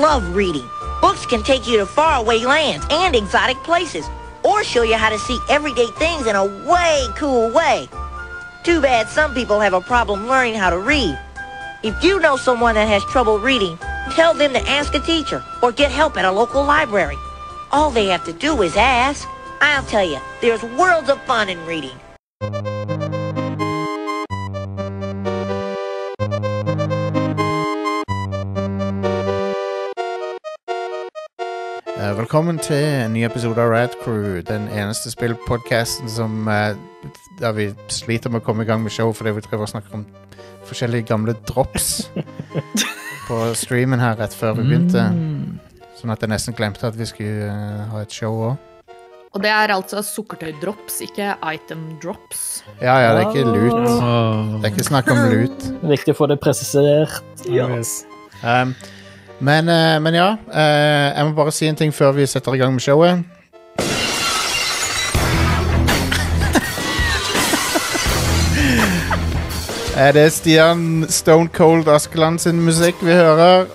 love reading. Books can take you to faraway lands and exotic places, or show you how to see everyday things in a way cool way. Too bad some people have a problem learning how to read. If you know someone that has trouble reading, tell them to ask a teacher or get help at a local library. All they have to do is ask. I'll tell you, there's worlds of fun in reading. Velkommen til en ny episode av Rad Crew, den eneste spillpodcasten som der vi sliter med å komme i gang med show fordi vi driver og snakker om forskjellige gamle drops på streamen her rett før vi begynte. Sånn at jeg nesten glemte at vi skulle ha et show også. Og det er altså sukkertøydrops, ikke item drops. Ja, det er ikke loot. Det er ikke snakk om loot. Viktig å få det presisert. Yes. Men ja, jeg må bare si en ting før vi setter i gang med showet. Det er Stian Stone Cold Askeland sin musikk vi hører.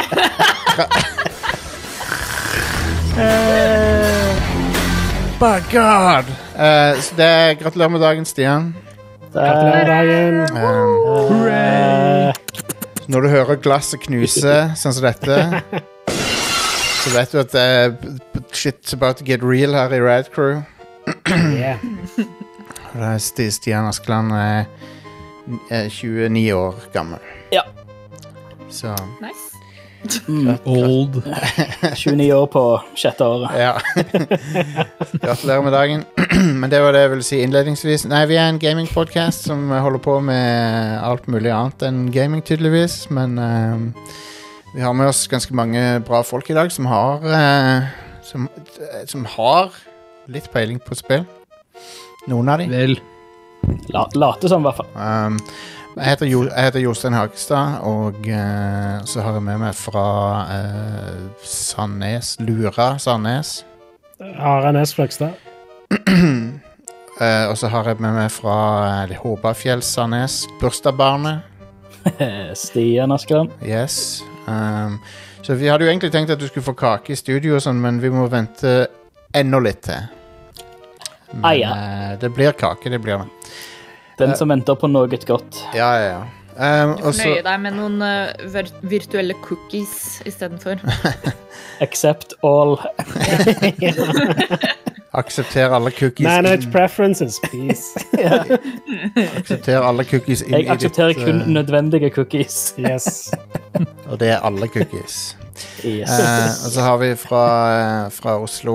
By God! Så det er gratulerer med dagen, Stian. Gratulerer med dagen. Når du hører glasset knuse, sånn som dette, så vet du at shit's about to get real her i Rad Crew. Yeah. Det er Stian Askeland er 29 år gammel. Ja. Så Nice. Old. 29 år på 6. året. ja. Gratulerer med dagen. Men det var det jeg ville si innledningsvis. Nei, vi er en gaming-podcast som holder på med alt mulig annet enn gaming tydeligvis, men vi har med oss ganske mange bra folk i dag som har som har litt peiling på spill. Noen av de. Vel. Late som i hvert fall. Jeg heter Jostein Hagestad, og så har jeg med meg fra Sandnes, Lura Sandnes. Aranes Fløgstad. Og så har jeg med meg fra Håbafjell Sandnes, Bursdagsbarnet. Stian Askeland. Yes. Så vi hadde jo egentlig tenkt at du skulle få kake i studio og sånn, men vi må vente enda litt til. Men det blir kake, det blir det. Den som venter på noe godt. Ja. Du får nøye deg med noen virtuelle cookies i stedet for. Accept all. Aksepter alle cookies. Manage preferences, please. Aksepter alle cookies inn i ditt... Jeg aksepterer kun nødvendige cookies. Yes. Og det er alle cookies. Yes. Og så har vi fra Oslo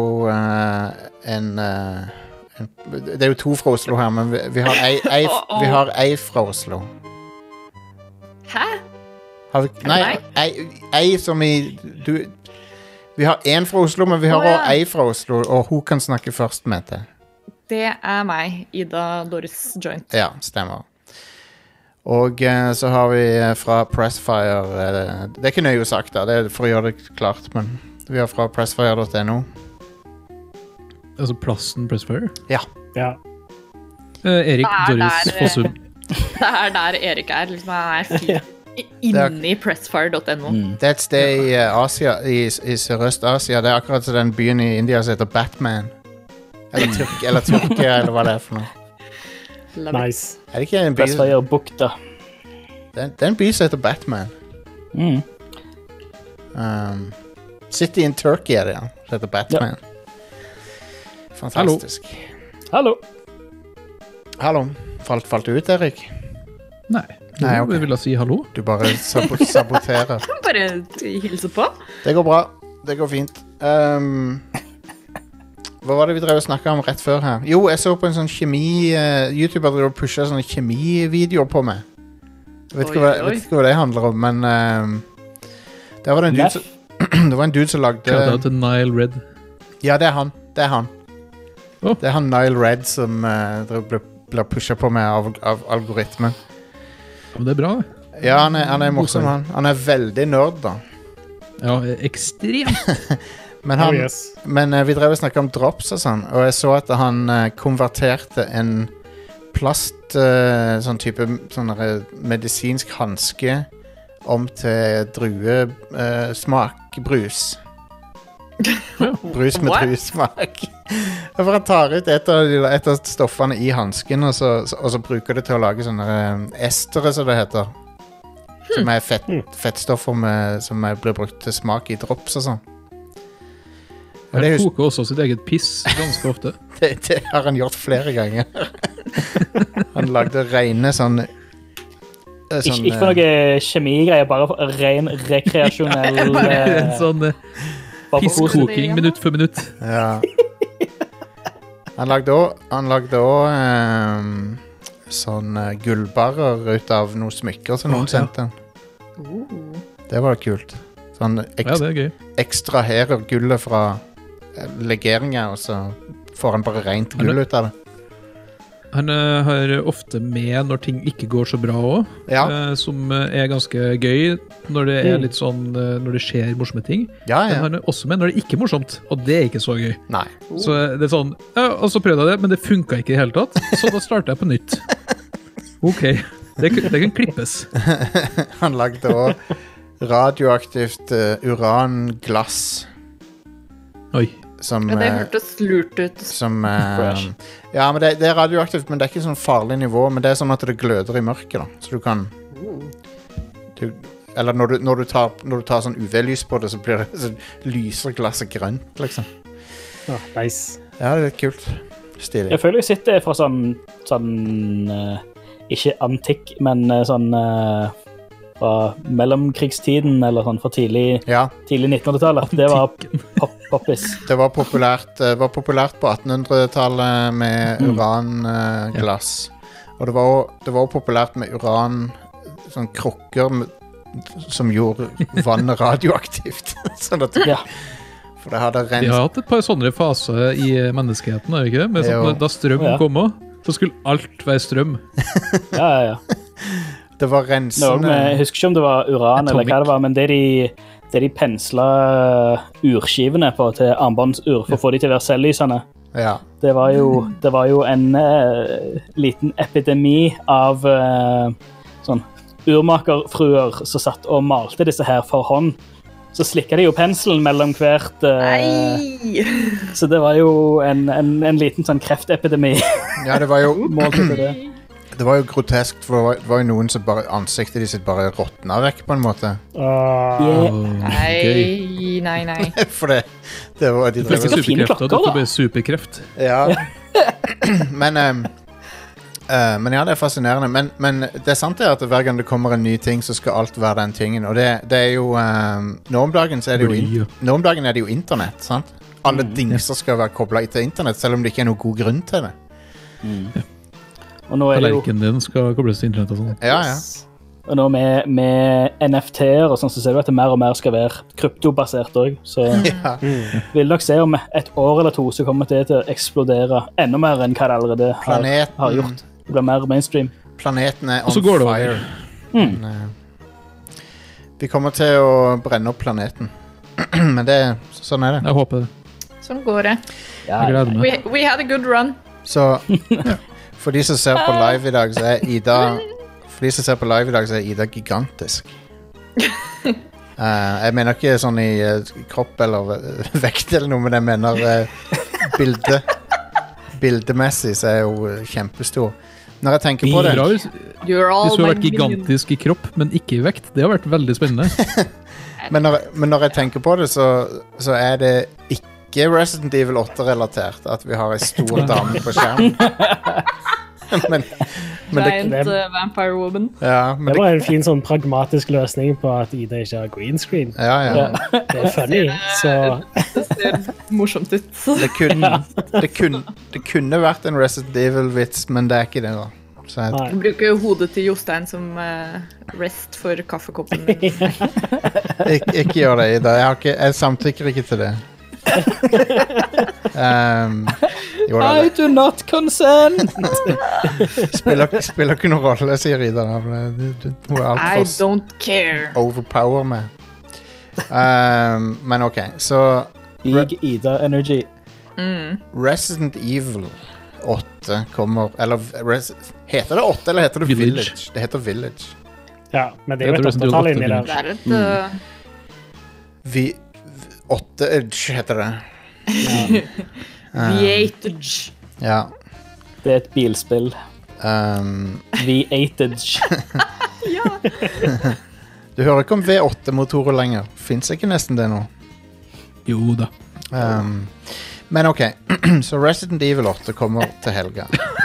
det er jo to fra Oslo her, men vi har ei fra Oslo. Hæ? Nei, ei som i vi har en fra Oslo, men vi har også ei fra Oslo, og hun kan snakke først med det. Det er meg, Ida Doris Joint. Ja, stemmer. Og så har vi fra Pressfire, det er ikke nøye sagt da, det er for å gjøre det klart, men vi har fra pressfire.no. Altså plassen Pressfire? Ja. Erik Doris Fossum. Det er der Erik er, liksom han er inni pressfire.no. Det er et sted i Asia, i Sørøst-Asia. Det er akkurat så den byen i India som heter Batman. Eller Tyrkia, eller hva det er for noe. Nice. Er det ikke en by? Pressfire-bukta. Det er en by som heter Batman. City in Turkey er det, ja. Det heter Batman. Ja. Fantastisk. Hallo. Falt du ut, Erik? Nei, okay. Jeg vil da si hallo. Du bare saboterer. Bare hilse på. Det går bra. Det går fint. Hva var det vi drev og snakket om rett før her? Jo, jeg så på en sånn YouTuber drev og pushet sånne kjemivideoer på meg. Jeg vet ikke hva det handler om, men det var en dude det var en dude som lagde... Shout out til Nile Red. Ja, det er han. Det er han Nile Red som ble pushet på meg av algoritmen. Men det er bra. Ja, han er morsom, han. Han er veldig nerd, da. Ja, ekstremt. Men vi drev og snakket om drops og sånn, og jeg så at han konverterte en plast, sånn type medisinsk handske om til druesmak smakbrus. Brus med What? druesmak. For han tar ut et av stoffene i hansken, og så bruker det til å lage sånne estere, som det heter. Som er fettstoffer som blir brukt til smak i drops og sånn. Og Han koker også sitt eget piss ganske ofte. det har han gjort flere ganger. Han lagde rene sånn Ikke for noe kjemigreier, bare for ren rekreasjonell En sånn pisskoking minutt for minutt. Ja. Han lagde også sånn gullbarrer ut av noen smykker som noen sendte. Det var kult. Sånn Ja, det er gøy. ekstraherer gullet fra legeringer, og så får han bare rent gull ut av det. Han har ofte med når ting ikke går så bra også, som er ganske gøy når det er litt sånn, når det skjer morsomme ting. Ja. Men han er også med når det ikke er morsomt, og det er ikke så gøy. Nei. Så det er sånn, ja, og så prøvde jeg det, men det funket ikke i det hele tatt, så da startet jeg på nytt. Ok, det kan klippes. Han lagde også radioaktivt uranglass. Oi. Som, Ja, det hørtes lurt ut. ja, men det er radioaktivt, men det er ikke sånn farlig nivå, men det er sånn at det gløder i mørket da, så du kan eller når du tar sånn UV-lys på det, så lyser glasset grønt, liksom. Nice. Ja, det er litt kult. Stilig. Jeg føler jeg sitter fra sånn ikke antikk, men sånn fra mellomkrigstiden, eller sånn fra tidlig 1900-tallet. Det var poppis. Det var populært på 1800-tallet med uranglass. Og det var også populært med uran, sånn krukker som gjorde vannet radioaktivt. Sånn at for det hadde Vi har hatt et par sånne faser i menneskeheten, er det ikke det? Men sånn, da strøm kom også, så skulle alt være strøm. Ja. Det var rensende. Jeg husker ikke om det var uran eller hva det var, men det de penslet urskivene på til armbåndsur for å få de til å være selvlysende. Ja. Det var jo en liten epidemi av sånn urmakerfruer som satt og malte disse her for hånd. Så slikket de jo penselen mellom hvert. Så det var jo en liten sånn kreftepidemi. Ja, det var jo det. Det var jo grotesk, for det var jo noen som bare ansiktet de sitt bare råtnet vekk på en måte. Nei. For det var de Det er ikke superkrefter, det er bare superkreft. Ja. Men ja, det er fascinerende. Men det er sant det at hver gang det kommer en ny ting, så skal alt være den tingen. Og det er jo nå om dagen er det jo internett, sant? Alle dingser skal være koblet til internett, selv om det ikke er noen god grunn til det. Og nå er det jo din skal kobles til internett og sånn. Ja. Og nå med NFT-er og sånn, så ser du at det mer og mer skal være kryptobasert også. Så vil nok se om et år eller to så kommer det til å eksplodere enda mer enn hva det allerede har gjort. Det blir mer mainstream. Planeten er on fire. Vi kommer til å brenne opp planeten. Men sånn er det. Jeg håper det. Sånn går det. Jeg gleder meg. We had a good run. Så for de som ser på live i dag, så er Ida gigantisk. Jeg mener ikke sånn i kropp eller vekt eller noe, men jeg mener bildemessig så er hun kjempestor. Når jeg tenker på det Hvis du har vært gigantisk i kropp, men ikke i vekt, det har vært veldig spennende. men når jeg tenker på det, så er det ikke Resident Evil 8-relatert at vi har en stor dame på skjermen. Giant vampire woman. Ja, men det var en fin sånn pragmatisk løsning på at Ida ikke har green screen. Ja. Det er funny, så Det ser morsomt ut. Det kunne vært en Resident Evil-vits, men det er ikke det da. Så Jeg bruker hodet til Jostein som rest for kaffekoppen min. Ikke gjør det, Ida. Jeg samtykker ikke til det. I do not consent. Spiller ikke noen rolle, sier Ida. I don't care. Overpower meg. Men ok, så Big Ida energy. Resident Evil 8 kommer, eller heter det 8 eller heter det Village? Det heter Village. Ja, men det er jo et 8-tall inni der. Det er et 8 Edge heter det. V8. Ja. Det er et bilspill. V8 Edge. Ja. Du hører ikke om V8-motorer lenger. Finnes ikke nesten det nå. Jo da. Men ok, så Resident Evil 8 kommer til helga.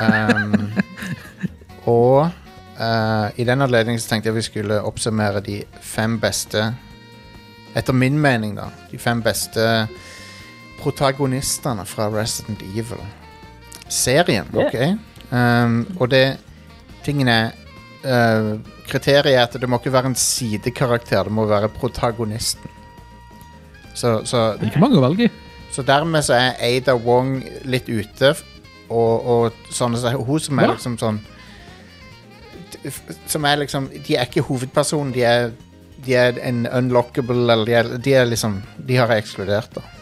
Og i den anledningen så tenkte jeg vi skulle oppsummere de 5 beste, etter min mening da, de 5 beste protagonistene fra Resident Evil-serien, ok? Og det, tingen er, kriteriet er at det må ikke være en sidekarakter, det må være protagonisten. Så Det er ikke mange å velge i. Så dermed så er Ada Wong litt ute, og sånn, så hun som er liksom sånn, som er liksom, de er ikke hovedpersonen, de er en unlockable, eller de er liksom, de har jeg ekskludert da.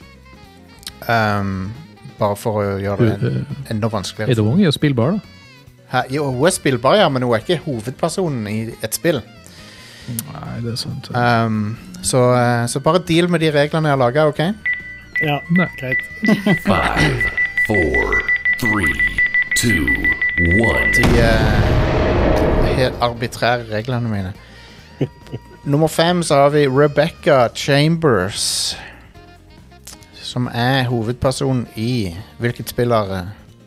Bare for å gjøre det enda vanskeligere. Ada Wong er jo spillbar da. Jo, hun er spillbar, ja, men hun er ikke hovedpersonen i et spill. Nei, det er sant. Så bare deal med de reglene jeg har laget, ok? Ja, Nei. greit. 5, 4, 3, 2, 1. De helt arbitrære reglene mine. Nummer 5 så har vi Rebecca Chambers, som er hovedpersonen i hvilket spiller?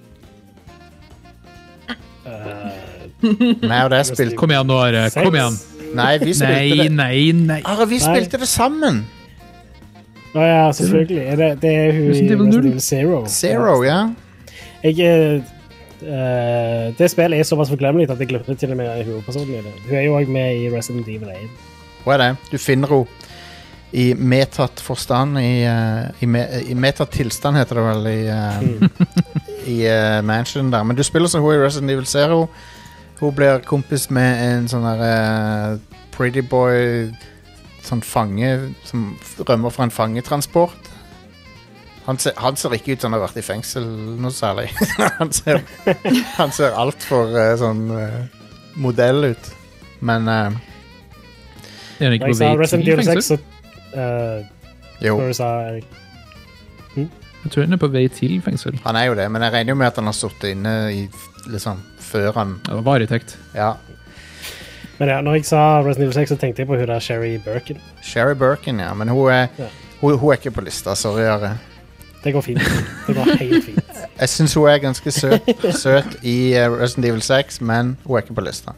Nei, og det er spilt. Kom igjen nå, Are. Kom igjen. Nei, vi spilte det. Nei. Are, vi spilte det sammen. Ja, selvfølgelig. Det er hun i Resident Evil Resident Evil Zero. Zero, ja. Det spillet er såpass forglemmelig at jeg glemte til og med hovedpersonen i det. Hun er jo også med i Resident Evil 1. Hva er det? Du finner henne i medtatt forstand, i medtatt tilstand heter det vel, i mansion der. Men du spiller som hun i Resident Evil Zero. Hun blir kompis med en sånn der pretty boy, sånn fange som rømmer fra en fangetransport. Han ser ikke ut som han har vært i fengsel noe særlig. han ser alt for sånn modell ut. Men Er det ikke på vei Resident til Evil 6, fengsel? jo, hva du sa, Erik? Jeg tror han er på vei til fengsel. han er jo det. Men jeg regner jo med at han har sittet inne i, liksom, før han... Det var varetekt. Ja. Men ja, når jeg sa Resident Evil 6, så tenkte jeg på hun der Sherry Birkin. Sherry Birkin, ja. Men hun er, Ja. hun er ikke på lista, sorry, Are. Det går fint. Det går helt fint. Jeg synes hun er ganske søt i Resident Evil 6, men hun er ikke på lista.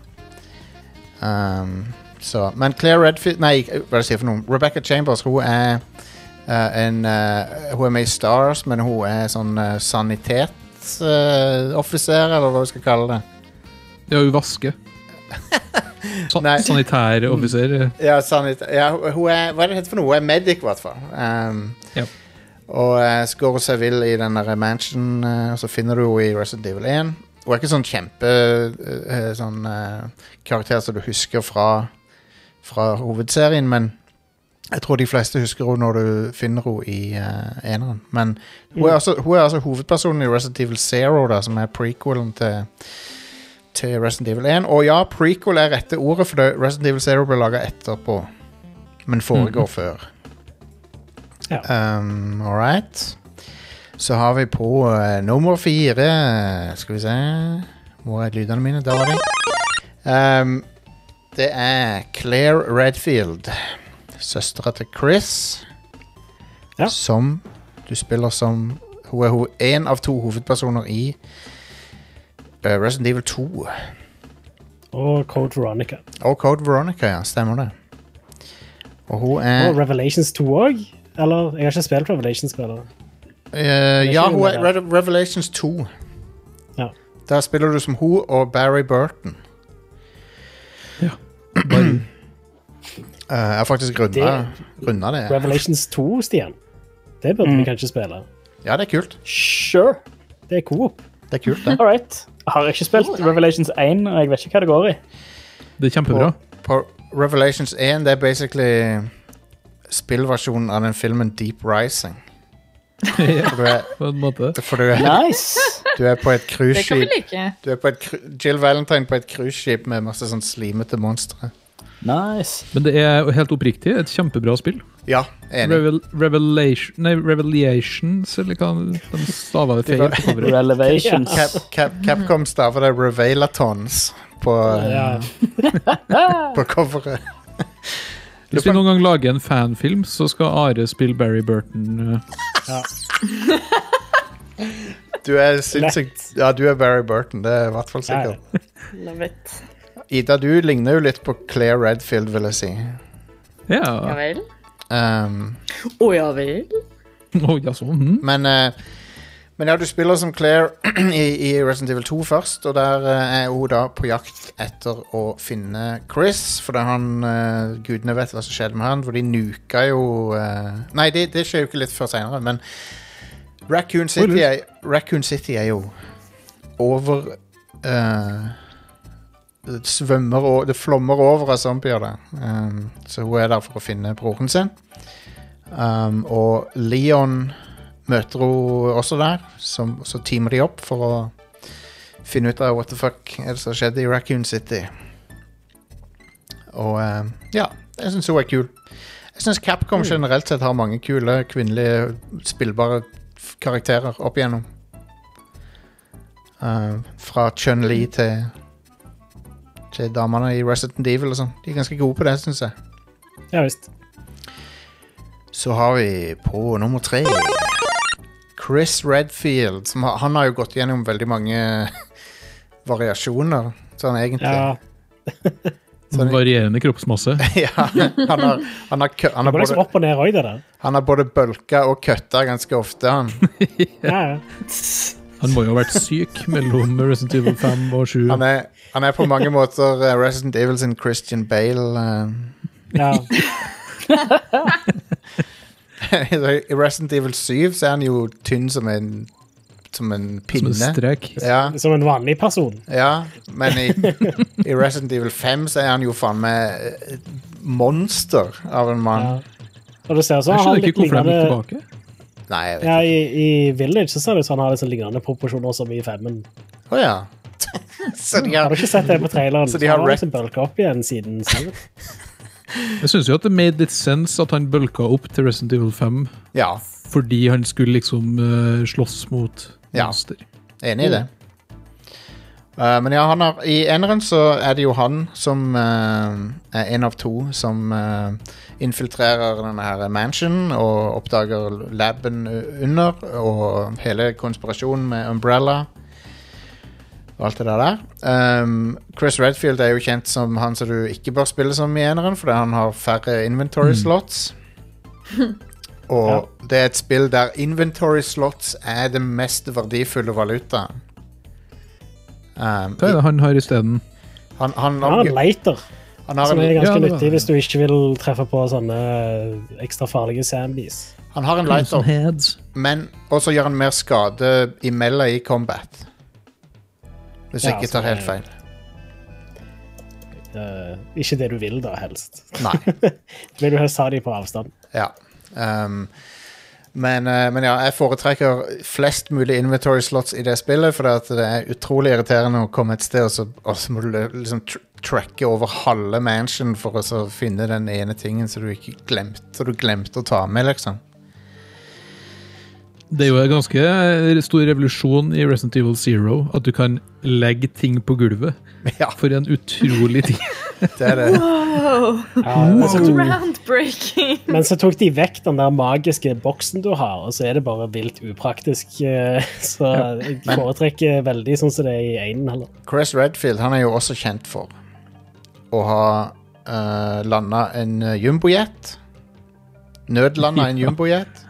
Så, men Claire Redfield, nei, hva er det jeg sier for noe? Rebecca Chambers, hun er hun er med i Stars, men hun er sånn sanitetsoffiser, eller hva vi skal kalle det. Ja, hun vasker. Nei. Sanitær offiser. Ja, ja, hun er, hva er det heter for noe? Hun er medic, i hvert fall. Ja. Og så går hun seg vill i den der mansion, og så finner du henne i Resident Evil 1. Hun er ikke sånn kjempe sånn karakter som du husker fra hovedserien, men jeg tror de fleste husker henne når du finner henne i eneren. Men hun er altså hovedpersonen i Resident Evil Zero, da, som er prequelen til Resident Evil 1. Og ja, prequel er rette ordet, for Resident Evil Zero ble laget etterpå, men foregår før. Ja. All right. Så har vi på nummer 4. Skal vi se. Hvor er lydene mine? Der var de. Det er Claire Redfield, søstera til Chris, Ja. som du spiller som. Hun er en av 2 hovedpersoner i Resident Evil 2. Og Code Veronica. Og Code Veronica, ja, stemmer det. Og hun er Og Revelations 2 også? Eller, jeg har ikke spilt Revelations-spiller. ja, hun er Revelations 2. Ja. Der spiller du som hun og Barry Burton. Jeg har faktisk grunnet det. Revelations 2, Stian. Det burde vi kanskje spille. Ja, det er kult. Sure. Det er Coop. Det er kult, det. All right. Jeg har ikke spilt Revelations 1, og jeg vet ikke hva det går i. Det er kjempebra. På Revelations 1, det er basically spillversjonen av den filmen Deep Rising. På en måte. For du er, Nice. du er på et Det kan vi cruiseskip. like. Du er på Jill Valentine på et cruiseskip med masse sånn slimete monstre. Nice. Men det er helt oppriktig et kjempebra spill. Ja, enig. Revelations, eller hva de stavet feil på coveret. Relevations. Capcom staver det Revelatons på coveret. Hvis vi noen gang lager en fanfilm, så skal Are spille Barry Burton. Du er sinnssykt... Ja, du er Barry Burton, det er I hvert fall sikkert. Love it. Ida, du ligner jo litt på Claire Redfield, vil jeg si. Ja Ja. vel? Ja vel? Ja, sånn. Men ja, du spiller som Claire i Resident Evil 2 først, og der er hun da på jakt etter å finne Chris, for gudene vet hva som skjedde med han, for de nuka jo... Nei, det skjer jo ikke litt før senere, men Raccoon City er jo over... det flommer over av zombier der. Så hun er der for å finne broren sin. Og Leon møter hun også der, så teamer de opp for å finne ut av what the fuck er det som skjedde i Raccoon City. Og ja, jeg synes hun er kul. Jeg synes Capcom generelt sett har mange kule kvinnelige spillbare karakterer opp igjennom. Fra Chun-Li til damene i Resident Evil og sånn. De er ganske gode på det, synes jeg. Ja, visst. Så har vi på nummer 3 Chris Redfield, han har jo gått gjennom veldig mange variasjoner, sånn egentlig. Ja. Sånn varierende kroppsmasse. Ja, han har både opp og ned også, det der. Han har både bølka og køtta ganske ofte, han. Ja. Han må jo ha vært syk mellom Resident Evil 5 og 7. Han er på mange måter Resident Evil sin Christian Bale. Ja. I Resident Evil 7 så er han jo tynn som en pinne. Som en strek. Ja. Som en vanlig person. Ja, men i Resident Evil 5 så er han jo faen med et monster av en mann. Ja. Og du ser så Jeg han har skjønner litt ikke hvorfor de gikk lignende... tilbake. Nei, jeg vet Ja, ikke. i Village så ser det ut som han har litt sånn lignende proporsjoner som i 5-en. Åja. Så de Har har... du ikke sett det på traileren? Så de har han har liksom bølget opp igjen siden 7. Jeg synes jo at det made litt sens at han bølka opp til Resident Evil 5, Ja, fordi han skulle liksom slåss mot Ja. monster. enig i det. Men ja, i eneren så er det jo han som er en av to som infiltrerer denne her mansion og oppdager laben under og hele konspirasjonen med Umbrella og alt det der. Chris Redfield er jo kjent som han som du ikke bør spille som i eneren, fordi han har færre inventory slots. Og det er et spill der inventory slots er det mest verdifulle valuta. Hva er det han har i stedet? Han Han har en lighter, har som er en, ganske Ja, det var nyttig det. hvis du ikke vil treffe på sånne ekstra farlige zombies. han har en lighter, Heads. men også gjør han mer skade i melee i combat. Hvis jeg Ja, ikke tar så helt det- feil. Ikke det du vil da, helst. Nei. Vil du helst ha de på avstand? Ja. Men ja, jeg foretrekker flest mulig inventory slots i det spillet, for det er utrolig irriterende å komme et sted, og så må du liksom tracke over halve mansion for å så finne den ene tingen som du glemte å ta med, liksom. Det er jo en ganske stor revolusjon i Resident Evil Zero at du kan legge ting på gulvet. Ja, For en utrolig ting. det er det. Wow! Ja, men så tok- Groundbreaking! men så tok de vekk den der magiske boksen du har, og så er det bare vilt upraktisk. Så jeg foretrekker veldig sånn som det er i einen heller. Chris Redfield, han er jo også kjent for å ha landet en jumbojet. Nødlandet en jumbojet.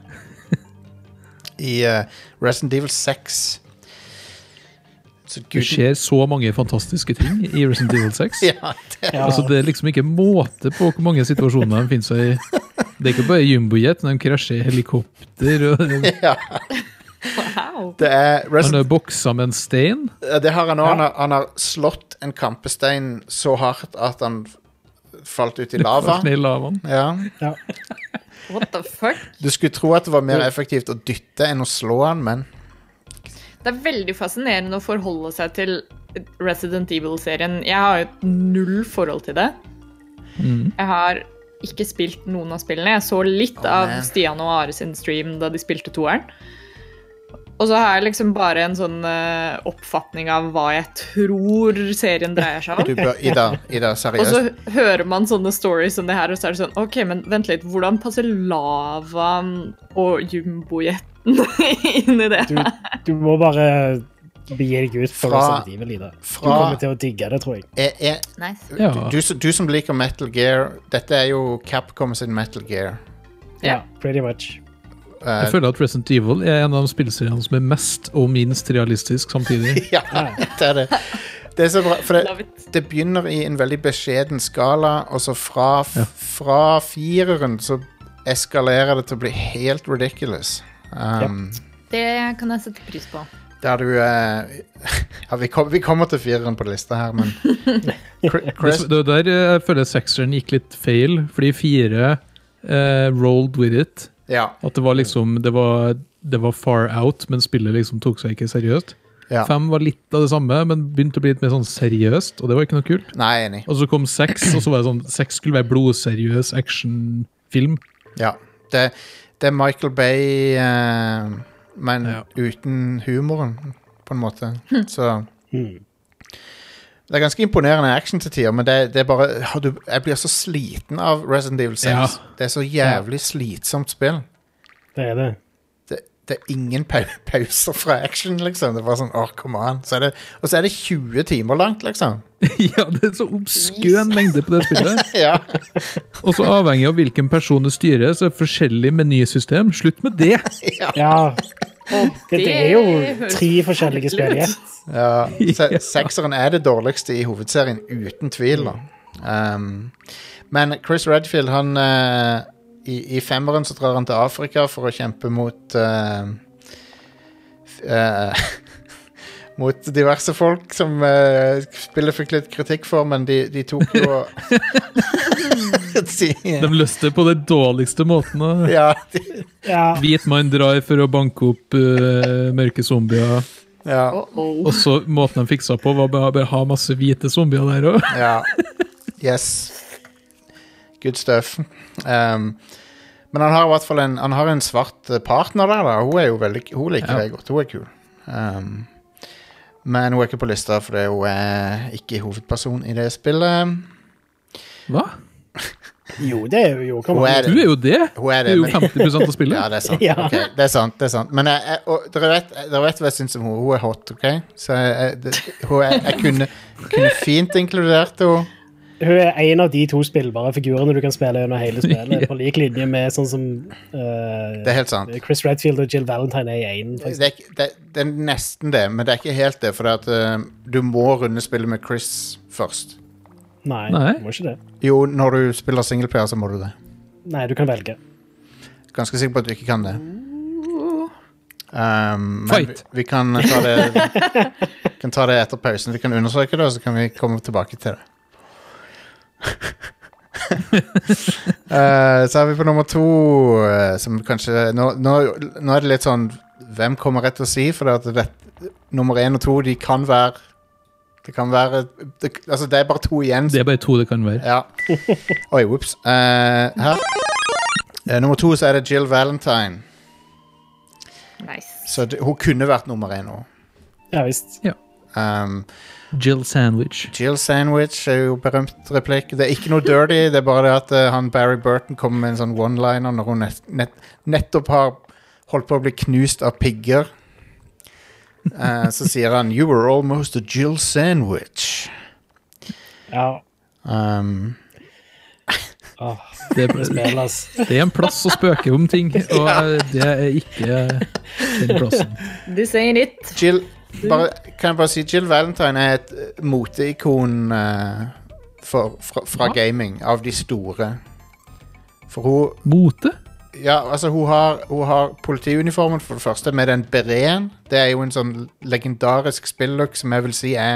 I Resident Evil 6. Så Det skjer så mange fantastiske ting i Resident Evil 6. Ja, det, Ja, Altså, det er liksom ikke måte på hvor mange situasjoner de finner seg i. Det er ikke bare jumbojet, de krasjer i helikopter. Og ja, Wow! det er han har boksa med en stein. det har han også. Ja. Han har slått en kampestein så hardt at han falt ut i lava. Falt ned i lavaen. Ja. What the fuck? Du skulle tro at det var mer effektivt å dytte enn å slå han, men Det er veldig fascinerende å forholde seg til Resident Evil-serien. Jeg har jo et null forhold til det. Jeg har ikke spilt noen av spillene. Jeg så litt av Stian og Are sin stream da de spilte 2-eren. Og så har jeg liksom bare en sånn oppfatning av hva jeg tror serien dreier seg om. Du bør, Ida, seriøst. Og så hører man sånne stories som det her, og så er det sånn, ok, men vent litt, hvordan passer lavaen og jumbo-jetten inn i det? Du må bare begi deg ut for Resident Evil, Ida. Du kommer til å digge det, tror jeg. Nice. Du som liker Metal Gear, dette er jo Capcom sin Metal Gear. Ja, pretty much. Jeg føler at Resident Evil er en av de spillseriene som er mest og minst realistisk samtidig. Ja, det er det. Det er så bra, for det begynner i en veldig beskjeden skala, og så fra 4'eren så eskalerer det til å bli helt ridiculous. Det kan jeg sette pris på. Der du vi kommer til 4'eren på lista her, men det der jeg føler 6'eren gikk litt feil, fordi 4 rolled with it. Ja. At det var liksom det var far out, men spillet liksom tok seg ikke seriøst. 5 var litt av det samme, men begynte å bli litt mer sånn seriøst, og det var ikke noe kult. Nei, enig. Og så kom 6, og så var det sånn 6 skulle være blodseriøs actionfilm. Ja, det er Michael Bay, men uten humoren, på en måte. Så det er ganske imponerende action til tider, men det er bare jeg blir så sliten av Resident Evil 6. Ja. Det er så jævlig slitsomt spill. Det er det. Det er ingen pauser fra action, liksom. Det er bare sånn, come on. Og så er det 20 timer langt, liksom. Ja, det er så obskøn mengde på det spillet. Ja. Og så avhengig av hvilken person du styrer, så er det forskjellig menysystem. Slutt med det! Ja. Det er jo 3 forskjellige spill, ja. Ja, 6'eren er det dårligste i hovedserien, uten tvil da. Men Chris Redfield, han i 5'eren så drar han til Afrika for å kjempe mot mot diverse folk som spillet fikk litt kritikk for, men de tok jo de løste på det dårligste måten. Hvit mann drar for å banke opp mørke zombier. Ja. Og så måten han fiksa på var bare ha masse hvite zombier der også. Ja. Yes. Good stuff. Men han har i hvert fall en svart partner der da. Hun liker det godt. Hun er kul. Men hun er ikke på lista, for hun er ikke hovedperson i det spillet. Hva? Jo, det er jo du er jo det. Du er jo 50% av spillet. Ja, det er sant. Okay, det er sant. Men dere vet hva jeg synes om hun. Hun er hot, ok? Så jeg kunne fint inkludert henne. Hun er en av de 2 spillbare figurene du kan spille under hele spillet, på lik linje med sånn som det er helt sant. Chris Redfield og Jill Valentine er i 1. Det er nesten det, men det er ikke helt det, for du må runde spillet med Chris først. Nei, du må ikke det. Jo, når du spiller singleplayer så må du det. Nei, du kan velge. Ganske sikker på at du ikke kan det. Fight! Vi kan ta det etter pausen. Vi kan undersøke det, og så kan vi komme tilbake til det. Så er vi på nummer 2, som kanskje nå er det litt sånn hvem kommer rett til å si, for nummer 1 og 2 de kan være altså det er bare 2 igjen. Det er bare 2 det kan være. Ja. Oi, whoops. Her nummer 2 så er det Jill Valentine. Nice. Så hun kunne vært nummer 1 nå. Ja, visst. Ja. Jill Sandwich. Jill Sandwich er jo berømt replikk. Det er ikke noe dirty, det er bare det at han Barry Burton kommer med en sånn one-liner når hun nettopp har holdt på å bli knust av pigger. Så sier han "You were almost a Jill Sandwich." Ja. Det er en plass å spøke om ting, og det er ikke den plassen. This ain't it. Kan jeg bare si Jill Valentine er et moteikon fra gaming av de store. For hun Mote? Ja, altså hun har politiuniformen for det første med den bereten. Det er jo en sånn legendarisk spilllook som jeg vil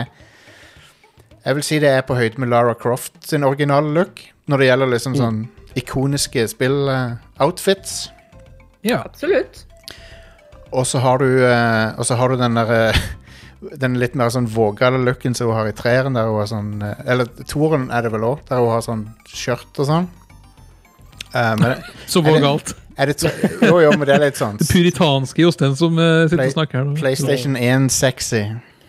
si det er på høyde med Lara Croft sin originale look, når det gjelder liksom sånn ikoniske spill-outfits. Ja, absolutt. Og så har du den der den litt mer sånn vågale looken som hun har i treeren, der hun har sånn, eller toren er det vel også, der hun har sånn skjørt og sånn. Men, Så var galt. Jo, men det litt sånn. Det puritanske Jostein som sitter og snakker her nå. PlayStation 1 sexy.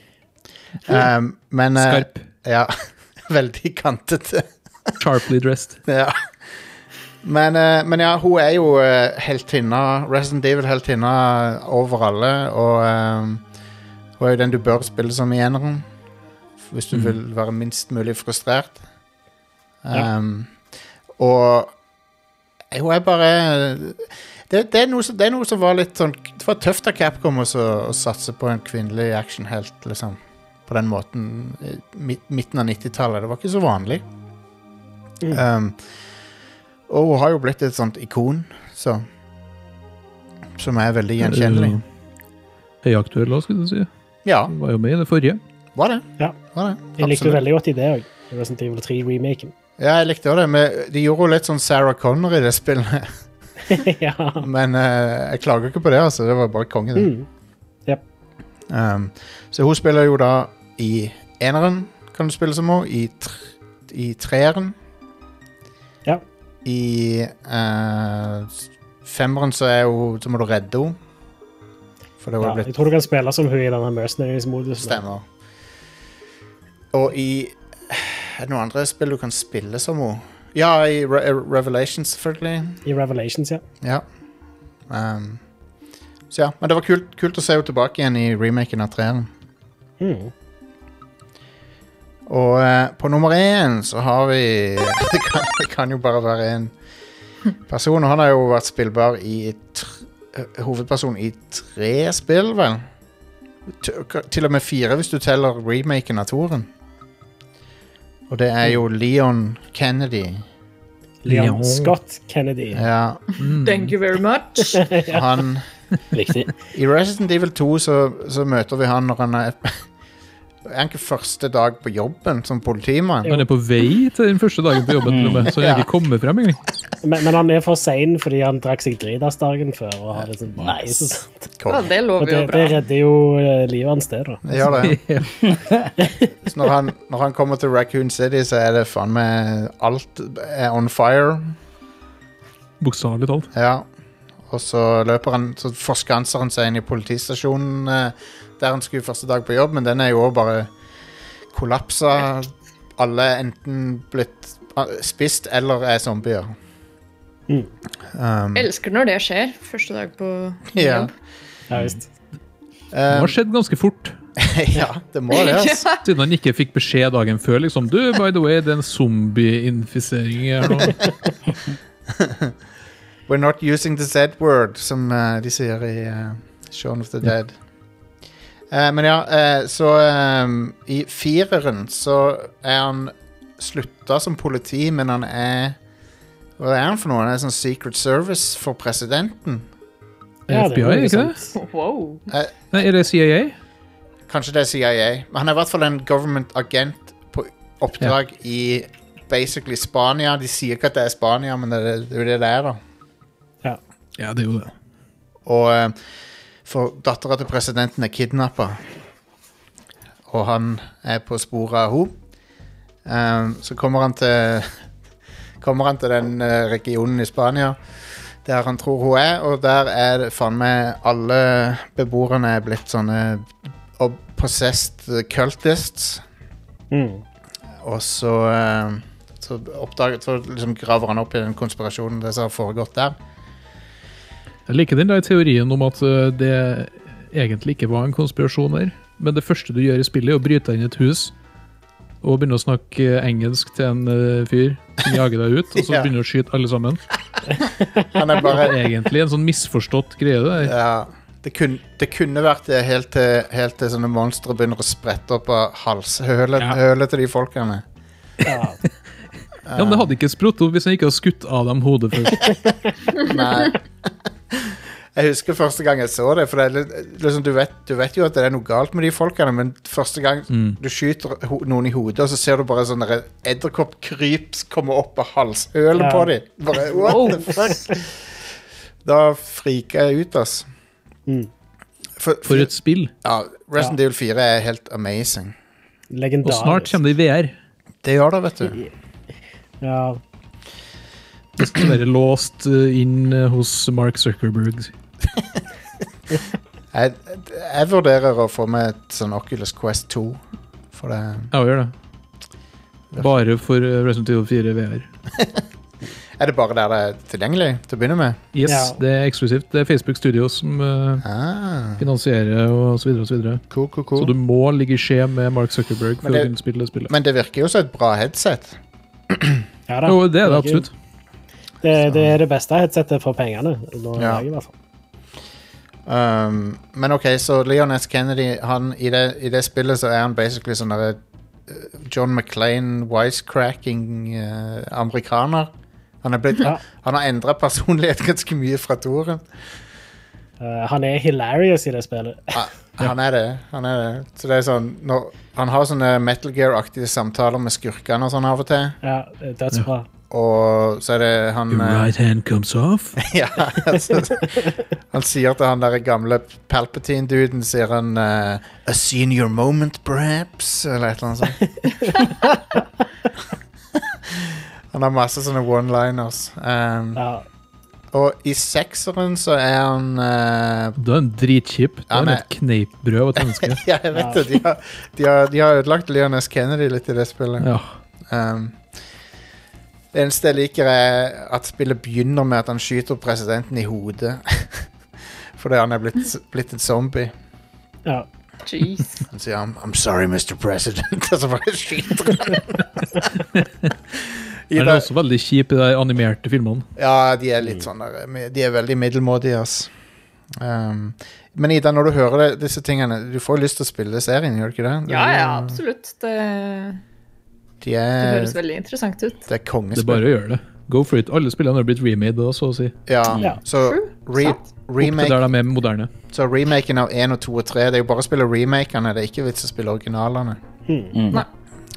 Men, Skarp. Ja, veldig kantete. Sharply dressed. Ja. Men ja, hun jo heltinna, Resident Evil heltinna over alle, og hun jo den du bør spille som i eneren, hvis du vil være minst mulig frustrert. Og hun bare det noe som var litt sånn, det var tøft av Capcom å satse på en kvinnelig actionhelt liksom, på den måten midten av 90-tallet, det var ikke så vanlig. Og hun har jo blitt et sånt ikon som veldig gjenkjennelig. Høyaktuell også, skulle du si. Ja. Hun var jo med i det forrige. Var det? Ja. Var det? Jeg likte veldig godt i det også, Resident Evil 3-remaken. Ja, jeg likte det, men de gjorde jo litt sånn Sarah Connor i det spillet. Ja. Men jeg klager ikke på det, altså. Det var bare kongen. Yep. Så hun spiller jo da i eneren, kan du spille som hun, i treeren. Ja. I femmeren så må du redde henne. For det var jeg tror du kan spille som hun i denne Mercenaries-modusen. Stemmer. Og i det noen andre spill du kan spille som henne? Ja, i Revelations selvfølgelig. I Revelations, ja. Ja. Så ja, men det var kult å se henne tilbake igjen i remaken av 3'eren. Og på nummer 1 så har vi det kan jo bare være en person, og han har jo vært spillbar i hovedperson i 3 spill, vel? Til og med 4 hvis du teller remaken av 2'eren. Og det jo Leon Kennedy. Leon Scott Kennedy. Ja. Thank you very much. Han Riktig. I Resident Evil 2 så møter vi han når han ikke første dag på jobben som politimann. Han på vei til den første dagen på jobben, så han ikke kommer frem egentlig. Men han for sen fordi han drakk seg dritas dagen før og har det sånn nice. Ja, det lover jo bra. Det redder jo livet hans det da. Det gjør det. Så når han kommer til Raccoon City så det faen med alt on fire. Bokstavelig talt. Ja. Og så så forskanser han seg inn i politistasjonen der han skulle første dag på jobb, men den jo også bare kollapsa. Alle enten blitt spist eller zombier. Elsker når det skjer første dag på jobb. Ja, visst. Det har skjedd ganske fort. Ja, det må det, altså. Siden han ikke fikk beskjed dagen før, liksom. Du, by the way, det en zombie-infisering her nå. We're not using the Z-word, som de sier i Shaun of the Dead. Men ja, så i 4'eren så han slutta som politi, men han hva han for noe? Han sånn Secret Service for presidenten. Ja, FBI, ikke det? Wow. Nei, det CIA? Kanskje det CIA. Men han i hvert fall en government agent på oppdrag i basically Spania. De sier ikke at det Spania, men det jo det da. Ja, det jo det. Og for datteren til presidenten kidnappet. Og han på sporet av henne. Så kommer han til den regionen i Spania der han tror hun og der det faen meg alle beboerne blitt sånne possessed cultists. Og så liksom graver han opp i den konspirasjonen det som har foregått der. Jeg liker den der teorien om at det egentlig ikke var en konspirasjon der, men det første du gjør i spillet å bryte inn i et hus og begynne å snakke engelsk til en fyr som jager deg ut, og så begynner å skyte alle sammen. Han bare egentlig en sånn misforstått greie der. Ja, det kunne vært det helt til sånne monstre begynner å sprette opp av halshølet til de folkene. Ja. Ja, men det hadde ikke sprott opp hvis jeg ikke hadde skutt av dem hodet først. Nei. Jeg husker første gang jeg så det, for liksom, du vet jo at det noe galt med de folkene, men første gang du skyter noen i hodet, og så ser du bare sånn edderkoppkryps komme opp av halshølet på dem. Bare, what the fuck? Da friker jeg ut, ass. For et spill. Ja, Resident Evil 4 helt amazing. Legendarisk. Og snart kommer det i VR. Det gjør det, vet du. Ja. Det skal være låst inn hos Mark Zuckerberg. Jeg vurderer å få med et sånn Oculus Quest 2. For det... Ja, gjør det. Bare for Resident Evil 4 VR. Er det bare der det er tilgjengelig til å begynne med? Yes, Ja. det er eksklusivt. Det er Facebook Studios som finansierer og så videre og så videre. Cool. Så du må ligge i skje med Mark Zuckerberg for Men å det- kunne spille spillet. Men det virker jo som et bra headset. Ja, da. Jo, det er det absolutt. Det er det beste headsetet for pengene. Nå, Ja. i hvert fall. Men ok, så Leon S. Kennedy, i det spillet så er han basically sånn der John McClane wisecracking amerikaner. Han har endret personlighet ganske mye fra toren. Han er hilarious i det spillet. Han er det. Så det er sånn, han har sånne Metal Gear-aktige samtaler med skurkene og sånn av og til. Ja, dødsbra. Og så er det han Your right hand comes off. Ja, altså, han sier til han der gamle Palpatine-duden, sier han a senior moment perhaps, eller et eller annet sånt. Han har masse sånne one-liners. Ja. Og i sekseren så er han Du er en dritkjip. Du Han er er- et kneippbrød av et menneske. Ja, jeg vet det. De har ødelagt Leon S. Kennedy litt i det spillet. Ja. Det eneste jeg liker er at spillet begynner med at han skyter presidenten i hodet. Fordi han er blitt en zombie. Ja. Jeez. Han sier I'm sorry, Mr. President. Og så bare skyter han. Han er også veldig kjip i de animerte filmene. Ja, de er litt sånn der, de er veldig middelmådige, ass. Men Ida, når du hører disse tingene, du får lyst til å spille serien, gjør du ikke det? Ja, absolutt. Det Det høres er veldig interessant ut. det er Det er kongespill. bare å gjøre det. Go for it. Alle spillene har blitt remade, da, så å si. Ja, Ja. så Sant. Opp til der de er moderne. så remaken av 1 og 2 og 3, det er jo bare å spille remakene, det er ikke vits å spille originalene. Nei.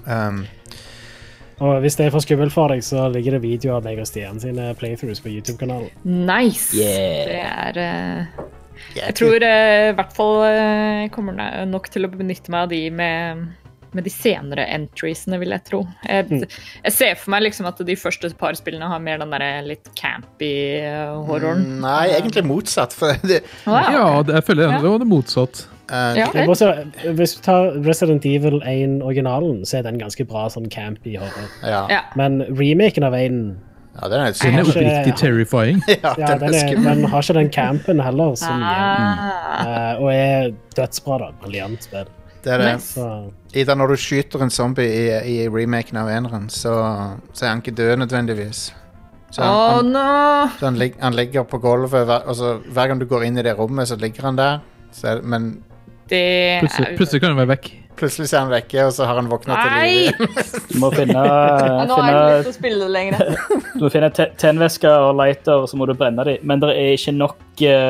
Og hvis det er for skummelt for deg, så ligger det videoer av deg og Stian sine playthroughs på YouTube-kanalen. Nice. Yeah. Det er Jeg tror i hvert fall jeg kommer nok til å benytte meg av de med de senere entriesene, vil jeg tro. Jeg ser for meg liksom at de første par spillene har mer den der litt campy horroren. Nei, egentlig motsatt, for det, Ja, jeg føler det var det motsatt. Ja, Jeg må også, hvis du tar Resident Evil 1-originalen, så er den ganske bra sånn campy horror. ja. Ja. Men remaken av 1, Ja, den er Den er Kanskje- oppriktig terrifying. ja, ja, den har ikke den campen heller, som Ah, og er dødsbra da, brilliant spill. det er det. nice. Så, Ida, når du skyter en zombie i remaken av eneren, så er han ikke død nødvendigvis. Så Å, nå! så han ligger på gulvet, hver gang du går inn i det rommet, så ligger han der. Men Det Plutselig kan den være vekk. plutselig er han vekke, og så har han våknet til Nei! liv. Du må finne, Nå har jeg ikke lyst til å spille det lenger. du må finne tennvæske og lighter, så må du brenne dem. Men det er ikke nok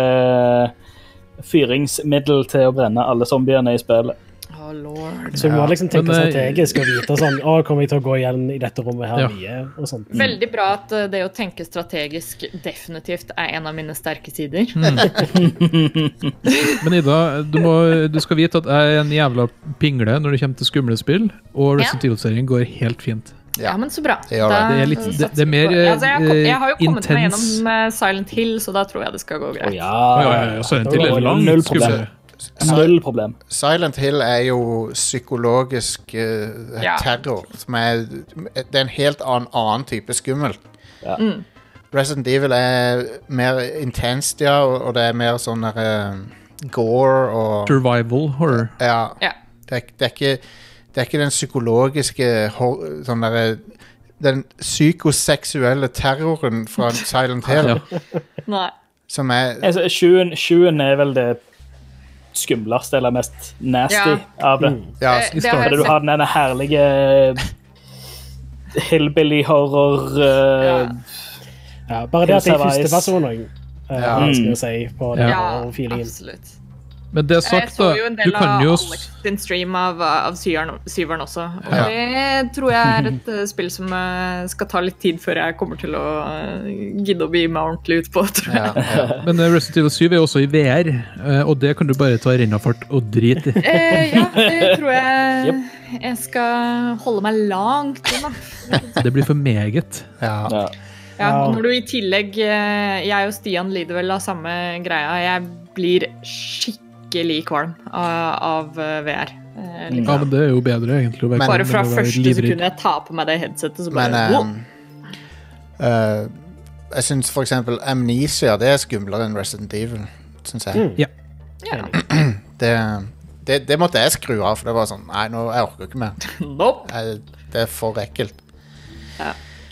fyringsmiddel til å brenne alle zombiene i spillet. Å, lord. så du må liksom tenke Men, strategisk og vite sånn, kommer jeg til å gå igjen i dette rommet her Ja. mye, og sånt. Veldig bra at det å tenke strategisk definitivt er en av mine sterke sider. Men Ida, du skal vite at jeg er en jævla pingle når det kommer til skumle spill, og Resident Evil-serien går helt fint. Ja, men så bra. Det gjør det. Da Det er litt- satser det er vi mer, på det. Altså, jeg har jo kommet meg intens. gjennom Silent Hill, så da tror jeg det skal gå greit. Ja, Silent Hill er langt Null skumlere. problem. Null problem. Silent Hill er jo psykologisk Ja. terror. Det er en helt annen type skummelt. Ja. Resident Evil er mer intenst, ja, og det er mer sånn gore og Survival horror. Ja. Ja. Det er ikke den psykologiske sånn derre den psykoseksuelle terroren fra Silent Hill, Ja. Nei. som er Altså, 7 er vel det skumleste eller mest nasty Ja. av det. ja, Det har Fordi jeg du har sett. denne herlige hillbilly-horror Ja, bare det at det er Survive. første person også, Ja. skal jeg si, på den Ja, feelingen. absolutt. Men det Jeg sagt, så da, jo en du del kan av jo Alex sin stream av syveren også. Og Ja. det tror jeg er et spill som skal ta litt tid før jeg kommer til å gidde å bli meg ordentlig ut på, tror jeg. ja. Men Resident Evil 7 er også i VR, og det kan du bare ta rennafart og drite i. Ja, det tror jeg jeg skal holde meg langt unna. Det blir for meget. Ja. Ja. Ja, og når du I tillegg jeg og Stian lider vel av samme greia. Jeg blir skikkelig kvalm av VR. Ja, men det jo bedre egentlig å være Bare fra enn å være første livrig. sekund jeg tar på meg det headsetet, så bare jeg synes for eksempel Amnesia, det skumlere enn Resident Evil, synes jeg. Ja. Det måtte jeg skru av, for det var sånn, nei, nå jeg orker ikke mer. Nope. Det for ekkelt. Ja.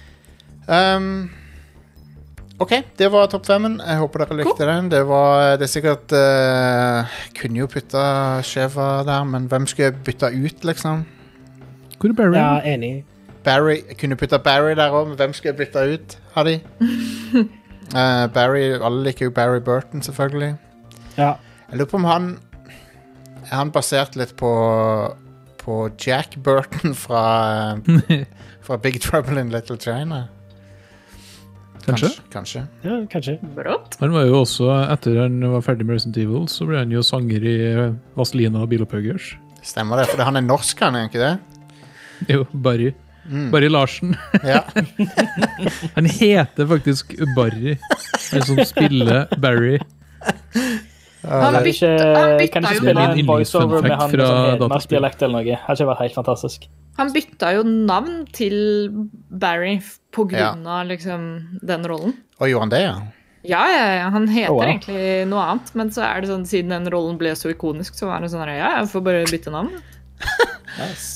Ok, det var topp 5. Jeg håper dere likte den. Det er sikkert kunne jo putta Sheva der, men hvem skulle jeg bytte ut, liksom? Hvor Barry? Ja, enig. Barry, jeg kunne putta Barry der også, men hvem skulle jeg bytte ut av de? Barry, alle liker jo Barry Burton, selvfølgelig. Ja. Jeg lurer på om han basert litt på Jack Burton fra Big Trouble in Little China. Kanskje. Ja, kanskje. Brått. Han var jo også, etter han var ferdig med Resident Evil, så ble han jo sanger I Vazelina og Bilopphuggers. Stemmer det, for han norsk, han ikke det? Jo, Barry. Barry Larsen. Ja. Han heter faktisk Barry. Han som spiller Barry. Han Kan bytta ikke jo spille navn. en voiceover med han fra med sånn dataspill. hedmarksdialekt eller noe. Det hadde ikke vært helt fantastisk. Han bytta jo navn til Barry på grunn av liksom, den rollen. Og gjorde han det, ja? Ja, han heter wow. egentlig noe annet, men så det sånn, siden den rollen ble så ikonisk, så var det sånn, ja, jeg får bare bytte navn. Nice.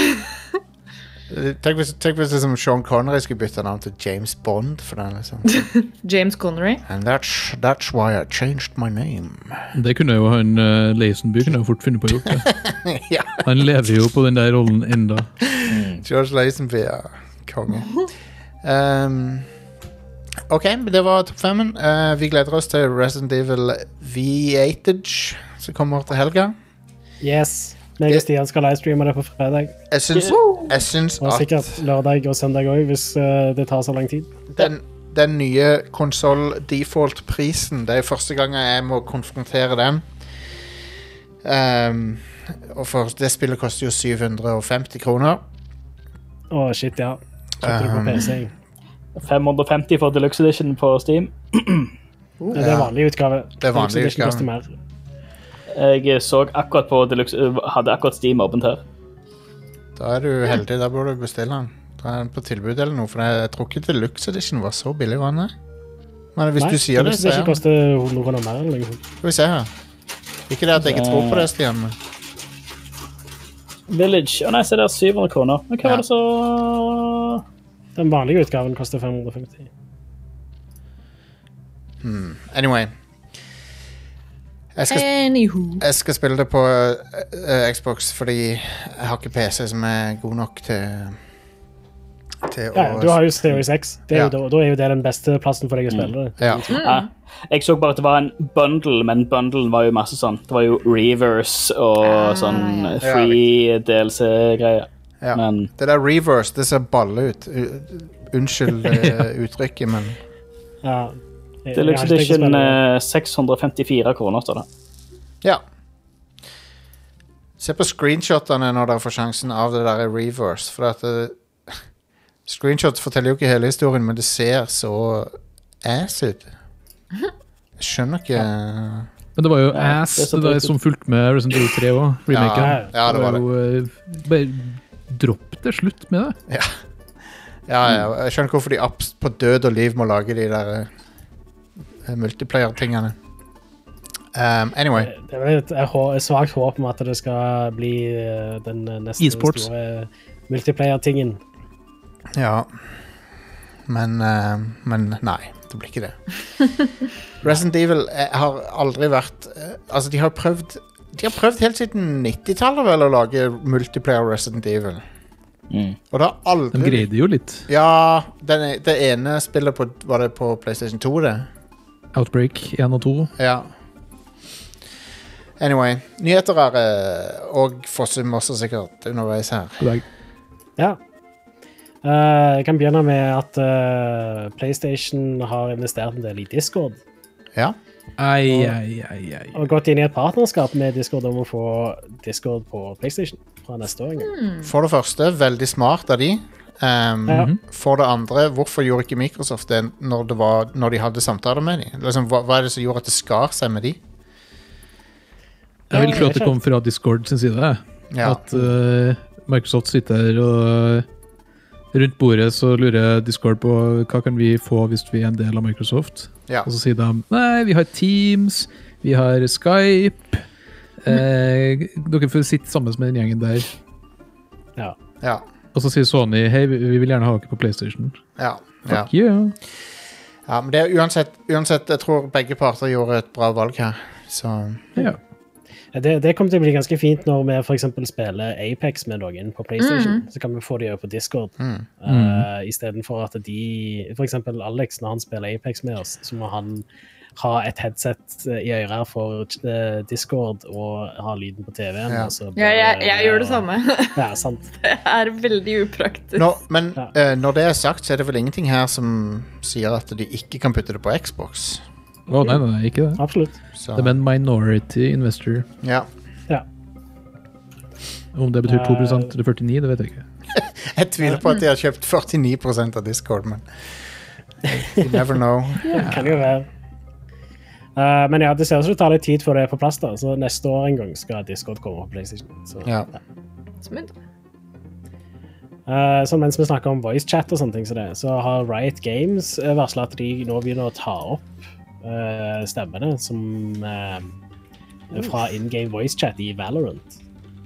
Tenk hvis det som Sean Connery skulle bytte navn til James Bond for den, liksom. James Connery. And that's why I changed my name. Det kunne jo han Lazenby kunne jo fort funnet på å gjøre det. Ja, Han lever jo på den der rollen enda. George Lazenby, ja. Konge. Ok, det var topp 5. Vi gleder oss til Resident Evil V8 som kommer til helga. Yes. Meg og Stian skal livestreame det på fredag. Jeg syns Og sikkert at lørdag og søndag også, hvis det tar så lang tid. den nye konsol default-prisen, det første gang jeg må konfrontere den. Og for det spillet koster jo 750 kroner. Shit, ja. Kjøpte du på PC? 550 for Deluxe Edition på Steam. Det er vanlig utgave. Det er vanlig Deluxe Edition utgave. koster mer. Jeg så akkurat på Deluxe, hadde akkurat Steam åpent her. Da er du heldig, da burde du bestille den. Da er den på tilbud eller noe, for jeg tror ikke Deluxe Edition var så billig, var den det? Men hvis du sier det, så Deluxe Edition koster 100 kroner mer eller noe. Skal vi se her. Ikke det at jeg ikke tror på det, Stian, men Village, nei, så det er 700 kroner. Men hva Ja. var det så... Den vanlige utgaven koster 550. anyway. Anywho. Jeg skal spille det på Xbox, fordi jeg har ikke PC som er god nok til Ja, du har jo Series X. Da er jo det den beste plassen for deg å spille det. Ja. Ja, jeg så bare at det var en bundle, men bundlen var jo masse sånn. Det var jo reverse og sånn free DLC-greier. Ja. Men Det der reverse, det ser balle ut. Unnskyld uttrykket, men Ja. Deluxe Jeg har ikke tenkt å Edition spille 654 kroner, står det. ja. Se på screenshotene når dere får sjansen av det der reverse, for at screenshots forteller jo ikke hele historien, men det ser så ass ut. Jeg skjønner ikke Men det var jo det ass er så det der tøft. som fulgte med Resident Evil 3 også, remaken. Ja, det var det. jo, bare dropp det, slutt med det. Ja, jeg skjønner ikke hvorfor de på død og liv må lage de der multiplayer-tingene. Anyway. Det er vel et svagt håp om at det skal bli den neste E-sports. store multiplayer-tingen. Ja. Men nei, det blir ikke det. Resident Evil har aldri vært altså de har prøvd helt siden 90-tallet vel å lage multiplayer Resident Evil. Og det har De aldri greide jo litt. Ja, det ene spillet var det på PlayStation 2 det. Outbreak 1 og 2. Ja. Anyway, nyheter og Fossum også sikkert underveis her. God dag. Ja. Jeg kan begynne med at PlayStation har investert en del i Discord. Ja. Ei. Og gått inn i et partnerskap med Discord om å få Discord på PlayStation fra neste år. For det første, veldig smart av de. For det andre, hvorfor gjorde ikke Microsoft det når de hadde samtaler med dem? Liksom, hva det som gjorde at det skar seg med dem? Jeg vil tro at det kom fra Discord sin side. Ja. At Microsoft sitter her og rundt bordet så lurer Discord på hva kan vi få hvis vi en del av Microsoft. Ja. Og så sier de, nei, vi har Teams, vi har Skype. Dere får sitte sammen med den gjengen der. Ja. Og så sier Sony, hei, vi vil gjerne ha dere på PlayStation. Ja. Fuck you. Ja, men det uansett, jeg tror begge parter gjorde et bra valg her. Så... Ja. Det kommer til å bli ganske fint når vi for eksempel spiller Apex med noen på PlayStation. Så kan vi få de over på Discord. I stedet for at for eksempel Alex, når han spiller Apex med oss, så må han ha et headset i øret for Discord og ha lyden på TV-en. Ja. Jeg gjør det samme. Ja, sant. Det veldig upraktisk. Men når det sagt, så det vel ingenting her som sier at de ikke kan putte det på Xbox. Nei, ikke det. Absolutt. Så. Det er en minority investor. Ja. Om det betyr 2% eller 49%, det vet jeg ikke. Jeg tviler på at de har kjøpt 49% av Discord, men you never know. Kan jo være. Men ja, det ser ut som det tar litt tid før det er på plass da, så neste år en gang skal Discord komme på PlayStation. Så, Smooth. Så mens vi snakker om voice chat og sånne ting så har Riot Games varslet at de nå begynner å ta opp stemmene som fra in-game voice chat i Valorant.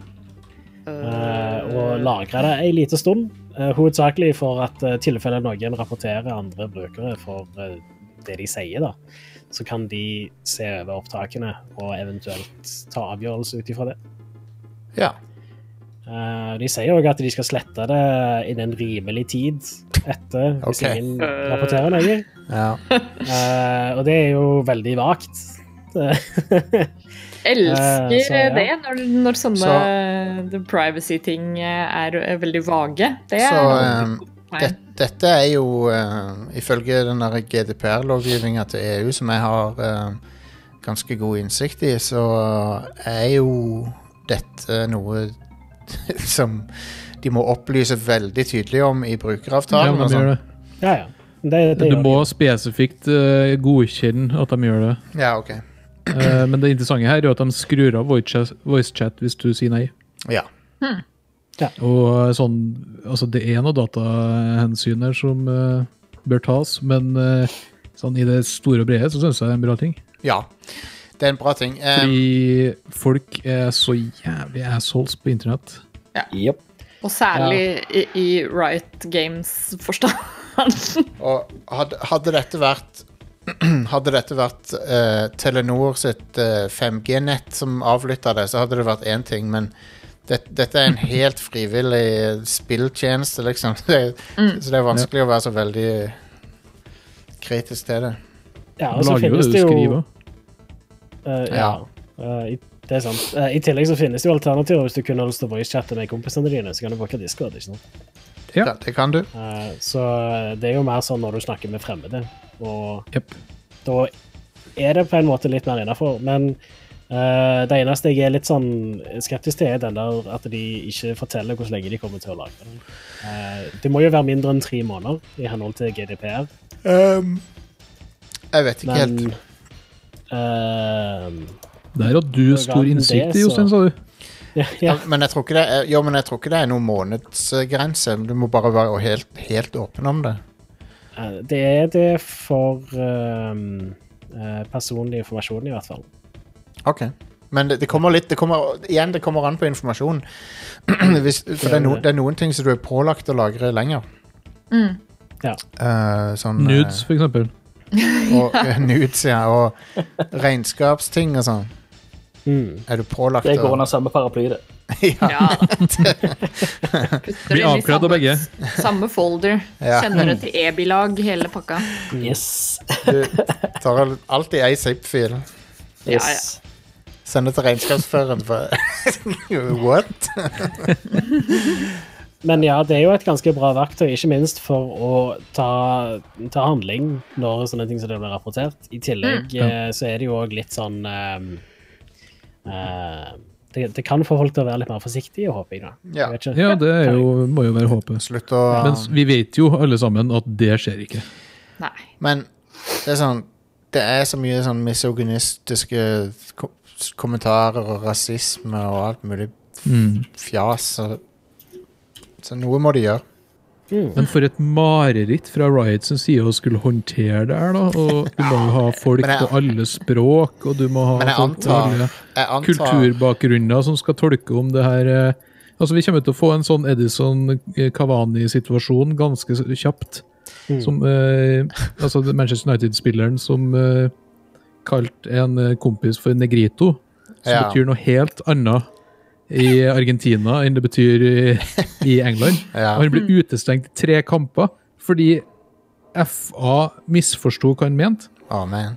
Og lagre det en liten stund, hovedsakelig for at tilfelle noen rapporterer andre brukere for det de sier da, så kan de se over opptakene og eventuelt ta avgjørelse ut ifra det. Ja. De sier også at de skal slette det innen rimelig tid etter hvis ingen rapporterer noe. Ja. Og det er jo veldig vagt. Elsker det når sånne privacy-ting er veldig vage. Dette er jo ifølge den der GDPR-lovgivningen til EU som jeg har ganske god innsikt i, så er jo dette noe som de må opplyse veldig tydelig om i brukeravtalen. Ja, de gjør det. Ja. Det du må spesifikt godkjenne at de gjør det. Ja, ok. Men det interessante her er at de skrur av voice chat hvis du sier nei. Ja. Og sånn, altså det er noen datahensyn her som bør tas, men sånn i det store og brede så synes jeg det er en bra ting. Ja, det er en bra ting. Fordi folk er så jævlig assholes på internett. Ja. Yep. Og særlig i Riot Games forstand. Og hadde dette vært Telenor sitt 5G-nett som avlyttet det, så hadde det vært en ting, men dette er en helt frivillig spilltjeneste, liksom. Så det er vanskelig å være så veldig kritisk til det. Ja, og så finnes det jo... det er sant. I tillegg så finnes det jo alternativer hvis du kunne ha lyst til å voice-chatte med kompisene dine, så kan du bruke Discord, ikke sant? Ja, det kan du. Så det er jo mer sånn når du snakker med fremmede, og da er det på en måte litt mer innenfor, men det eneste jeg er litt sånn skeptisk til er den der at de ikke forteller hvor lenge de kommer til å lage den. Det må jo være mindre enn 3 måneder i henhold til GDPR. Jeg vet ikke helt. Der har du stor innsikt i, Jostein, sa du. Ja. Men jeg tror ikke det er noen månedsgrense. Du må bare være helt åpen om det. Det er det for personlig informasjon i hvert fall. Ok, men det kommer an på informasjon. For det er noen ting som du er pålagt å lagre lenger. Ja. Sånn, Nudes, for eksempel. Og nudes, ja, og regnskapsting og sånn. Er du pålagt Det går under samme paraply, det. Ja. Blir avkledd av begge. Samme folder. Ja. Kjenner det til e-bilag, hele pakka. Yes. Du tar alltid ei zip-fil. Yes. Send det til regnskapsføreren for... What? Men ja, det er jo et ganske bra verktøy, ikke minst for å ta handling når sånne ting som det blir rapportert. I tillegg så er det jo også litt sånn det kan få folk til å være litt mer forsiktige, håper jeg da. Ja. Jeg vet ikke. Ja, det må jo være håpet. Slutt å... Men vi vet jo alle sammen at det skjer ikke. Nei. Men det er sånn, det er så mye sånn misogynistiske kommentarer og rasisme og alt mulig fjas, så noe må de gjøre. Men for et mareritt fra Riot som sier å skulle håndtere det her da, og du må jo ha folk på alle språk, og du må ha folk på alle kulturbakgrunner som skal tolke om det her. Altså vi kommer til å få en sånn Edison Cavani-situasjon ganske kjapt. Som, altså Manchester United-spilleren som kalte en kompis for Negrito, som betyr noe helt annet i Argentina enn det betyr i England. Og han ble utestengt i 3 kamper fordi FA misforstod hva han mente. Man.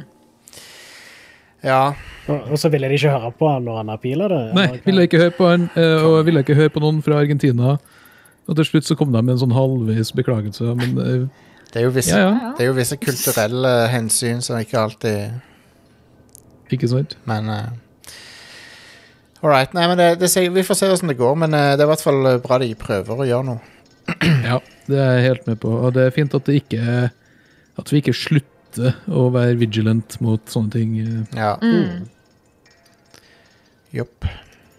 Ja. Og så ville de ikke høre på han når han appealer det? Nei, ville ikke høre på han, og ville ikke høre på noen fra Argentina. Og til slutt så kom de med en sånn halvvis beklagelse, men... Det er jo visse kulturelle hensyn som ikke alltid... Ikke sant? Men... Alright, nei, men vi får se hvordan det går, men det er i hvert fall bra de prøver å gjøre noe. Ja, det er jeg helt med på, og det er fint at vi ikke slutter å være vigilant mot sånne ting. Ja. Jopp.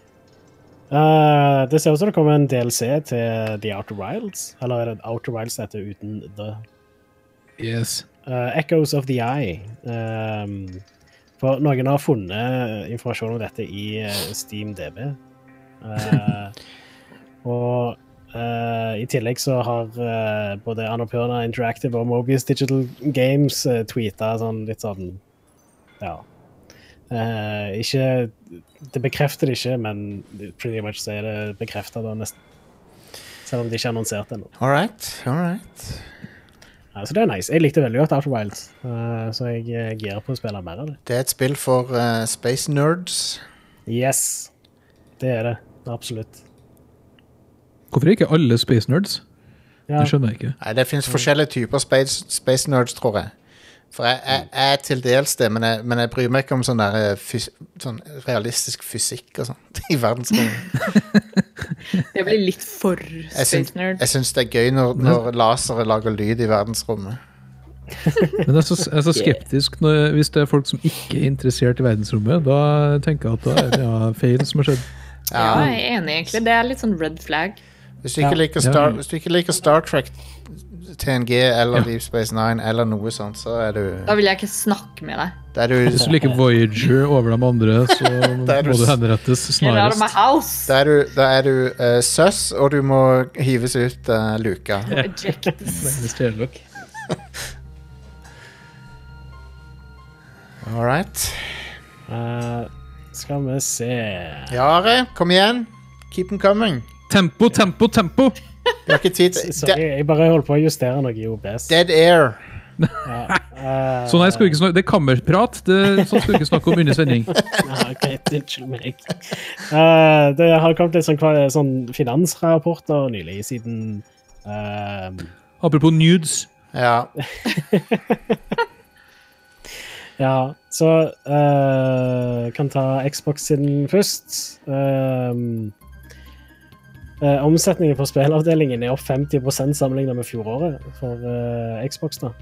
Det ser ut som det kommer en DLC til The Outer Wilds, eller er det Outer Wilds dette uten The? Yes. Echoes of the Eye. For noen har funnet informasjon om dette i Steam DB. Og i tillegg så har både Annapurna Interactive og Mobius Digital Games tweetet sånn litt sånn, ja. Ikke, det bekrefter det ikke, men pretty much så er det bekreftet da nesten. Selv om de ikke har annonsert det nå. Alright. Så det er nice. Jeg likte veldig godt Outer Wilds, så jeg girer på å spille mer av det. Det er et spill for space nerds. Yes, det er det. Absolutt. Hvorfor er ikke alle space nerds? Ja. Det skjønner jeg ikke. Nei, det finnes forskjellige typer space nerds, tror jeg. For jeg er til dels det, men jeg bryr meg ikke om sånn realistisk fysikk og sånt i verdensrommet. Det blir litt for space nerd. Jeg synes det er gøy når lasere lager lyd i verdensrommet. Men jeg er så skeptisk hvis det er folk som ikke er interessert i verdensrommet. Da tenker jeg at det er feil som har skjedd. Ja, jeg er enig egentlig. Det er litt sånn red flag. Hvis du ikke liker Star Trek, TNG eller Deep Space Nine eller noe sånt, så er du... Da vil jeg ikke snakke med deg. Hvis du liker Voyager over de andre, så må du henrettes snarest. Da er du søs, og du må hives ut luka. Alright. Skal vi se... Jare, kom igjen. Keep them coming. Tempo! Vi har ikke tid. Sorry, jeg bare holdt på å justere noe i OBS. Dead air. Så nei, skal vi ikke snakke, det er kammerprat. Sånn skal vi ikke snakke om under sending. Greit, unnskyld meg. Det har kommet litt sånn finansrapporter nylig, siden... Apropos nudes. Ja. Ja, så kan ta Xbox sin først. Omsetningen for spillavdelingen er opp 50% sammenlignet med fjoråret for Xbox da.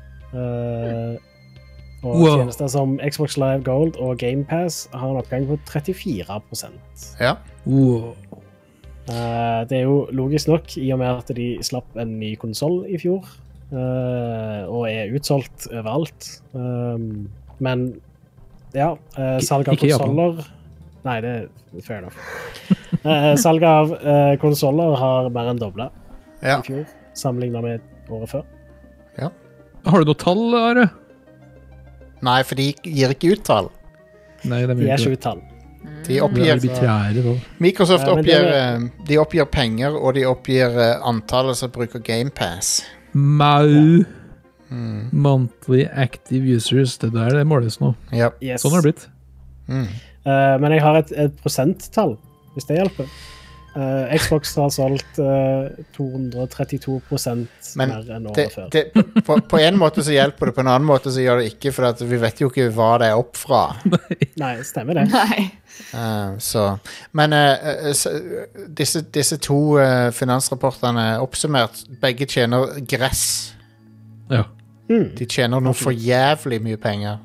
Og tjenester som Xbox Live Gold og Game Pass har en oppgang på 34%. Ja. Det er jo logisk nok i og med at de slapp en ny konsol i fjor, og er utsolgt overalt. Men ja, salg av konsoler... Nei, det er fair enough. Salget av konsoler har mer enn doblet i fjor, sammenlignet med året før. Ja. Har du noe tall, Are? Nei, for de gir ikke ut tall. Nei, de er ikke ut tall. De oppgir... Microsoft oppgir penger, og de oppgir antallet som bruker Game Pass. Monthly active users, det måles nå. Yep. Yes. Sånn har det blitt. Men jeg har et prosenttall, hvis det hjelper. Xbox har solgt 232% Men mer enn året før. På en måte så hjelper det, på en annen måte så gjør det ikke, for at vi vet jo ikke hva det er opp fra. Nei, stemmer det. Nei. Men disse to finansrapportene oppsummert, begge tjener gress. Ja. De tjener noe for jævlig mye penger.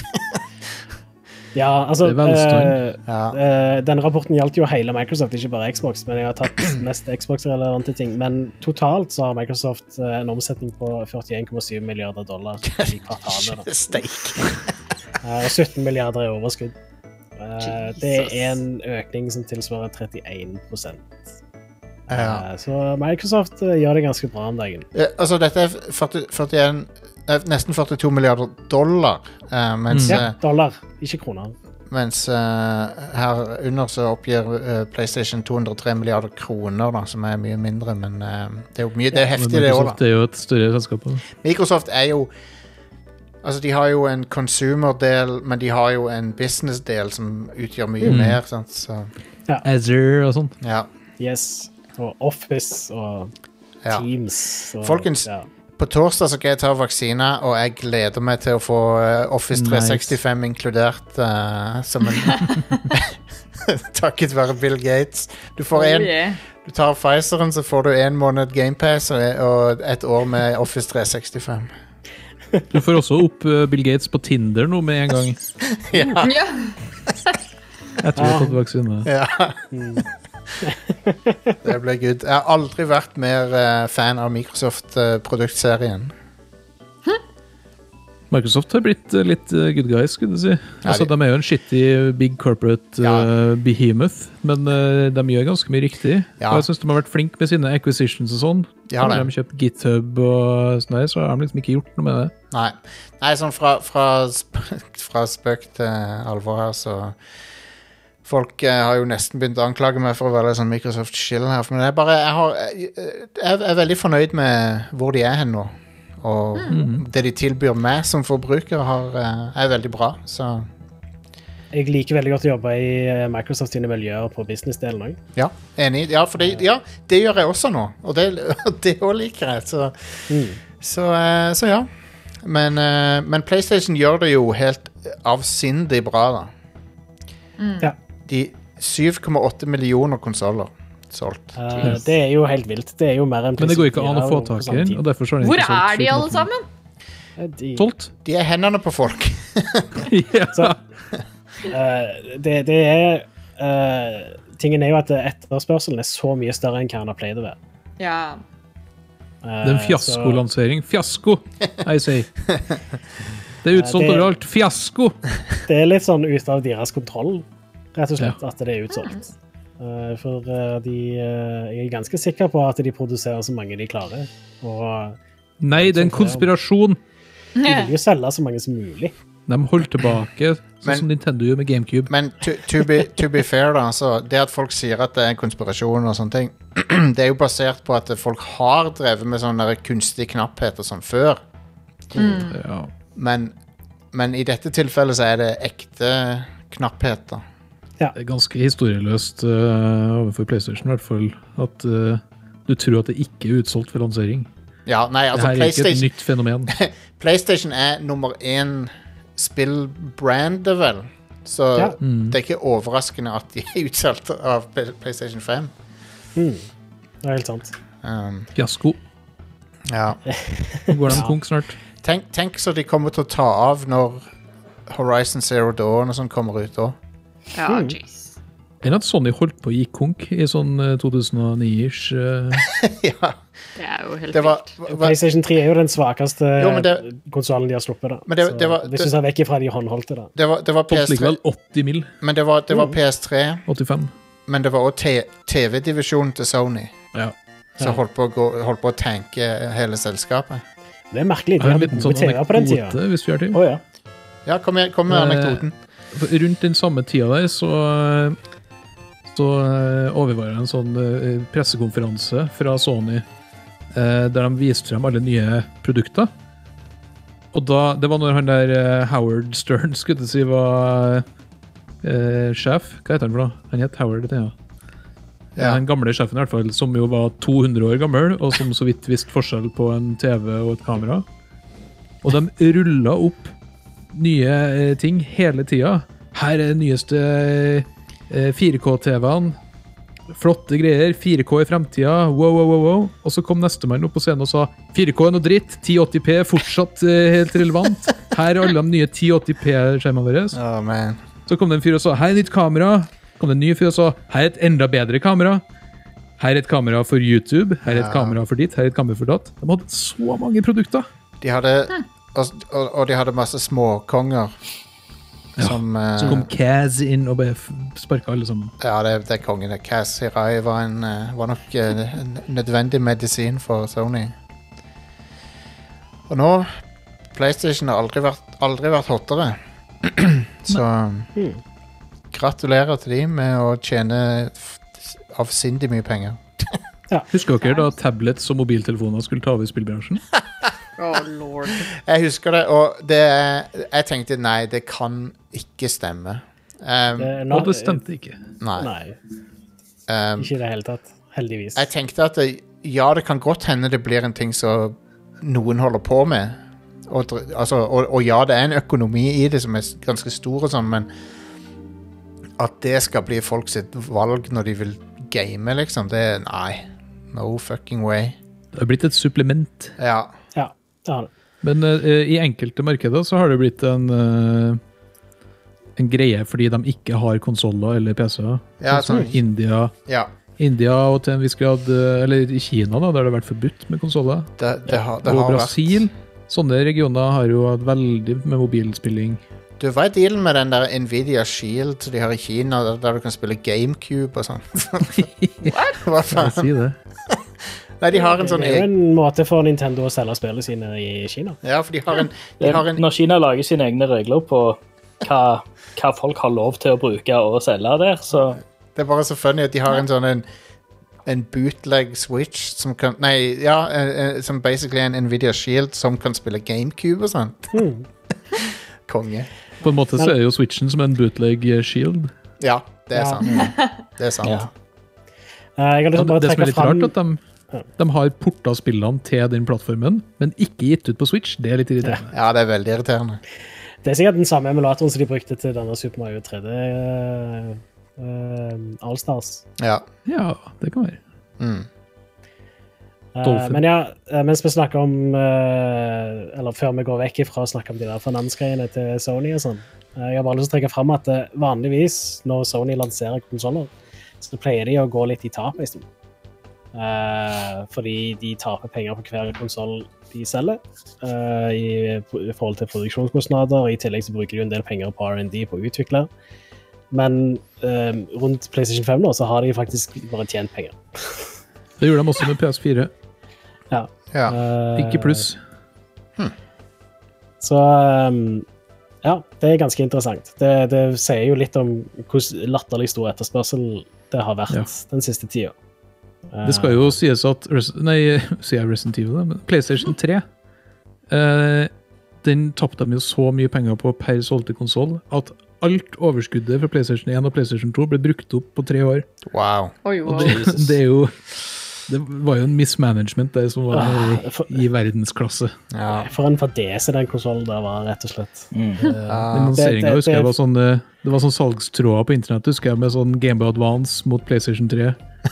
Ja, altså Det er velstand. denne rapporten gjaldt jo hele Microsoft, ikke bare Xbox, men jeg har tatt mest Xbox-relevante ting. Men totalt så har Microsoft en omsetning på $41,7 milliarder i kvartalet. Da. Steak. Og 17 milliarder i overskudd. Det er en økning som tilsvarer 31%. Så Microsoft gjør det ganske bra om dagen. Altså, dette er nesten $42 milliarder, mens, dollar, ikke kroner. mens her under så oppgir PlayStation 203 milliarder kroner, da, som er mye mindre, men det er jo mye, det er heftig det også, da. Microsoft er jo et større selskap. Microsoft er jo, altså de har jo en consumer-del, men de har jo en business-del som utgjør mye mer, sant, så... Azure og sånt. Ja. Yes, og Office og Teams. Og, Folkens, på torsdag så skal jeg ta vaksine, og jeg gleder meg til å få Office 365 inkludert som en takket være Bill Gates. Du får du tar Pfizeren, så får du 1 måned Game Pass og 1 år med Office 365. Du får også opp Bill Gates på Tinder nå med en gang. Ja. Etter å ha tatt vaksine. Ja. Det ble good. Jeg har aldri vært mer fan av Microsoft-produktserien. Microsoft har blitt litt good guys, skulle du si. Altså, de er jo en shitty big corporate behemoth, men de gjør ganske mye riktig. Og jeg synes de har vært flink med sine acquisitions og sånn. Når de kjøpt GitHub og sånn der, så har de liksom ikke gjort noe med det. Nei, sånn fra spøk til alvor her, så... Folk har jo nesten begynt å anklage meg for å være sånn Microsoft-skill her, men jeg er veldig fornøyd med hvor de er hen nå, og det de tilbyr meg som forbruker er veldig bra, så... Jeg liker veldig godt å jobbe i Microsoft sine miljøer på business-delen også. Ja, enig. Ja, for det gjør jeg også nå, og det også liker jeg, så ja. Men PlayStation gjør det jo helt avsindig bra, da. Ja. De 7,8 millioner konsoler solgt. Det er jo helt vilt. Det er jo mer enn... Men det går ikke an å få tak i den, og derfor så har den Hvor ikke solgt. er de alle sammen? Solgt? De er hendene på folk. Ja. Det er... tingen er jo at etterspørselen er så mye større enn hva han har pleid å være. Ja. Det er en fiasko-lansering. Fiasko, I say. Det er utsolgt overalt. Fiasko! Det er litt sånn ut av deres kontroll, rett og slett, at det er utsolgt. For jeg er ganske sikker på at de produserer så mange de klarer. Nei, det er en konspirasjon! De vil jo selge så mange som mulig. De holder tilbake, som Nintendo gjør med GameCube. Men to be fair da, så det at folk sier at det er en konspirasjon og sånne ting, det er jo basert på at folk har drevet med sånne kunstig knapphet og sånn før. Ja. Men i dette tilfellet så er det ekte knapphet da. Ja. Det er ganske historieløst overfor PlayStation i hvert fall, at du tror at det ikke er utsolgt for lansering. Ja, nei, altså det her er ikke et nytt fenomen. PlayStation er nummer 1 spillbrand, vel? Så det er ikke overraskende at de er utsolgt av PlayStation 5. Det er helt sant. Fiasko. Ja. Går de konk snart? Tenk så de kommer til å ta av når Horizon Zero Dawn og sånn kommer ut da. Ja, jeez. Enn at Sony holdt på å gi konk i sånn 2009-ish. Ja. Det er jo helt vilt. PlayStation 3 er jo den svakeste konsolen de har sluppet da. Men hvis du ser vekk ifra de håndholdte da. Det var PS3. Likevel 80 mil. Men det var PS3. 85. Men det var også TV-divisjonen til Sony. Ja. Så holdt på å tanke hele selskapet. Det er merkelig. De hadde gode TV på den tiden. Hvis vi har tid. Ja. Ja, kom med anekdoten. Rundt den samme tida der så overvar jeg en sånn pressekonferanse fra Sony der de viste frem alle nye produkter. Og det var når han der Howard Stern skulle si var sjef. Hva heter han for noe? Han het Howard, ja. Den gamle sjefen i hvert fall, som jo var 200 år gammel, og som så vidt visste forskjell på en TV og et kamera. Og de rullet opp nye ting hele tiden. Her er nyeste 4K-TV-en. Flotte greier, 4K i fremtiden, wow. Og så kom nestemann opp på scenen og sa 4K er noe dritt, 1080p er fortsatt helt relevant. Her er alle de nye 1080p-skjermene våre. Oh, man. Så kom det en fyr og sa, her er nytt kamera. Kom det en ny fyr og sa, her er et enda bedre kamera. Her er et kamera for YouTube, her er et kamera for ditt, her er et kamera for datt. De hadde så mange produkter. De hadde, og de hadde masse småkonger. Så kom Kaz inn og bare sparket alle sammen. Ja, det er kongen. Kaz Hirai var nok en nødvendig medisin for Sony. Og nå, PlayStation har aldri vært hottere. Så gratulerer til de med å tjene avsindig mye penger. Husker dere da tablets og mobiltelefoner skulle ta over spillbransjen? Lord. Jeg husker det, og jeg tenkte nei, det kan ikke stemme. Og det stemte ikke. Nei. Ikke i det hele tatt, heldigvis. Jeg tenkte at det kan godt hende det blir en ting som noen holder på med. Og ja, det er en økonomi i det som er ganske stor og sånn, men at det skal bli folk sitt valg når de vil game, liksom, det er nei. No fucking way. Det har blitt et supplement. Ja. Men i enkelte markeder så har det blitt en greie fordi de ikke har konsoler eller PC-er. Sånn India og til en viss grad, eller i Kina da, der det har vært forbudt med konsoler. Og Brasil, sånne regioner har jo hatt veldig med mobilspilling. Du, hva er dealen med den der Nvidia Shield de har i Kina, der du kan spille GameCube og sånn? Hva faen? Jeg sier det. Nei, de har en sånn... Det er jo en måte for Nintendo å selge spillene sine i Kina. Ja, for de har en... Når Kina lager sine egne regler på hva folk har lov til å bruke og selge der, så... Det er bare så funny at de har en sånn en bootleg Switch som kan... som basically en Nvidia Shield som kan spille GameCube og sånt. Konge. På en måte så er jo Switchen som en bootleg Shield. Ja, det er sant. Det er sant. Ja. Jeg har liksom bare det som er trekke litt frem... rart at de har portet spillene til den plattformen, men ikke gitt ut på Switch. Det er litt irriterende. Ja, det er veldig irriterende. Det er sikkert den samme emulatoren som de brukte til denne Super Mario 3D All-Stars. Ja, det kan være. Men ja, mens vi snakker om eller før vi går vekk ifra å snakke om de der finansgreiene til Sony og sånn, jeg har bare lyst til å trekke frem at vanligvis når Sony lanserer konsoler, så pleier de å gå litt i tap en stund. Fordi de taper penger på hver konsol de selger i forhold til produksjonskostnader. I tillegg så bruker de en del penger på R&D på å utvikle, men rundt PlayStation 5 nå så har de faktisk bare tjent penger. Det gjorde de også med PS4. Ja. Ikke pluss. Så ja, det er ganske interessant. Det sier jo litt om hvordan latterlig stor etterspørsel det har vært den siste tiden. Det skal jo sies at Resident Evil, men PlayStation 3 den tappte de jo så mye penger på per solgte konsol at alt overskuddet fra PlayStation 1 og PlayStation 2 ble brukt opp på 3 år. Wow. Og det var jo en mismanagement der som var i verdensklasse. Ja. For en fadese den konsolen der var, rett og slett. Lanseringen husker jeg var sånn, det var sånn salgstråder på internett, husker jeg, med sånn Game Boy Advance mot PlayStation 3.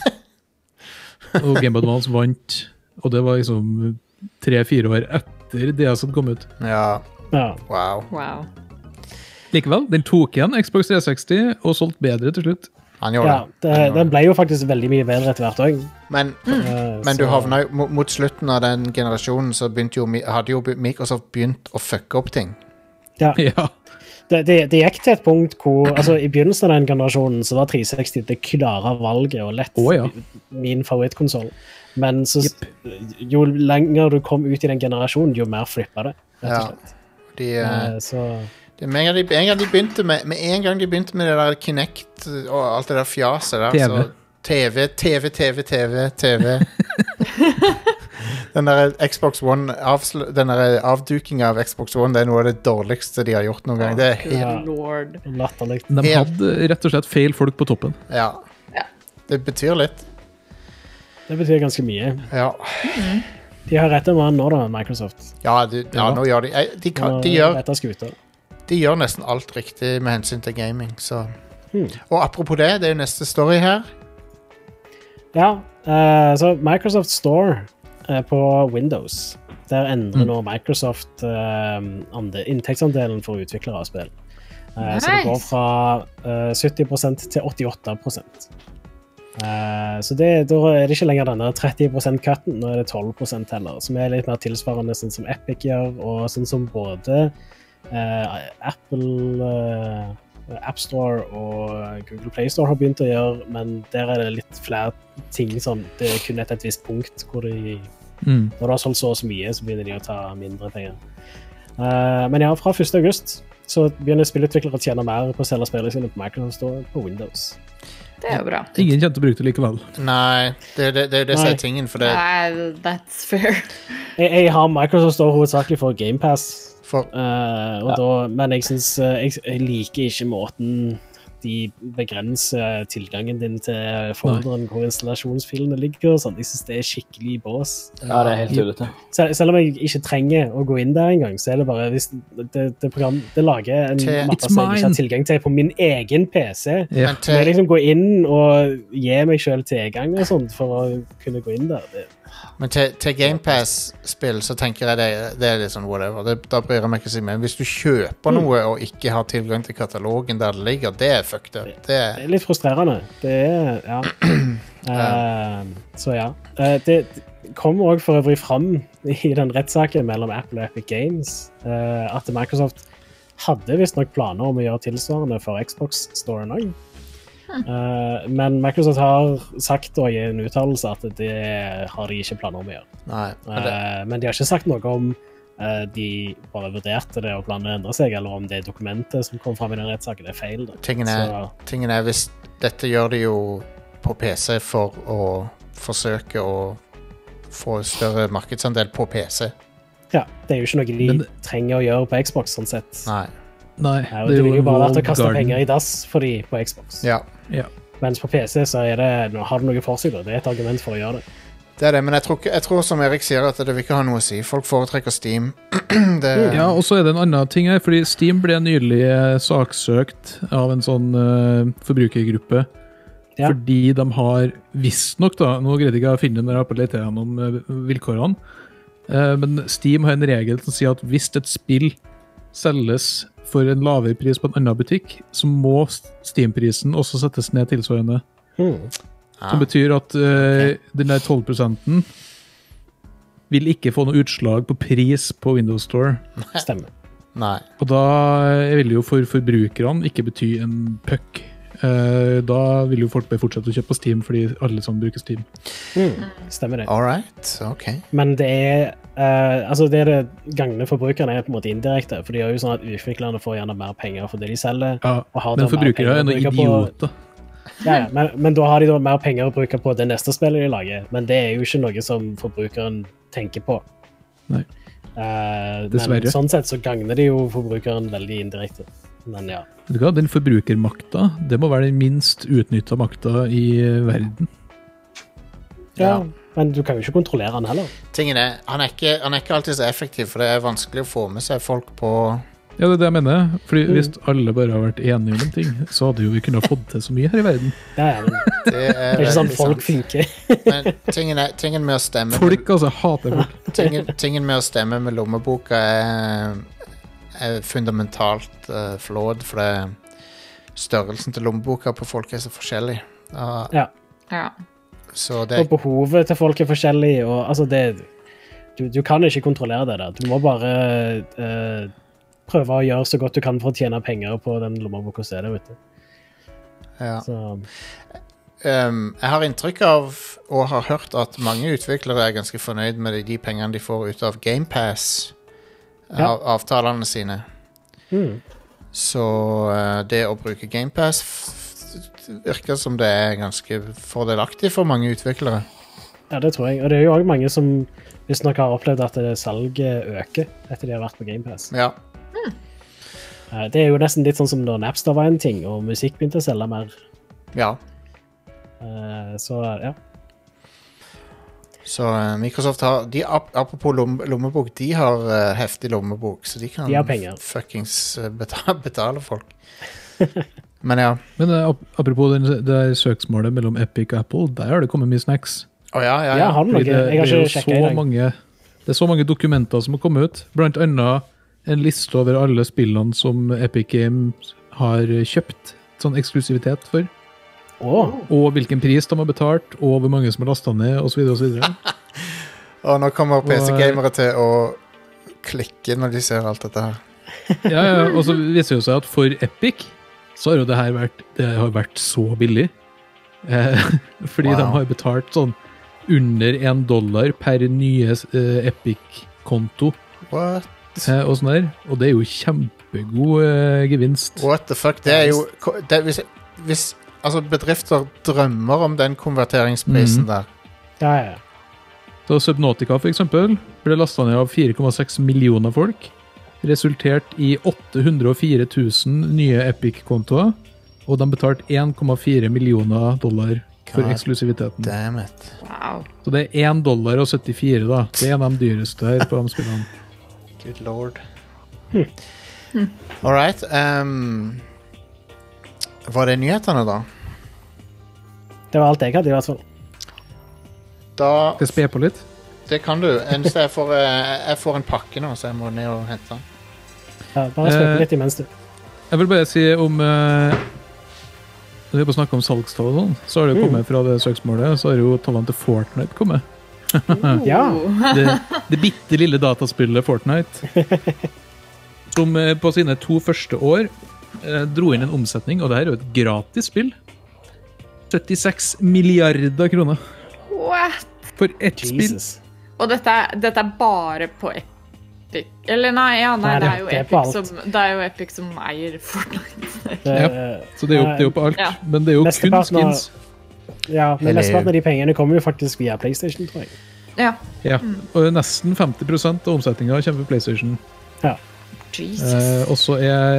Og Game Boy Advance vant, og det var liksom 3-4 år etter det som kom ut. Ja. Wow. Likevel, den tok igjen Xbox 360 og solgt bedre til slutt. Den ble jo faktisk veldig mye bedre etter hvert også. Men du havna jo mot slutten av den generasjonen, så hadde jo Microsoft begynt å fucke opp ting. Ja. Det gikk til et punkt hvor, altså i begynnelsen av den generasjonen så var 360 det klare valget og lett min favorittkonsol. Men så, jo lenger du kom ut i den generasjonen, jo mer flippet det, rett og slett. Med en gang de begynte med det der Kinect og alt det der fjaset der, TV. Den der Xbox One, den der avduking av Xbox One, det er noe av det dårligste de har gjort noen gang. Det er helt latterlig. De hadde rett og slett feil folk på toppen. Ja. Det betyr litt. Det betyr ganske mye. Ja. De har rett om han nå da, Microsoft. Ja, nå gjør de gjør nesten alt riktig med hensyn til gaming, så. Og apropos det er jo neste story her. Ja, så Microsoft Store på Windows. Der endrer nå Microsoft inntektsandelen for utviklere av spill. Nice. Så det går fra 70% til 88%. Så da er det ikke lenger denne 30%-cutten, nå er det 12% heller, som er litt mer tilsvarende sånn som Epic gjør, og sånn som både Apple App Store og Google Play Store har begynt å gjøre, men der er det litt flere ting sånn, det er kun et visst punkt hvor når du har solgt så mye, så begynner de å ta mindre penger. Men ja, fra 1. august så begynner spillutviklere å tjene mer på å selge spillene sine på Microsoft Store på Windows. Det er jo bra. Ingen kjente å bruke det likevel. Nei, det er det som er tingen for det. Nei, that's fair. Jeg har Microsoft Store hovedsakelig for Game Pass. Men jeg synes jeg liker ikke måten de begrenser tilgangen din til folderen hvor installasjonsfilene ligger og sånt. Jeg synes det er skikkelig bås. Ja, det er helt tullete. Selv om jeg ikke trenger å gå inn der en gang, så er det bare hvis det lager en mappe som jeg ikke har tilgang til på min egen PC. Ja. Så jeg liksom gå inn og gi meg selv tilgang og sånt for å kunne gå inn der. Men til Game Pass-spill så tenker jeg det er litt sånn whatever. Da bryr jeg meg ikke si mer. Hvis du kjøper noe og ikke har tilgang til katalogen der det ligger, det er fucked up. Det er litt frustrerende. Det er, ja. Så ja. Det kom også for øvrig fram i den rettssaken mellom Apple og Epic Games at Microsoft hadde vist nok planer om å gjøre tilsvarende for Xbox Store nå. Men Microsoft har sagt i en uttalelse at det har de ikke planer om å gjøre. Nei, men de har ikke sagt noe om de bare vurderte det og planene endre seg, eller om det dokumentet som kom frem i den rettssaken er feil. Tingen er hvis dette gjør de jo på PC for å forsøke å få større markedsandel på PC. Ja, det er jo ikke noe de trenger å gjøre på Xbox sånn sett. Nei, det vil jo bare vært å kaste penger i dass for de på Xbox. Ja. Mens på PC så har det noe for seg da. Det er et argument for å gjøre det. Det er det, men jeg tror som Erik sier at det vil ikke ha noe å si. Folk foretrekker Steam. Ja, og så er det en annen ting her, fordi Steam ble nylig saksøkt av en sånn forbrukergruppe. Ja. Fordi de har visstnok da, nå greide jeg ikke å finne når jeg har på litt gjennom vilkårene, men Steam har en regel som sier at hvis et spill selges for en lavere pris på en annen butikk, så må Steam-prisen også settes ned tilsvarende. Som betyr at den der 12% vil ikke få noe utslag på pris på Windows Store. Stemmer. Nei. Og da vil jo for forbrukerne ikke bety en puck. Da vil jo folk bare fortsette å kjøpe på Steam, fordi alle som bruker Steam. Stemmer det. Alright, ok. Men det det gagner forbrukerne er på en måte indirekte, for de gjør jo sånn at utviklerne får gjerne mer penger for det de selger. Ja, men forbrukere er noe idioter. Men da har de mer penger å bruke på det neste spillet de lager, men det er jo ikke noe som forbrukeren tenker på. Nei. Men sånn sett så gagner de jo forbrukeren veldig indirekte. Men ja. Den forbrukermakta, det må være den minst utnyttet makta i verden. Ja, men du kan jo ikke kontrollere han heller. Tingen er, han er ikke alltid så effektiv, for det er vanskelig å få med seg folk på. Ja, det er det jeg mener. Fordi hvis alle bare har vært enige om en ting, så hadde jo vi kunnet fått til så mye her i verden. Ja, men det er ikke sånn folk funker. Men tingen med å stemme folk hater folk. Tingen med å stemme med lommeboka er fundamentalt flawed, for størrelsen til lommeboka på folk er så forskjellig. Ja. Så og behovet til folk er forskjellig, og altså du kan ikke kontrollere det der. Du må bare prøve å gjøre så godt du kan for å tjene penger på den lommeboka stedet, vet du. Ja. Jeg har inntrykk av, og har hørt at mange utviklere er ganske fornøyd med de pengene de får ut av Game Pass, avtalene sine. Så det å bruke Game Pass virker som det er ganske fordelaktig for mange utviklere. Ja, det tror jeg. Og det er jo også mange som hvis nok har opplevd at salget øker etter de har vært på Game Pass. Ja. Det er jo nesten litt sånn som når Napster var en ting, og musikk begynte å selge mer. Ja. Så, ja. Så Microsoft har, apropos lommebok, de har heftig lommebok, så de kan fuckings betale folk. Men ja. Men apropos det der søksmålet mellom Epic og Apple, der har det kommet mye snacks. Ja. Har du noe? Jeg har ikke sjekket i dag. Det er så mange dokumenter som har kommet ut, blant annet en liste over alle spillene som Epic Games har kjøpt, sånn eksklusivitet for. Og hvilken pris de har betalt, og hvor mange som har lastet ned, og så videre og så videre. Og nå kommer PC-gamere til å klikke når de ser alt dette her. Ja, og så viser det seg at for Epic så har jo det her vært så billig. Fordi de har betalt sånn under $1 per nye Epic-konto. What? Og sånn der. Og det er jo kjempegod gevinst. What the fuck? Det er jo... Hvis altså bedrifter drømmer om den konverteringsprisen der. Ja. Så Subnautica for eksempel ble lastet ned av 4,6 millioner folk, resultert i 804 000 nye Epic-kontoer, og de betalte $1,4 millioner for eksklusiviteten. Damn it. Wow. Så det er $1,74 da. Det er en av de dyreste her på de spillene. Good lord. All right. Var det nyhetene da? Det var alt jeg hadde i hvert fall. Skal jeg spe på litt? Det kan du. Jeg får en pakke nå, så jeg må ned og hente den. Ja, bare spe på litt imens du. Jeg vil bare si om når vi er på å snakke om salgstall og sånn, så har det kommet fra det søksmålet, så har jo tallene til Fortnite kommet. Ja. Det bitte lille dataspillet Fortnite, som på sine 2 første år dro inn en omsetning, og det her er jo et gratis spill. 76 milliarder kroner. What? For ett spill. Og dette er bare på Epic. Eller nei, det er jo Epic som eier Fortnite. Så det er jo på alt. Men det er jo kun skins. Ja, men mesteparten av de pengene kommer jo faktisk via PlayStation, tror jeg. Ja. Og nesten 50% av omsetningen kommer fra PlayStation. Ja. Jesus. Og så er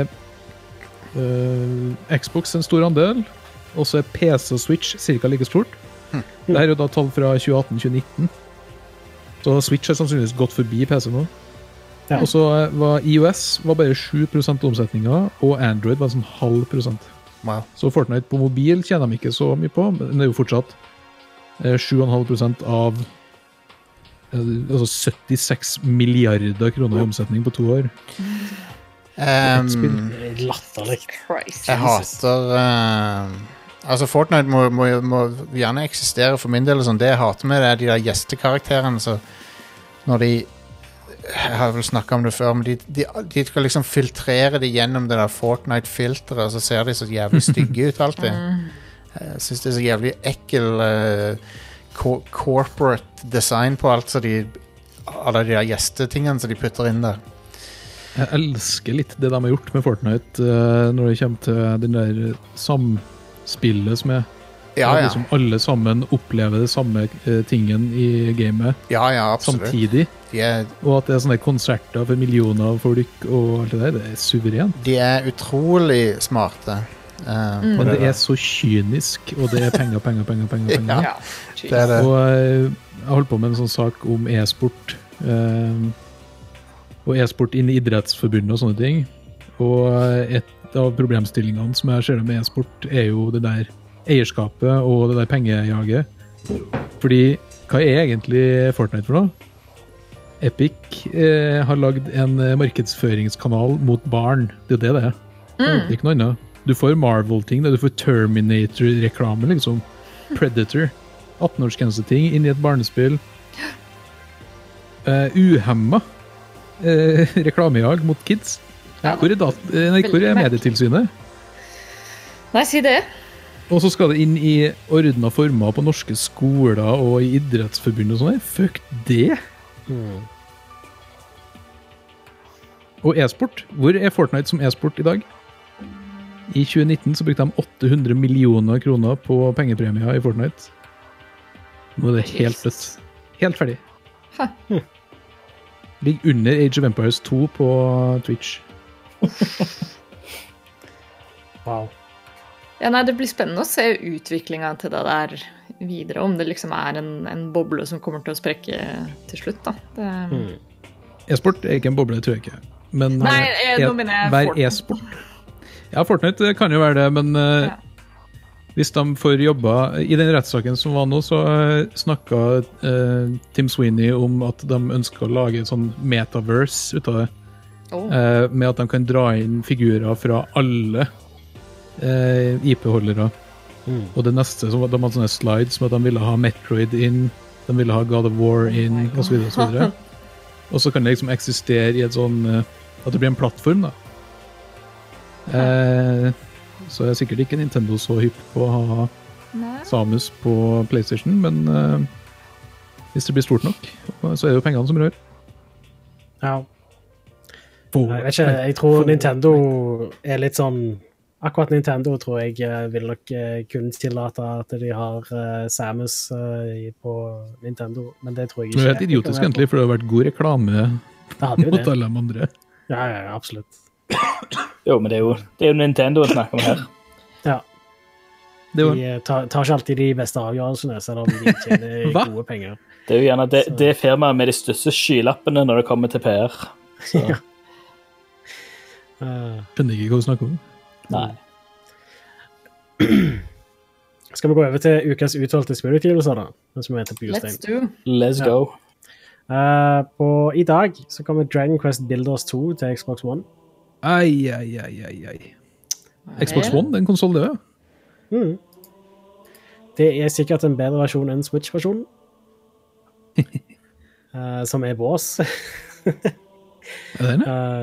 Xbox en stor andel, og så er PC og Switch cirka like stort. Det er jo da tall fra 2018-2019. Så Switch har sannsynligvis gått forbi PC nå. Ja. Og så var iOS bare 7% av omsetningen, og Android var sånn 0,5%. Wow. Så Fortnite på mobil tjener de ikke så mye på, men det er jo fortsatt 7,5% av altså 76 milliarder kroner i omsetning på 2 år. Latterlig. Jeg hater altså Fortnite må gjerne eksistere for min del og sånn. Det jeg hater med det er de der gjestekarakterene, så når de jeg har vel snakket om det før, men de skal liksom filtrere det gjennom det der Fortnite-filteret, og så ser de så jævlig stygge ut alltid. Jeg synes det er så jævlig ekkel corporate design på alt, så alle de der gjestetingene som de putter inn der. Jeg elsker litt det de har gjort med Fortnite når det kommer til den der samspillet som er liksom alle sammen opplever det samme tingen i gamet samtidig. Og at det er sånne konserter for millioner av folk og alt det der, det er suverent. De er utrolig smarte. Men det er så kynisk, og det er penger. Ja, det er det. Og jeg holdt på med en sånn sak om e-sport, og e-sport inn i idrettsforbundet og sånne ting. Og et av problemstillingene som jeg ser med e-sport er jo det der eierskapet og det der pengejaget. Fordi, hva er egentlig Fortnite for noe? Epic har lagd en markedsføringskanal mot barn. Det er det er. Det er ikke noe annet. Du får Marvel-ting, du får Terminator-reklame, liksom. Predator. 18-årsgrense-ting inn i et barnespill. Uhemma reklamejag mot kids. Hvor er medietilsynet? Nei, si det. Og så skal det inn i ordnet former på norske skoler og i idrettsforbund og sånn. Fuck det! Og e-sport. Hvor er Fortnite som e-sport i dag? I 2019 så brukte de 800 millioner kroner på pengepremier i Fortnite. Nå er det helt dødt. Helt ferdig. Ligger under Age of Empires 2 på Twitch. Wow. Ja, nei, det blir spennende å se utviklingen til det der videre, om det liksom en boble som kommer til å sprekke til slutt, da. E-sport er ikke en boble, tror jeg ikke. Men nei, nå mener jeg hver Fortnite. e-sport. Ja, Fortnite kan jo være det, men hvis de får jobba i den rettssaken som var nå, så snakket Tim Sweeney om at de ønsker å lage et sånn metaverse ut av det. Med at de kan dra inn figurer fra alle IP-holdere. Og det neste, de hadde sånne slides med at de ville ha Metroid inn, de ville ha God of War inn, og så videre, og så videre. Og så kan det liksom eksistere i et sånn, at det blir en plattform, da. Så er sikkert ikke Nintendo så hypp på å ha Samus på PlayStation, men hvis det blir stort nok, så er det jo pengene som rør. Ja. Jeg vet ikke, jeg tror Nintendo er litt sånn, akkurat Nintendo tror jeg vil nok kunne tillate at de har Samus på Nintendo, men det tror jeg ikke. Det er helt idiotisk egentlig, for det har vært god reklame mot alle de andre. Ja, absolutt. Jo, men det er jo Nintendo å snakke om her. Ja. De tar ikke alltid de beste avgjørelsene, selv om de tjener gode penger. Det er jo gjerne det firmaet med de største skylappene når det kommer til PR. Ja. Skjønner ikke hva du snakker om. Nei. Skal vi gå over til ukas utvalgte spillutgivelser da? Let's go. I dag så kommer Dragon Quest Builders 2 til Xbox One. Ai. Xbox One, den konsolen det, ja. Det er sikkert en bedre versjon enn Switch-versjonen. Som er bås. Den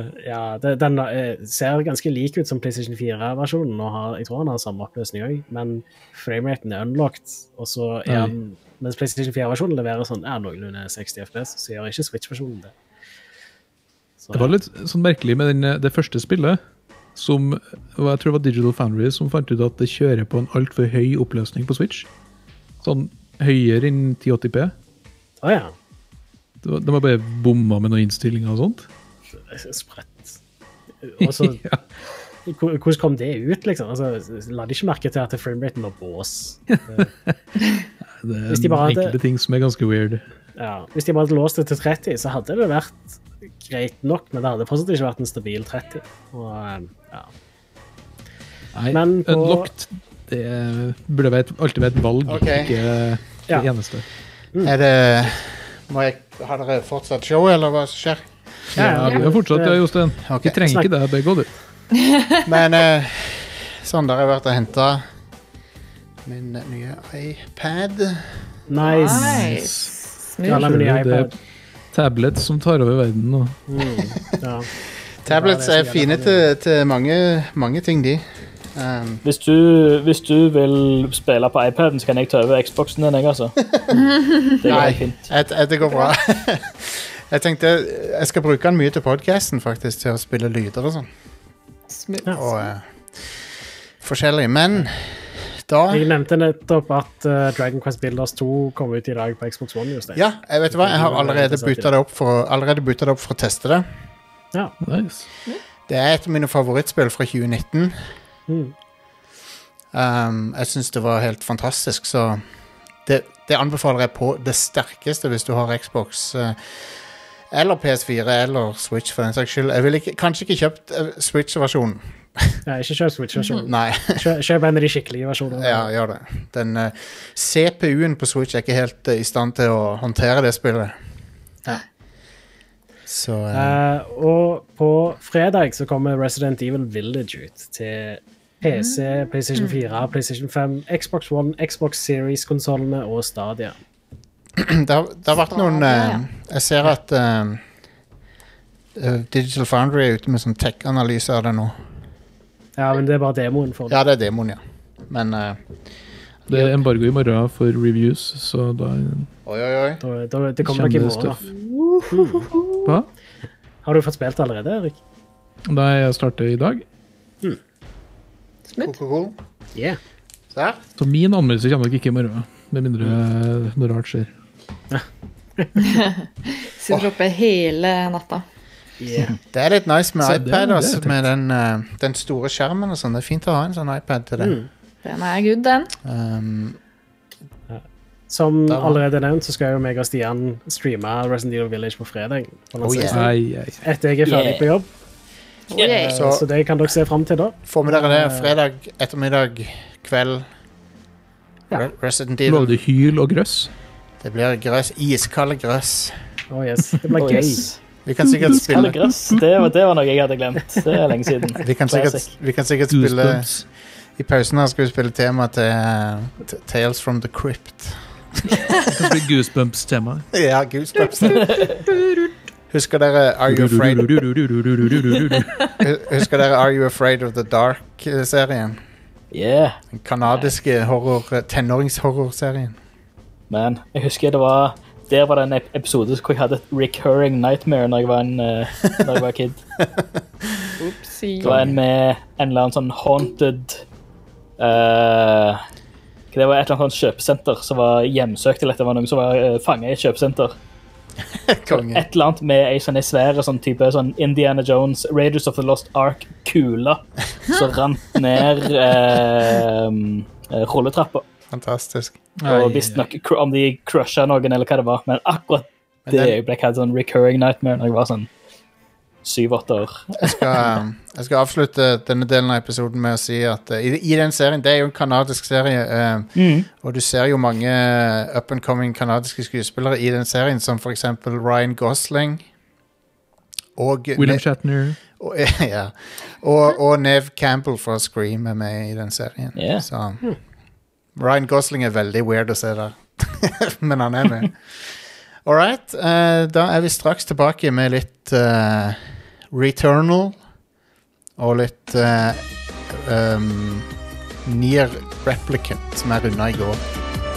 ser ganske lik ut som PlayStation 4-versjonen, og jeg tror han har samme oppløsning også, men frameraten er unlocked, og så mens PlayStation 4-versjonen leverer sånn, noenlunde 60 FPS, så gjør ikke Switch-versjonen det. Det var litt sånn merkelig med det første spillet, som, jeg tror det var Digital Foundry, som fant ut at det kjører på en alt for høy oppløsning på Switch. Sånn høyere enn 1080p. Ja. De har bare bomma med noen innstillinger og sånt. Sprett. Og så, hvordan kom det ut, liksom? Altså, la de ikke merke til at frameraten var bås. Det er enkelte ting som er ganske weird. Ja, hvis de bare hadde låst det til 30, så hadde det vært greit nok, men det hadde fortsatt ikke vært en stabil 30. Og, Nei, unlocked, det burde alltid være et valg, ikke det eneste. Har dere fortsatt show, eller hva som skjer? Ja, vi har fortsatt, Jostein. Vi trenger ikke det, begge går du. Men sånn, der har jeg vært og hentet min nye iPad. Nice. Min nye iPad. Tablets som tar over verden nå. Tablets er fine til mange ting, de. Hvis du vil spille på iPaden, så kan jeg ta over Xboxen din, altså. Det går fint. Det går bra. Jeg tenkte, jeg skal bruke den mye til podcasten, faktisk, til å spille lyder og sånn. Og forskjellig, men da... Jeg nevnte nettopp at Dragon Quest Builders 2 kom ut i dag på Xbox One, just det. Ja, jeg vet hva, jeg har allerede byttet det opp for å teste det. Ja. Nice. Det er et av mine favorittspill fra 2019. Jeg synes det var helt fantastisk, så det anbefaler jeg på det sterkeste hvis du har Xbox eller PS4 eller Switch for den saks skyld. Jeg ville kanskje ikke kjøpt Switch-versjonen. Ja, ikke kjøp Switch-versjonen. Nei. Kjøp en av de skikkelige versjonene. Ja, gjør det. Den CPU-en på Switch er ikke helt i stand til å håndtere det spillet. Ja. Så, og på fredag så kommer Resident Evil Village ut til PC, PlayStation 4, PlayStation 5, Xbox One, Xbox Series-konsolene og Stadia. Det har vært noen jeg ser at Digital Foundry er ute med sånn tech-analyse av det nå. Ja, men det er bare demoen for det. Ja, det er demoen, ja. Men det er embargo i morgen for reviews, så da... Oi. Det kommer nok i morgen. Hva? Har du fått spilt allerede, Erik? Da jeg startet i dag. Cool. Yeah. Så min anmeldelse kommer nok ikke i morgen, med mindre noe rart skjer. Sitter oppe hele natta. Yeah. Det er litt nice med Så iPad, det altså, med den store skjermen og sånn. Det er fint å ha en sånn iPad til det. Den er good, den. Som allerede nevnt, så skal jo meg og Stian streame Resident Evil Village på fredag. Etter jeg ferdig på jobb. Så det kan dere se frem til da. Får med dere det fredag, ettermiddag, kveld. Resident Evil. Lover du hyl og grøss? Det blir grøss, iskalde grøss. Yes, det blir gøy. Vi kan sikkert spille grøss, det var noe jeg hadde glemt. Det er lenge siden. Vi kan sikkert spille i pausen her skal vi spille tema til Tales from the Crypt. Det kan bli Goosebumps-tema. Ja, Goosebumps-tema. Husker dere Are You Afraid of the Dark-serien? Den kanadiske tenåringshorror-serien. Men jeg husker der var det en episode hvor jeg hadde et recurring nightmare når jeg var kid. Det var en med en eller annen sånn haunted det var et eller annet kjøpesenter som var hjemsøkt, eller det var noen som var fanget i et kjøpesenter. Et eller annet med en sånn svære sånn type sånn Indiana Jones, Raiders of the Lost Ark kula som rant ned rulletrappa. Fantastisk. Og visst nok om de crushet noen eller hva det var, men akkurat det øyeblikk hadde sånn recurring nightmare når jeg var sånn 7-8 år. Jeg skal avslutte denne delen av episoden med å si at i den serien, det er jo en kanadisk serie, og du ser jo mange up-and-coming kanadiske skuespillere i den serien, som for eksempel Ryan Gosling og William Shatner og Neve Campbell fra Scream er med i den serien. Så Ryan Gosling er veldig weird å se der, men han er med. Alright, da er vi straks tilbake med litt Returnal og litt Nier Replicant som er rundet i går.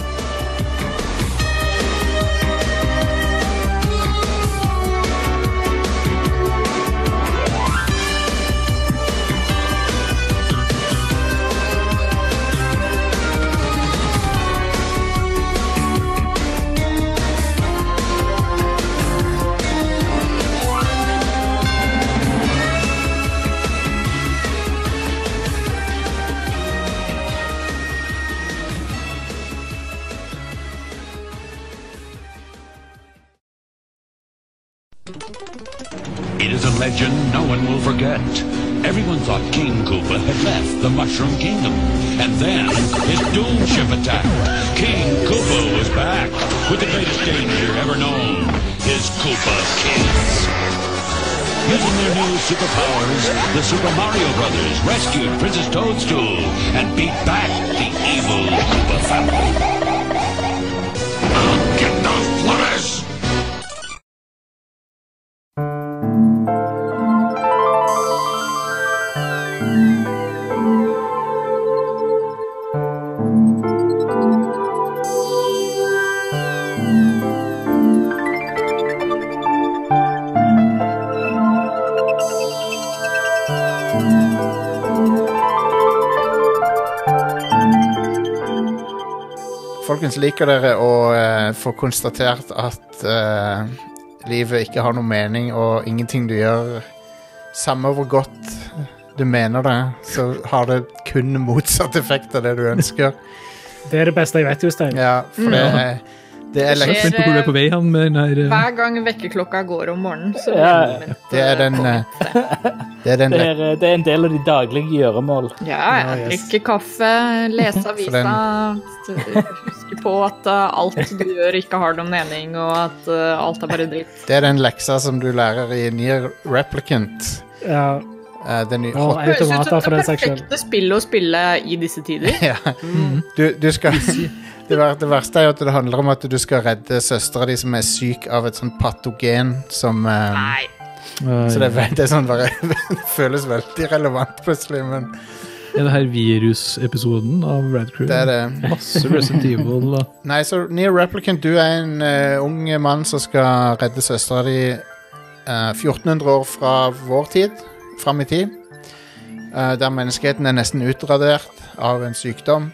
It is a legend no one will forget. Everyone thought King Koopa had left the Mushroom Kingdom. And then his doom ship attacked. King Koopa was back with the greatest danger ever known. His Koopa kids. Using their new superpowers, the Super Mario Brothers rescued Princess Toadstool and beat back the evil Koopa family. I'll get those flutters! Folkens, liker dere å få konstatert at livet ikke har noen mening, og ingenting du gjør, samme hvor godt du mener det, så har det kun motsatt effekt av det du ønsker. Det er det beste jeg vet, Jostein. Ja, for det er lenge. Jeg på hvor du er på vei han med den her... Hver gang vekkerklokka går om morgenen, så det er en del av de daglige gjøremål. Ja, drikke kaffe, lese avisa, huske på at alt du gjør ikke har noen mening, og at alt er bare dritt. Det er den leksa som du lærer i Nier Replicant. Ja. Den og automater for den seksjonen. Det perfekte spill å spille i disse tider. Ja. Du skal... Det verste er jo at det handler om at du skal redde søstera di som er syk av et sånt patogen som... Så det er sånn bare... føles veldig relevant plutselig, men... Er det her virusepisoden av Red Crew? Det er det. Masse Resident Evil. Nei, så Nier Replicant, du er en ung mann som skal redde søstera di 1400 år fra vår tid, fram i tid, der menneskeheten er nesten utradert av en sykdom.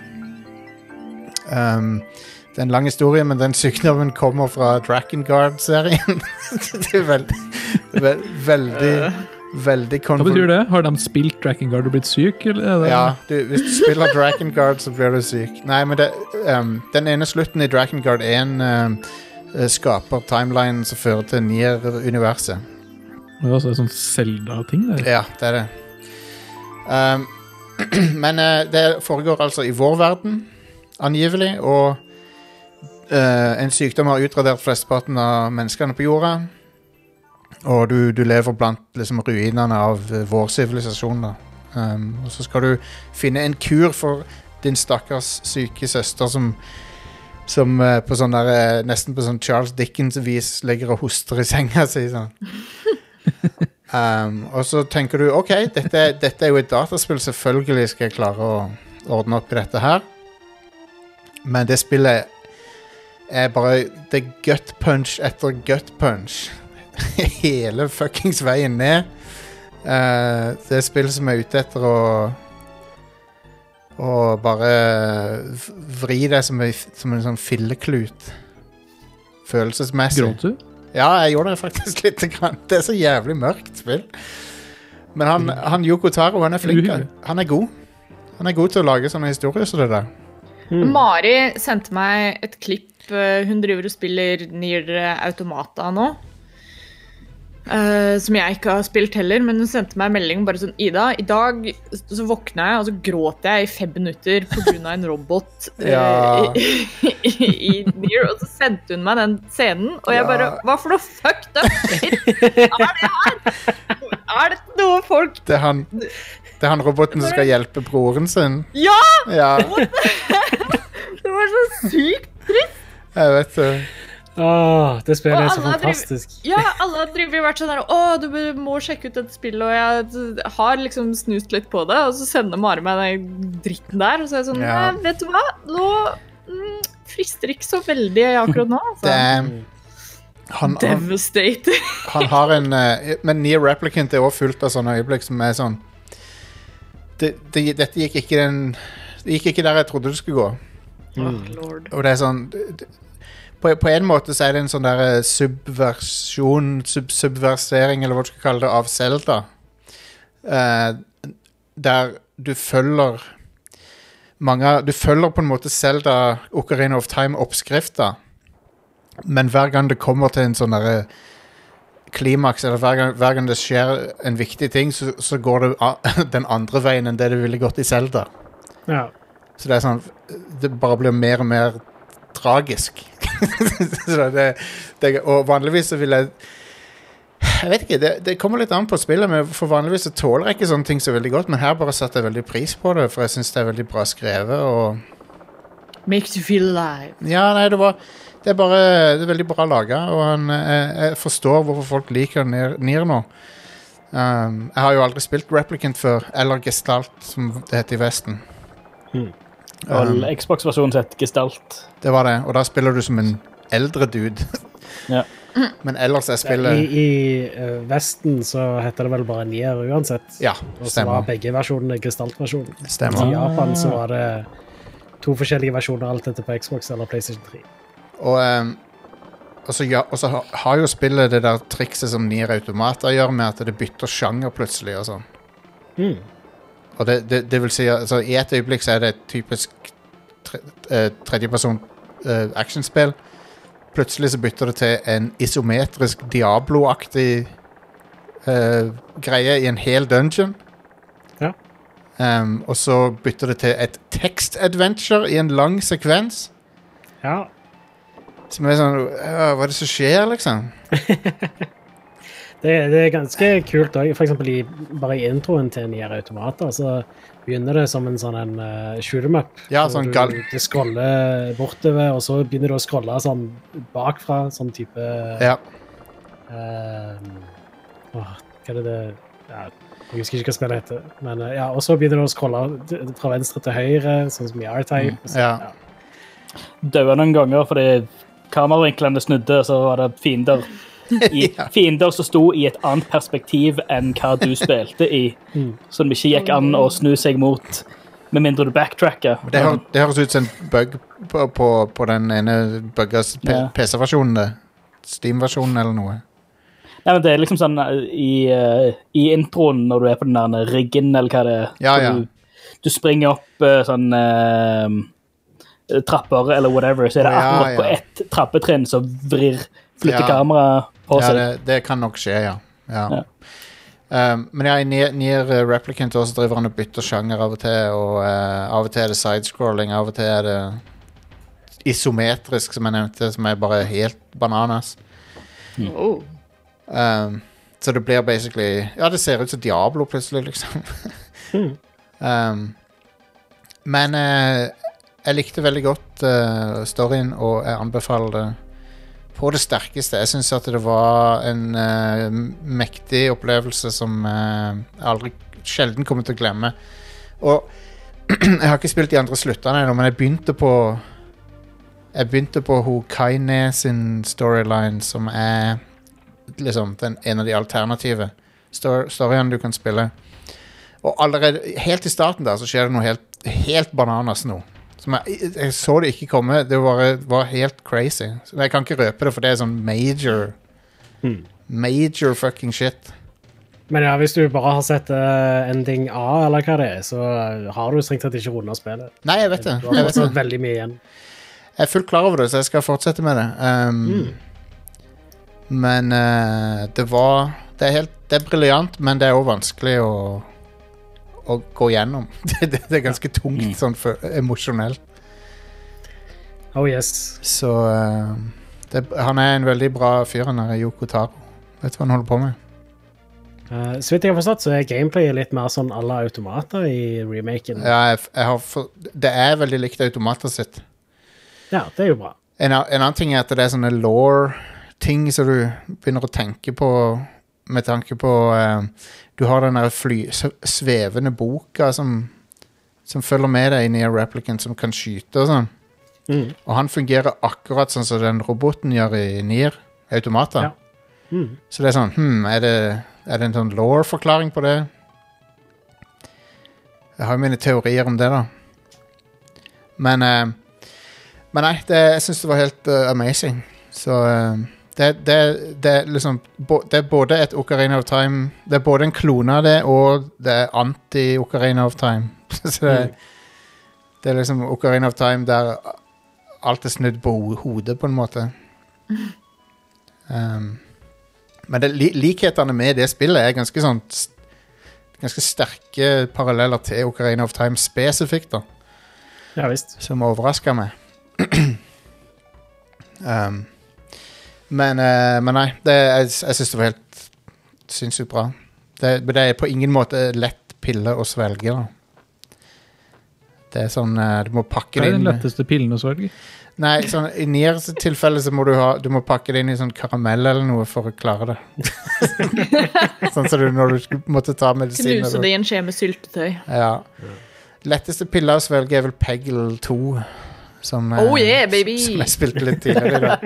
Det er en lang historie, men den sykdommen kommer fra Drakengard-serien. Det er veldig veldig Hva betyr det? Har de spilt Drakengard og blitt syk? Eller er det... Ja, hvis du spiller Drakengard, så blir du syk. Nei, men den ene slutten i Drakengard skaper timeline som fører til Nier-universet. Det er også en sånn Zelda-ting der. Ja, det er det. Men det foregår altså i vår verden, angivelig, og en sykdom har utradert flesteparten av menneskene på jorda. Og du lever blant liksom, ruinene av vår sivilisasjon da. Og så skal du finne en kur for din stakkars syke søster som på sånn der, nesten på sånn Charles Dickens-vis ligger og hoster i senga si sånn. Og så tenker du, ok, dette er jo et dataspill, selvfølgelig skal jeg klare å ordne opp i dette her. Men det spillet er bare det gut punch etter gut punch. Hele fuckings veien ned. Det er spill som er ute etter å bare vri deg som en sånn filleklut. Følelsesmessig. Gråt du? Ja, jeg gjorde det faktisk litt grann. Det er så jævlig mørkt spill. Men han Yoko Taro, han er flink. Han er god. Han er god til å lage sånne historier som det der. Mari sendte meg et klipp. Hun driver og spiller Nier Automata nå. Som jeg ikke har spilt heller, men hun sendte meg en melding bare sånn, Ida, i dag så våkna jeg, og så gråt jeg i 5 minutter på grunn av en robot i Nier, og så sendte hun meg den scenen, og jeg bare, hva for noe fucked up shit er det her? Er det noe folk... Det er han roboten som skal hjelpe broren sin. Ja! Det var så sykt trist. Jeg vet det. Det spillet er så fantastisk. Alle har vært sånn der, du må sjekke ut dette spillet, og jeg har liksom snust litt på det, og så sender Mari meg den dritten der, og så er jeg sånn, vet du hva, nå frister ikke så veldig akkurat nå. Devastated. Han har en, men Nier Replicant er også fullt av sånne øyeblikk som er sånn, dette gikk ikke der jeg trodde det skulle gå. Lord. Og det er sånn... På en måte så er det en sånn der subversering, eller hva du skal kalle det, av Zelda. Der du følger på en måte Zelda Ocarina of Time oppskrifter. Men hver gang det kommer til en sånn der klimaks, eller hver gang det skjer en viktig ting, så går det den andre veien enn det ville gått i Zelda. Ja. Så det er sånn, det bare blir mer og mer tragisk. Så og vanligvis så vil jeg vet ikke, det kommer litt an på spillet, men for vanligvis så tåler jeg ikke sånne ting så veldig godt, men her bare satte jeg veldig pris på det, for jeg synes det er veldig bra skrevet og... Makes you feel alive. Ja, nei, det er veldig bra laget, og jeg forstår hvorfor folk liker Nier nå. Jeg har jo aldri spilt Replicant før, eller Gestalt, som det heter i Vesten. Og Xbox-versjonen heter Gestalt. Det var det, og da spiller du som en eldre dude. Ja. Men ellers er spillet... I Vesten så heter det vel bare Nier uansett. Ja, og så var begge versjonene Gestalt-versjonen. Stemmer. I Japan så var det 2 forskjellige versjoner, alt dette på Xbox eller PlayStation 3. Og så har jo spillet det der trikset som Nier Automata gjør, med at det bytter sjanger plutselig og sånn. Og det vil si, altså, i et øyeblikk så er det et typisk tredjeperson actionspill. Plutselig så bytter det til en isometrisk Diablo-aktig greie i en hel dungeon. Ja. Og så bytter det til et text-adventure i en lang sekvens. Ja. Som er sånn, hva er det som skjer, liksom? Det er ganske kult også. For eksempel bare i introen til Nier Automata, så begynner det som en sånn shoot-em-up. Ja, sånn du scroller bortover, og så begynner du å scrolle sånn bakfra, sånn type... Ja. Hva er det? Ja, jeg husker ikke hva spillet heter. Men ja, og så begynner du å scrolle fra venstre til høyre, sånn som i R-Type. Ja. Døde noen ganger fordi kameravinklene snudde, så var det fiender som sto i et annet perspektiv enn hva du spilte i, som ikke gikk an å snu seg mot, med mindre du backtracker. Det høres ut som en bug på den ene buggas PC-versjonen, Steam-versjonen eller noe. Ja, men det er liksom sånn i introen når du er på den der riggen, eller hva det er. Ja. Du springer opp sånn trapper eller whatever, så er det akkurat på ett trappetrinn så flytter kamera på seg. Ja, det kan nok skje, ja. Men i Nier Replicant også driver han og bytter sjanger av og til, og av og til er det sidescrolling, av og til er det isometrisk, som jeg nevnte, som er bare helt bananas. Så det blir basically, ja, det ser ut som Diablo plutselig, liksom. Men jeg likte veldig godt storyen, og jeg anbefaler det på det sterkeste. Jeg synes at det var en mektig opplevelse som jeg sjelden kommer til å glemme. Og jeg har ikke spilt de andre sluttene ennå, men jeg begynte på Kaine sin storyline, som er liksom en av de alternative storyene du kan spille. Og allerede helt i starten der så skjer det noe helt bananas nå. Jeg så det ikke komme. Det var helt crazy. Så jeg kan ikke røpe det, for det er sånn major fucking shit. Men ja, hvis du bare har sett ending A, eller hva det er, så har du strengt tatt ikke rundet spillet. Nei, jeg vet det. Du har fått veldig mye igjen. Jeg er fullt klar over det, så jeg skal fortsette med det. Men det er briljant, men det er også vanskelig å gå gjennom. Det er ganske tungt sånn emosjonelt. Oh yes. Så han er en veldig bra fyr, han er Yoko Taro. Vet du hva han holder på med? Så vidt jeg har forstått, så er gameplayet litt mer sånn alle automater i remaken. Ja, det er veldig likt automater sitt. Ja, det er jo bra. En annen ting er at det er sånne lore-ting som du begynner å tenke på, med tanke på du har den der svevende boka som følger med deg inn i Replicant, som kan skyte og sånn. Og han fungerer akkurat sånn som den roboten gjør i Nier automater. Ja. Så det er sånn, er det en sånn lore-forklaring på det? Jeg har mine teorier om det da. Men nei, jeg synes det var helt amazing. Så det er liksom det er både et Ocarina of Time, det er både en klone av det, og det er anti-Ocarina of Time. Så det er liksom Ocarina of Time der alt er snudd på hodet på en måte. Men likhetene med det spillet er ganske sterke paralleller til Ocarina of Time spesifikt da. Ja, visst. Som overrasket meg. Men nei, jeg synes det var helt sinnssykt bra. Det er på ingen måte lett pille å svelge da. Det er sånn, du må pakke det inn. Hva er den letteste pillen å svelge? Nei, sånn, i Niers tilfelle så må du må pakke det inn i sånn karamell eller noe for å klare det. Sånn som når du måtte ta medisin. Knuse det i en skje med syltetøy. Ja. Letteste pille å svelge er vel Peggle 2. Som jeg spilte litt tidligere i dag.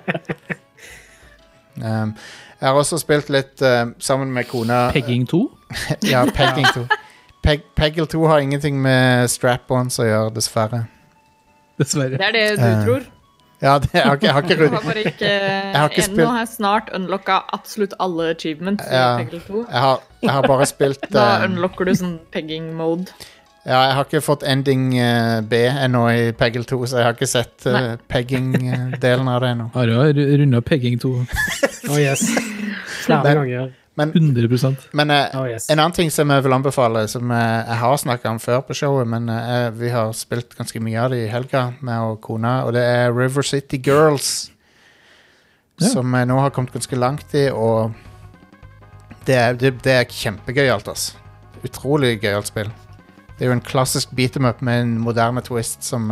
Jeg har også spilt litt sammen med kona. Pegging 2? Ja, Pegging 2. Peggle 2 har ingenting med strap-ons å gjøre, dessverre. Det er det du tror? Ja, jeg har ikke rundt. Nå har jeg snart unlocket absolutt alle achievements i Peggle 2. Jeg har bare spilt Da unlocker du sånn pegging mode. Ja, jeg har ikke fått ending B ennå i Peggle 2, så jeg har ikke sett pegging-delen av det ennå. Har du rundet pegging 2? Oh yes. Flere ganger. Men, 100%. Men en annen ting som jeg vil anbefale, som jeg har snakket om før på showet, men vi har spilt ganske mye av det i helga med og kona, og det er River City Girls, som jeg nå har kommet ganske langt i, og det er kjempegøyalt, altså. Utrolig gøyalt spill. Det er jo en klassisk beat 'em up med en moderne twist som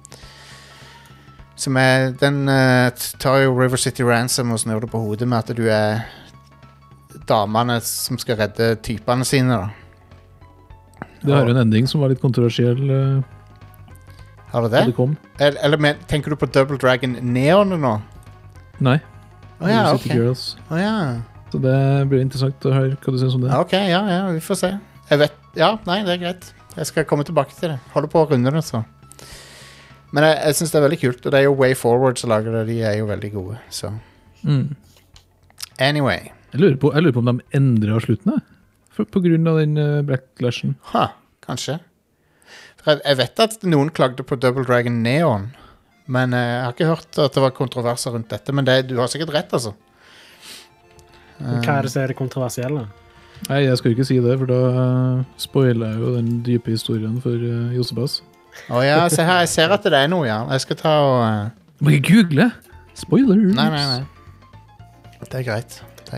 den tar jo River City Ransom og snur det på hodet med at du er damene som skal redde typene sine da. Det har jo en ending som var litt kontroversiell. Har det det? Det kom. Eller tenker du på Double Dragon Neon nå? Nei. Ja, City Girls. Ja. Så det blir interessant å høre hva du synes om det. Ok, ja, vi får se. Det er greit. Jeg skal komme tilbake til det. Holder på å runde det, så. Men jeg synes det er veldig kult, og det er jo Way Forward som lager det. De er jo veldig gode, så. Anyway. Jeg lurer på om de endret slutten, på grunn av den backlashen. Kanskje. Jeg vet at noen klagde på Double Dragon Neon, men jeg har ikke hørt at det var kontroverser rundt dette, men du har sikkert rett, altså. Hva det som det kontroversielle? Nei, jeg skal ikke si det, for da spoiler jeg jo den dype historien for Josebas. Ja, se her, jeg ser at det er noe, ja. Jeg skal ta og Må ikke google! Spoilers! Nei. Det er greit.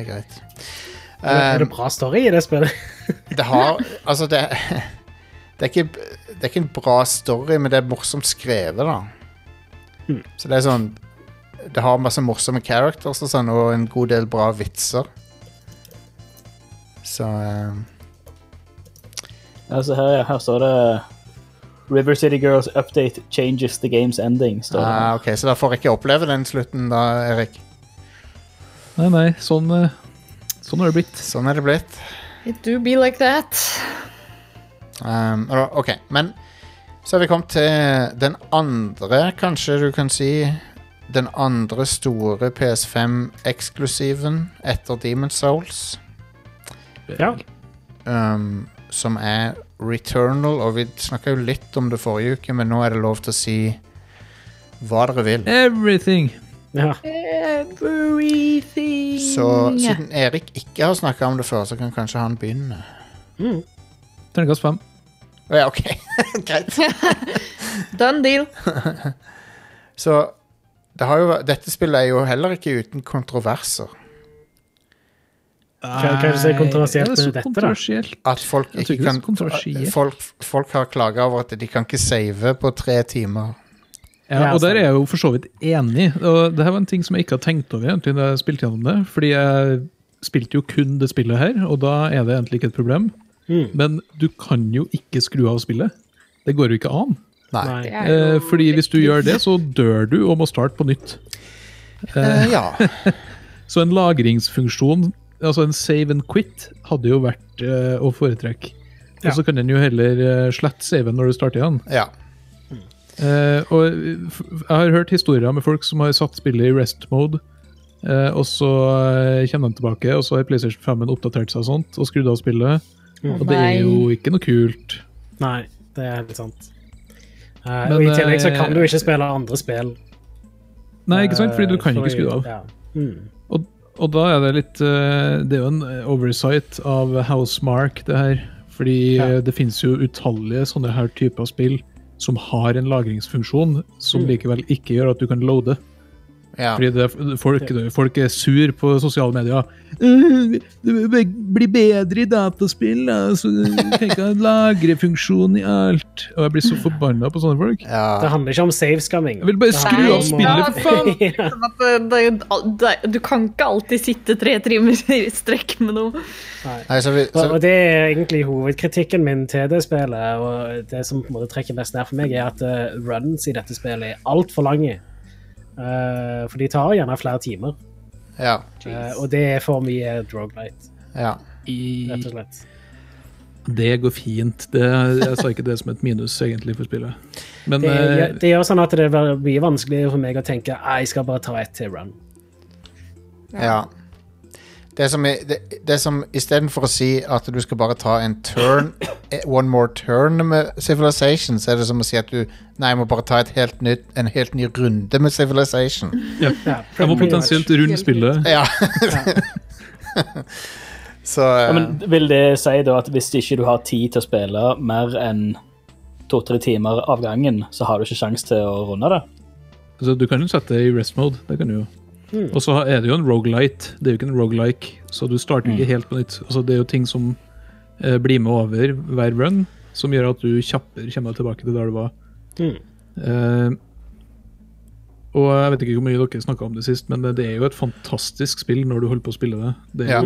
Er det bra story i det spillet? Det er ikke en bra story, men det er morsomt skrevet, da. Så det er sånn, det har masse morsomme characters og sånn, og en god del bra vitser. Så Altså her står det River City Girls update changes the game's ending. ok, så da får jeg ikke oppleve den slutten da, Erik. Nei, sånn har det blitt. Sånn er det blitt. It do be like that. Ok, men så har vi kommet til den andre, kanskje du kan si, den andre store PS5-eksklusiven etter Demon's Souls. Ja. Som er Returnal, og vi snakket jo litt om det forrige uke, men nå er det lov til å si hva dere vil. Everything! Ja. Everything. Så siden Erik ikke har snakket om det før, så kan kanskje han begynne. Terningkast 5. Ja, ok. Greit. Done deal. Så dette spillet er jo heller ikke uten kontroverser. Hva er det som er kontroversielt det er så med dette, da? kontroversielt. At folk Jeg ikke tror ikke det er kan så kontroversielt. folk har klaget over at de kan ikke save på 3 timer. Ja, og der er jeg jo for så vidt enig. Og det her var en ting som jeg ikke har tenkt over egentlig da jeg spilte gjennom det. Fordi jeg spilte jo kun det spillet her, og da er det egentlig ikke et problem. Men du kan jo ikke skru av spillet. Det går jo ikke an. Nei. Fordi hvis du gjør det, så dør du og må starte på nytt. Ja. Så en lagringsfunksjon, altså en save and quit, hadde jo vært å foretrekke. Og så kan den jo heller slette saven når du starter igjen. Ja. Og jeg har hørt historier med folk som har satt spillet i rest mode, og så kommer de tilbake, og så har PlayStation 5 oppdatert seg og sånt, og skrudd av spillet. Og det er jo ikke noe kult. Nei, det er helt sant. Og i tillegg så kan du ikke spille andre spill. Nei, ikke sant, fordi du kan ikke skru av. Ja. Og da er det litt det er jo en oversight av Housemarque det her, fordi det finnes jo utallige sånne her typer spill som har en lagringsfunksjon som likevel ikke gjør at du kan loade. Ja. Fordi folk er sur på sosiale medier. Det blir bedre i dataspill, så kan ikke ha en lagrefunksjon i alt. Og jeg blir så forbannet på sånne folk. Ja. Det handler ikke om save-scamming. Jeg vil bare skru av spillet, for faen! Du kan ikke alltid sitte 3 timer i strekk med noe. Nei, Og det er egentlig hovedkritikken min til det spillet, og det som på en måte trekker mest ned for meg er at runs i dette spillet er alt for lange. For de tar gjerne flere timer. Ja. Og det er for mye drogelight, Ja. rett og slett. Det går fint. Jeg sa ikke det som et minus egentlig for spillet. Men Det gjør sånn at det er mye vanskeligere for meg å tenke jeg skal bare ta et til run. Ja. Det som i stedet for å si at du skal bare ta en turn, one more turn med Civilization, så er det som å si at du jeg må bare ta en helt ny runde med Civilization. jeg må potensielt runde spillet. Ja. Så men vil det si da at hvis ikke du har tid til å spille mer enn 2-3 timer av gangen, så har du ikke sjans til å runde det? Altså, du kan jo sette det i rest mode, det kan du jo. Og så er det jo en roguelite, det er jo ikke en roguelike, så du starter ikke helt på nytt. Altså, det er jo ting som blir med over hver run, som gjør at du kjappere kommer tilbake til der du var. Og jeg vet ikke hvor mye dere snakket om det sist, men det er jo et fantastisk spill når du holder på å spille det.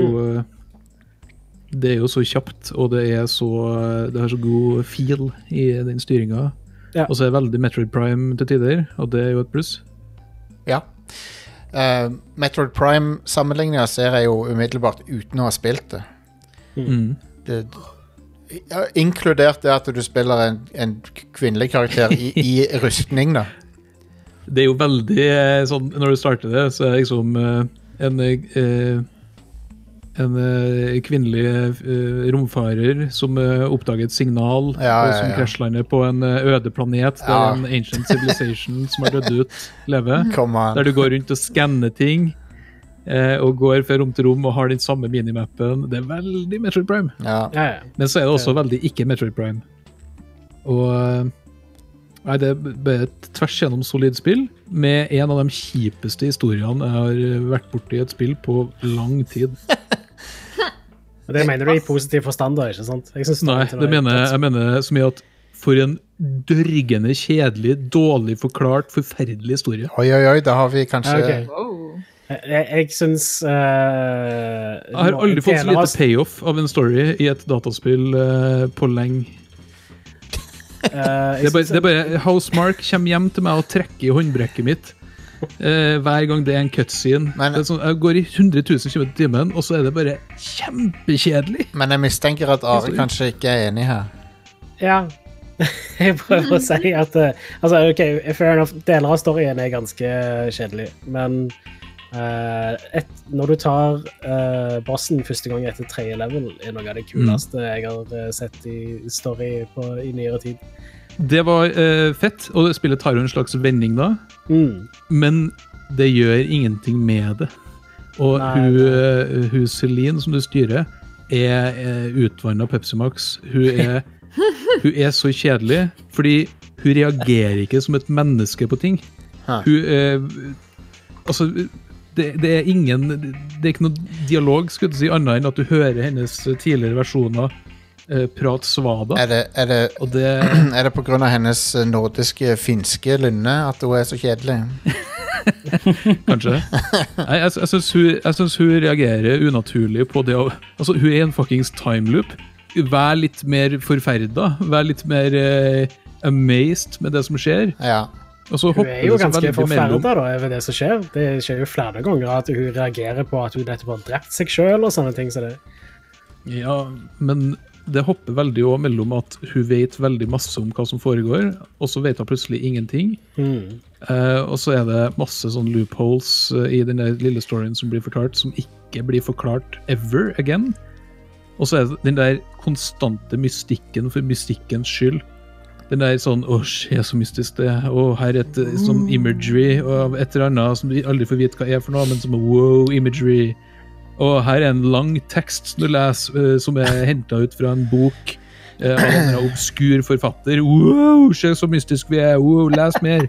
Det er jo så kjapt, og det har så god feel i den styringen. Og så er det veldig Metroid Prime til tider, og det er jo et pluss. Ja. Metroid Prime-sammenligningen ser jeg jo umiddelbart uten å ha spilt det. Inkludert det at du spiller en kvinnelig karakter i rustning, da. Det er jo veldig sånn, når du starter det, så er det liksom kvinnelig romfarer som oppdager et signal og som krasjlander på en øde planet der en ancient civilization som har dødd ut lever. Der du går rundt og skanner ting og går fra rom til rom og har den samme minimappen. Det veldig Metroid Prime. Men så det også veldig ikke Metroid Prime. Og det bare et tvers gjennom solid spill med en av de kjipeste historiene jeg har vært borti et spill på lang tid. Det mener du i positiv forstand da, ikke sant? Nei, jeg mener så mye at for en dørgende, kjedelig, dårlig forklart, forferdelig historie. Oi, da har vi kanskje... Jeg synes... jeg har aldri fått så lite payoff av en story i et dataspill på lenge. Det er bare Housemark kommer hjem til meg og trekker i håndbrekket mitt hver gang det en cutscene. Sånn, jeg går i 100 000 km i timen, og så det bare kjempekjedelig. Men jeg mistenker at Are kanskje ikke enig her. Ja, jeg prøver å si at fair enough, deler av storyen ganske kjedelig, men når du tar bossen første gang etter 3. level noe av det kuleste jeg har sett i story i nyere tid. Det var fett, og spillet tar jo en slags vending da, men det gjør ingenting med det. Og hun Celine som du styrer utvannet Pepsi Max. Hun så kjedelig, fordi hun reagerer ikke som et menneske på ting. Det er ikke noe dialog, skulle jeg si, annet enn at du hører hennes tidligere versjoner prat svada. Er det på grunn av hennes nordiske, finske lynne at hun så kjedelig? Kanskje. Nei, jeg synes hun reagerer unaturlig på det. Altså, hun en fuckings timeloop. Vær litt mer forferdet, vær litt mer amazed med det som skjer. Og så hun jo ganske forferdet over det som skjer. Det skjer jo flere ganger at hun reagerer på at hun nettopp har drept seg selv og sånne ting. Så det. Ja, men det hopper veldig også mellom at hun vet veldig masse om hva som foregår, og så vet hun plutselig ingenting. Og så det masse sånn loopholes i den der lille storyen som blir fortalt, som ikke blir forklart ever again. Og så det den der konstante mystikken for mystikkens skyld. Den der sånn, se så mystisk det, her et sånn imagery av et eller annet som vi aldri får vite hva for noe, men som wow, imagery. Og her en lang tekst som du leser, som hentet ut fra en bok av en obskur forfatter. Wow, se så mystisk vi wow, les mer.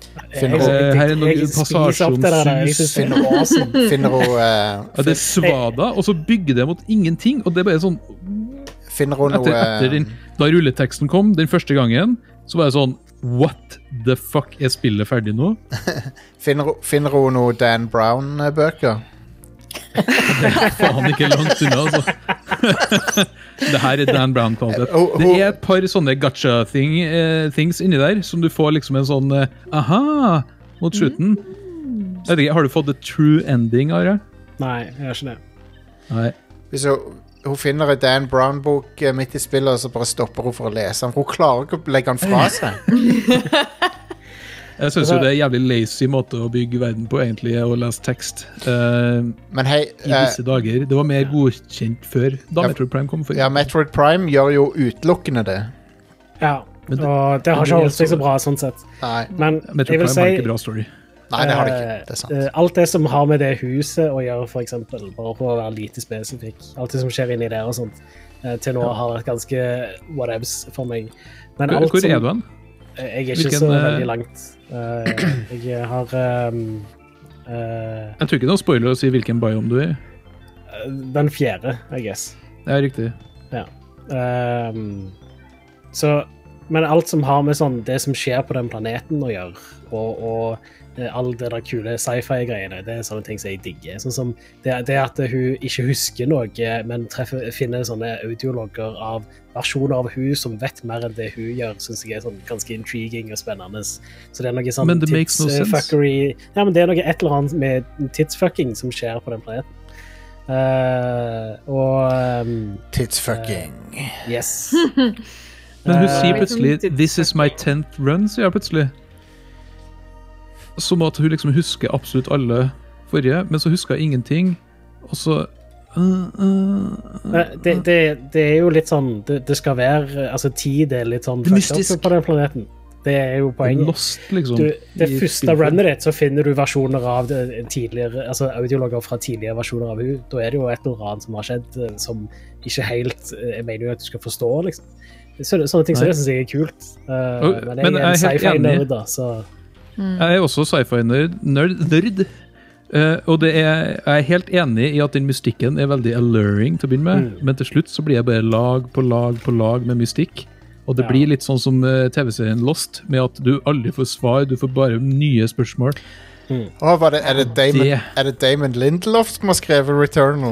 Her noen passasje om sus. Finner hun... det svada, og så bygger det mot ingenting, og det bare sånn... Finner hun noe... Da rulleteksten kom den første gangen, så var det sånn, what the fuck, spillet ferdig nå? Finner hun noe Dan Brown-bøker? Det faen ikke langt unna, altså. Det her Dan Brown-kvalitet. Det et par sånne gacha-things inni der, som du får liksom en sånn, aha, mot slutten. Jeg vet ikke, har du fått the true ending, Are? Nei, jeg har ikke det. Nei. Hvis hun finner en Dan Brown-bok midt i spillet, og så bare stopper hun for å lese den. Hun klarer ikke å legge den fra seg. Jeg synes jo det jævlig lazy måte å bygge verden på, egentlig, å lese tekst. Men hei... I disse dager. Det var mer godkjent før, da Metroid Prime kom før. Ja, Metroid Prime gjør jo utelukkende det. Ja, og det har ikke holdt seg så bra, sånn sett. Nei. Men Metroid Prime har ikke bra story. Nei, det har det ikke. Det sant. Alt det som har med det huset å gjøre, for eksempel, bare for å være lite spesifikk. Alt det som skjer inni der og sånt, til nå har vært ganske whatevs for meg. Men alt hvor du hen? Jeg ikke så veldig langt. Jeg har... jeg tror ikke noe spoiler å si hvilken biome du Den 4, I guess. Ja, riktig. Ja. Men alt som har med sånn, det som skjer på den planeten å gjøre, og all det der kule sci-fi-greiene, det sånne ting som jeg digger. Sånn som det at hun ikke husker noe, men finner sånne audiologger av versjoner av hun som vet mer enn det hun gjør, synes jeg sånn ganske intriguing og spennende. Så det noe sånn tidsfuckery. Ja, men det noe et eller annet med tidsfucking som skjer på den planeten. Tidsfucking. Yes. Men hun sier plutselig, this is my 10th run, sier jeg plutselig. Som at hun liksom husker absolutt alle forrige, men så husker jeg ingenting. Og så Det er jo litt sånn, det skal være, altså tid er litt sånn mystisk på den planeten. Det er jo poenget. Lost, liksom. Det første runnet ditt, så finner du versjoner av det tidligere, altså audiologer fra tidligere versjoner av hun. Da er det jo et eller annet som har skjedd, som ikke helt, jeg mener jo at du skal forstå, liksom. Sånne ting som det synes jeg er kult. Men jeg er en sci-fi-nerd da, så... Jeg er også sci-fi-nerd. Og jeg er helt enig i at den mystikken er veldig alluring til å begynne med, men til slutt så blir jeg bare lag på lag på lag med mystikk. Og det blir litt sånn som TV-serien Lost, med at du aldri får svar, du får bare nye spørsmål. Er det Damon Lindelof som har skrevet Returnal?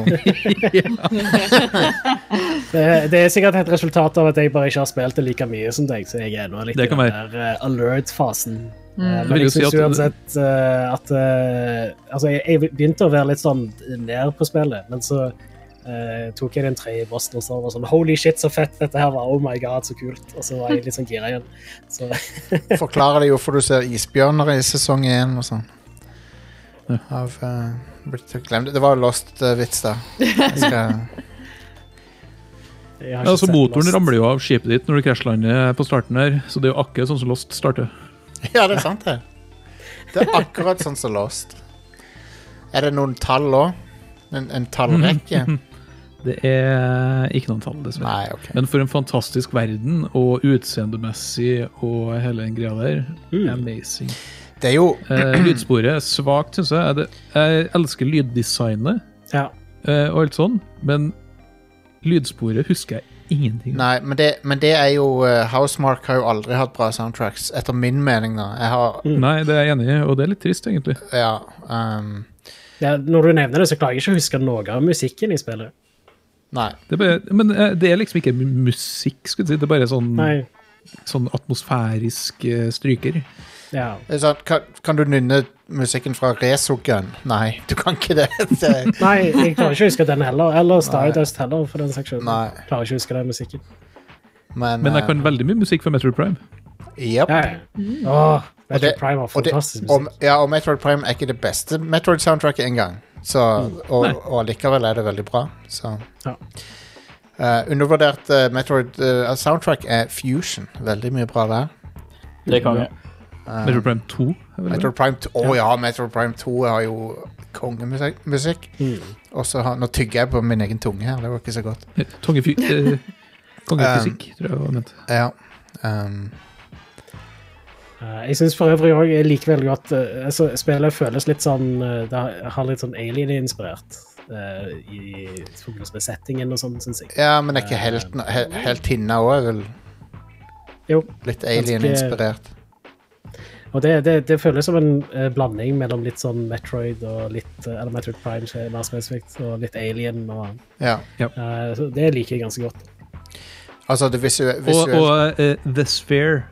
Det er sikkert et resultat av at jeg bare ikke har spilt det like mye som deg, så jeg er nå litt i den der alert-fasen. Men jeg synes uansett at altså jeg begynte å være litt sånn ned på spillet, men så tok jeg den 3 i Boston og så var sånn, holy shit, så fett dette her var, oh my god, så kult, og så var jeg litt sånn gira igjen. Så. Forklarer det jo hvorfor du ser isbjørner i sesong 1 og sånn. Det var Lost-vits da. Altså, motoren ramler jo av skipet ditt når du krasjlander på starten her, så det er jo akkurat sånn som Lost starter. Ja, det er sant det. Det er akkurat sånn som Lost. Er det noen tall også? En tallrekke? Det er ikke noen tall, dessverre. Nei, ok. Men for en fantastisk verden, og utseendemessig, og hele den greia der, amazing. Det er jo... Lydsporet er svagt, synes jeg. Jeg elsker lyddesignet, og alt sånn, men lydsporet husker jeg ingenting. Nei, men det er jo... Housemarque har jo aldri hatt bra soundtracks, etter min mening da. Nei, det er jeg enig i, og det er litt trist, egentlig. Ja, når du nevner det, så klarer jeg ikke å huske noe av musikken i spillet. Nei. Men det er liksom ikke musikk, skulle jeg si. Det er bare sånn atmosfærisk stryker. Ja. Sånn, kan du nynne musikken fra Resogun? Nei, du kan ikke det. Nei, jeg klarer ikke å huske den heller. Eller Stardust heller, for den seksjonen. Nei. Jeg klarer ikke å huske den musikken. Men jeg kan veldig mye musikk fra Metroid Prime. Yep. Metroid Prime var fantastisk musikk. Og Metroid Prime er ikke det beste Metroid-soundtracket engang. Og likevel er det veldig bra. Så. Ja. Undervurdert Metroid-soundtrack er Fusion. Veldig mye bra der. Det kan jeg. Metroid Prime 2? Metroid Prime 2, Metroid Prime 2 har jo kongemusikk. Og så nå tygger jeg på min egen tunge her, det var ikke så godt. Kongefysikk, tror jeg var ment. Ja. Jeg synes for øvrig også jeg liker veldig godt spillet føles litt sånn det har litt sånn alien-inspirert i fokus med settingen og sånn, synes jeg. Ja, men ikke helt hinna også er vel litt alien-inspirert. Og det føles som en blanding mellom litt sånn Metroid og litt eller Metroid Prime som er mer spesifikt, og litt Alien og så det liker jeg ganske godt. Altså det visuelt og The Sphere.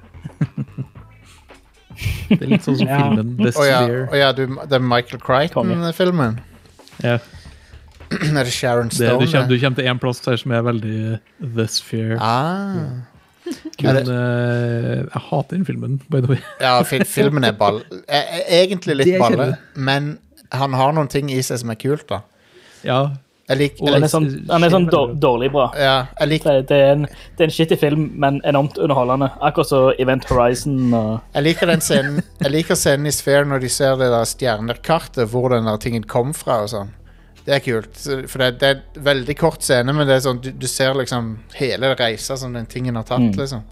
Det er litt sånn som filmen The Sphere. Det er Michael Crichton-filmen. Ja. Er det Sharon Stone? Du kommer til en plass der som er veldig The Sphere. Men jeg hater den filmen, by the way. Ja, filmen er egentlig litt balle, men han har noen ting i seg som er kult da. Ja. Han er sånn dårlig bra. Ja, det er en shitty film, men enormt underholdende. Akkurat så Event Horizon. Jeg liker scenen i Sphere når de ser det der stjernekartet, hvor den der tingen kom fra og sånn. Det er kult, for det er en veldig kort scene, men det er sånn, du ser liksom hele reisa som den tingen har tatt, liksom.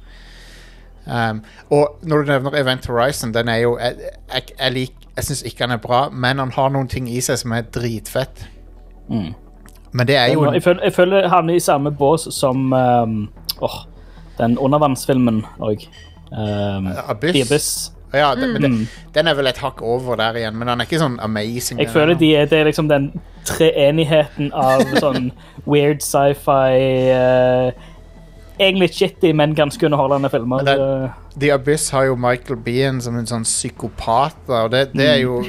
Og når du nevner Event Horizon, den er jo, jeg synes ikke han er bra, men han har noen ting i seg som er dritfett. Men det er jo... Jeg føler han er i samme bås som den undervannsfilmen også. Abyss. Ja, den er vel et hakk over der igjen, men den er ikke sånn amazing. Jeg føler det er liksom den treenigheten av sånn weird sci-fi egentlig shitty, men ganske underholdende filmer. The Abyss har jo Michael Biehn som en sånn psykopat, og det er jo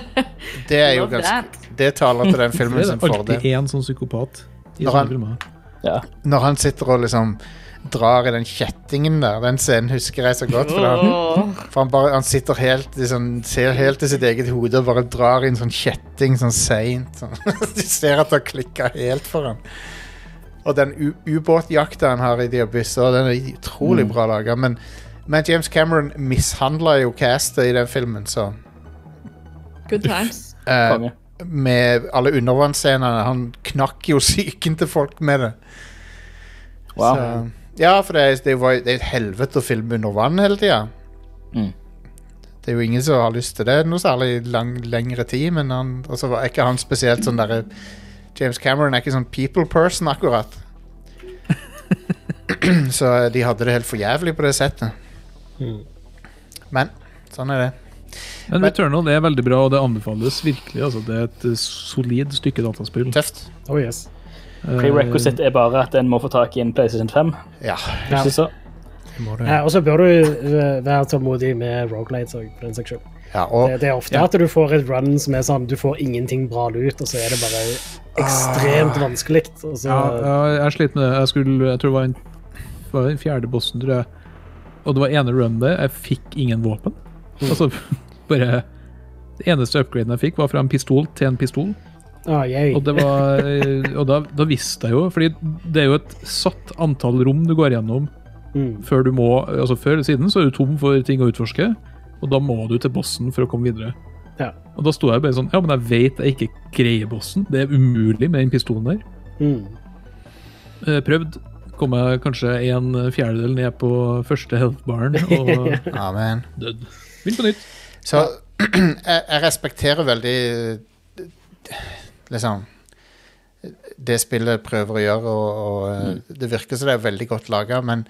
det er jo ganske... Det taler til den filmen sin fordel. Det er alltid en sånn psykopat i sånne filmer. Ja. Når han sitter og liksom drar i den kjettingen der, den scenen husker jeg så godt, for han sitter helt, liksom, ser helt til sitt eget hode og bare drar i en sånn kjetting sånn sent. Sånn. Du ser at det har klikket helt for han. Og den ubåtjakta han har i The Abyss, den er utrolig bra laget, men James Cameron mishandlet jo castet i den filmen, så Good times. Med alle undervannsscenene, han knakk jo psyken til folk med det. Wow. Så, ja, for det er et helvete å filme under vann hele tiden. Det er jo ingen som har lyst til det noe særlig lengre tid, men også er ikke han spesielt sånn der, James Cameron er ikke sånn people person akkurat. Så de hadde det helt for jævlig på det settet. Men, sånn er det. Men Returnal er veldig bra, og det anbefales virkelig. Altså, det er et solid stykke dataspill. Tøft. Oh yes. Prerequisite er bare at en må få tak i en PlayStation 5. Ja. Ikke så? Og så bør du være tålmodig med roguelites på den seksjonen. Ja, og, det er ofte at du får et run som er sånn, du får ingenting bra ut, og så er det bare ekstremt vanskelig. Jeg slet med det. Jeg tror det var den fjerde bossen, tror jeg. Og det var ene run der, jeg fikk ingen våpen. Altså, bare det eneste upgraden jeg fikk var fra en pistol til en pistol. Og det var og da visste jeg jo, fordi det er jo et satt antall rom du går gjennom før du må, altså før eller siden så er du tom for ting å utforske, og da må du til bossen for å komme videre. Og da stod jeg bare sånn, ja, men jeg vet jeg ikke greier bossen, det er umulig med den pistolen der. Prøvd, kom jeg kanskje 1/4 ned på første health-baren og Amen. Død. Begynn på nytt. Så jeg respekterer veldig liksom det spillet prøver å gjøre, og det virker som det er veldig godt laget, men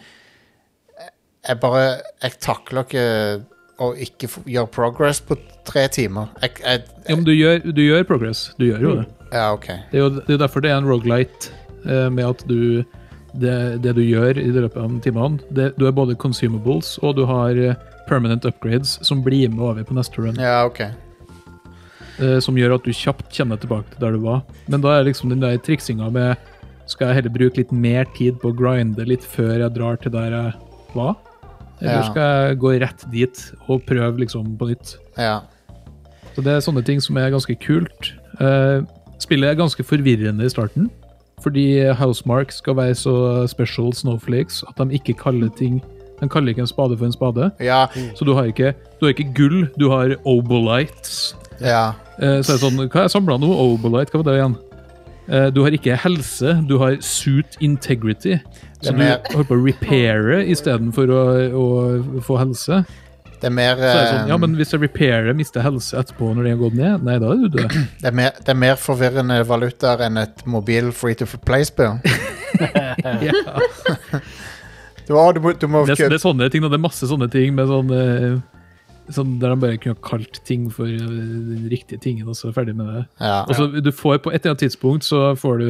jeg takler ikke å ikke gjøre progress på 3 timer. Ja, men du gjør progress, du gjør jo det. Ja, ok. Det er jo derfor det er en roguelite, med at det du gjør i løpet av timene, du har både consumables, og du har permanent upgrades som blir med over på neste run. Ja, ok. Som gjør at du kjapt kommer tilbake til der du var. Men da er liksom den der triksinga med, skal jeg heller bruke litt mer tid på å grinde litt før jeg drar til der jeg var? Eller skal jeg gå rett dit og prøve liksom på nytt? Ja. Så det er sånne ting som er ganske kult. Spillet er ganske forvirrende i starten, fordi Housemark skal være så special snowflakes at de ikke kaller ting. De kaller ikke en spade for en spade. Ja. Så du har ikke gull, du har obolites. Ja. Så er det sånn, hva er jeg samlet nå? Obolite, hva var det igjen? Du har ikke helse, du har suit integrity. Så du holder på å repaire i stedet for å få helse. Det er mer... Så er det sånn, ja, men hvis jeg repairer, mister helse etterpå når det har gått ned, nei, da er du død. Det er mer forvirrende valutaer enn et mobil free-to-play-spill. Ja. Du må det er sånne ting, og det er masse sånne ting med sånn der de bare kunne ha kalt ting for den riktige tingen, og så er ferdig med det. Ja. Og så du får på et eller annet tidspunkt, så får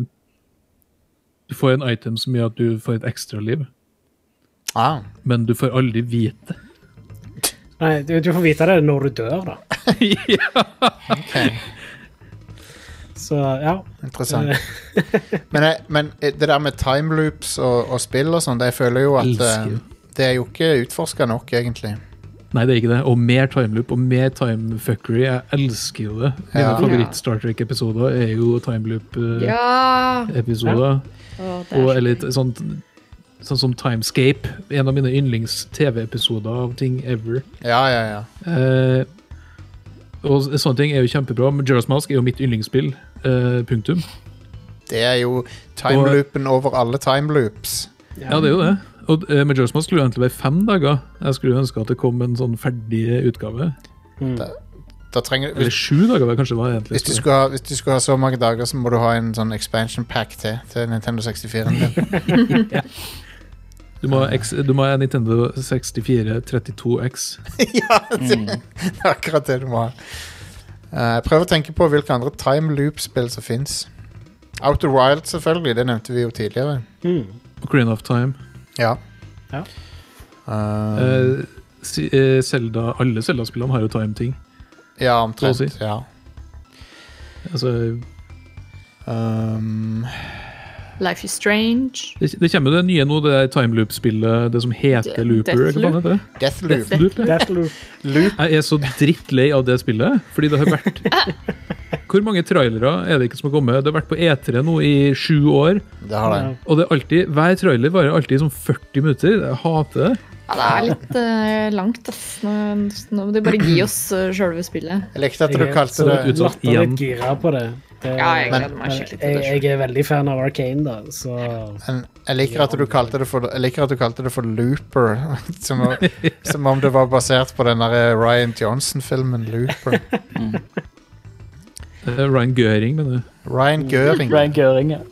du får en item som gjør at du får et ekstra liv. Men du får aldri vite. Nei, du får vite det når du dør, da. Ja. Okay. Så, ja. Interessant. Men det der med time loops og spill og sånn, jeg føler jo at det er jo ikke utforsket nok, egentlig. Nei, det er ikke det. Og mer timeloop og mer timefuckery. Jeg elsker jo det. Mine favoritt-Star Trek-episoder er jo timeloop-episoder. Eller sånn som Timescape. En av mine yndlings-TV-episoder av ting ever. Ja. Og sånne ting er jo kjempebra. Majora's Mask er jo mitt yndlingsspill. Punktum. Det er jo timeloopen over alle timeloops. Ja, det er jo det. Og Majora's Mask skulle egentlig være 5 dager. Jeg skulle ønske at det kom en sånn ferdig utgave. Da trenger, eller 7 dager kanskje var egentlig. Hvis du skal ha så mange dager, så må du ha en sånn expansion pack til Nintendo 64. Ja. Du må ha Nintendo 64 32X. Ja, det er akkurat det du må ha. Jeg prøver å tenke på hvilke andre time loop-spill som finnes. Outer Wild selvfølgelig, det nevnte vi jo tidligere. Ocarina of Time. Ja. Zelda, alle Zelda-spillene har jo time-ting. Ja, omtrent, ja. Altså Life is Strange. Det kommer jo det nye nå, det timeloop-spillet, det som heter Looper. Deathloop. Jeg så drittlei av det spillet, fordi det har vært... Hvor mange trailere er det ikke som har kommet? Det har vært på E3 nå i 7 år. Det har det. Og det er alltid, hver trailer varer alltid sånn 40 minutter. Jeg hater det. Ja, det er litt langt, ass. Nå må de bare gi oss selve spillet. Jeg likte at du kalte det... Litt gira på det. Ja, jeg gleder meg skikkelig til det. Jeg er veldig fan av Arcane, da, så... Jeg liker at du kalte det for Looper, som om det var basert på den der Ryan Johnson-filmen Looper. Ryan Göring, mener du? Ryan Göring. Ryan Göring, ja.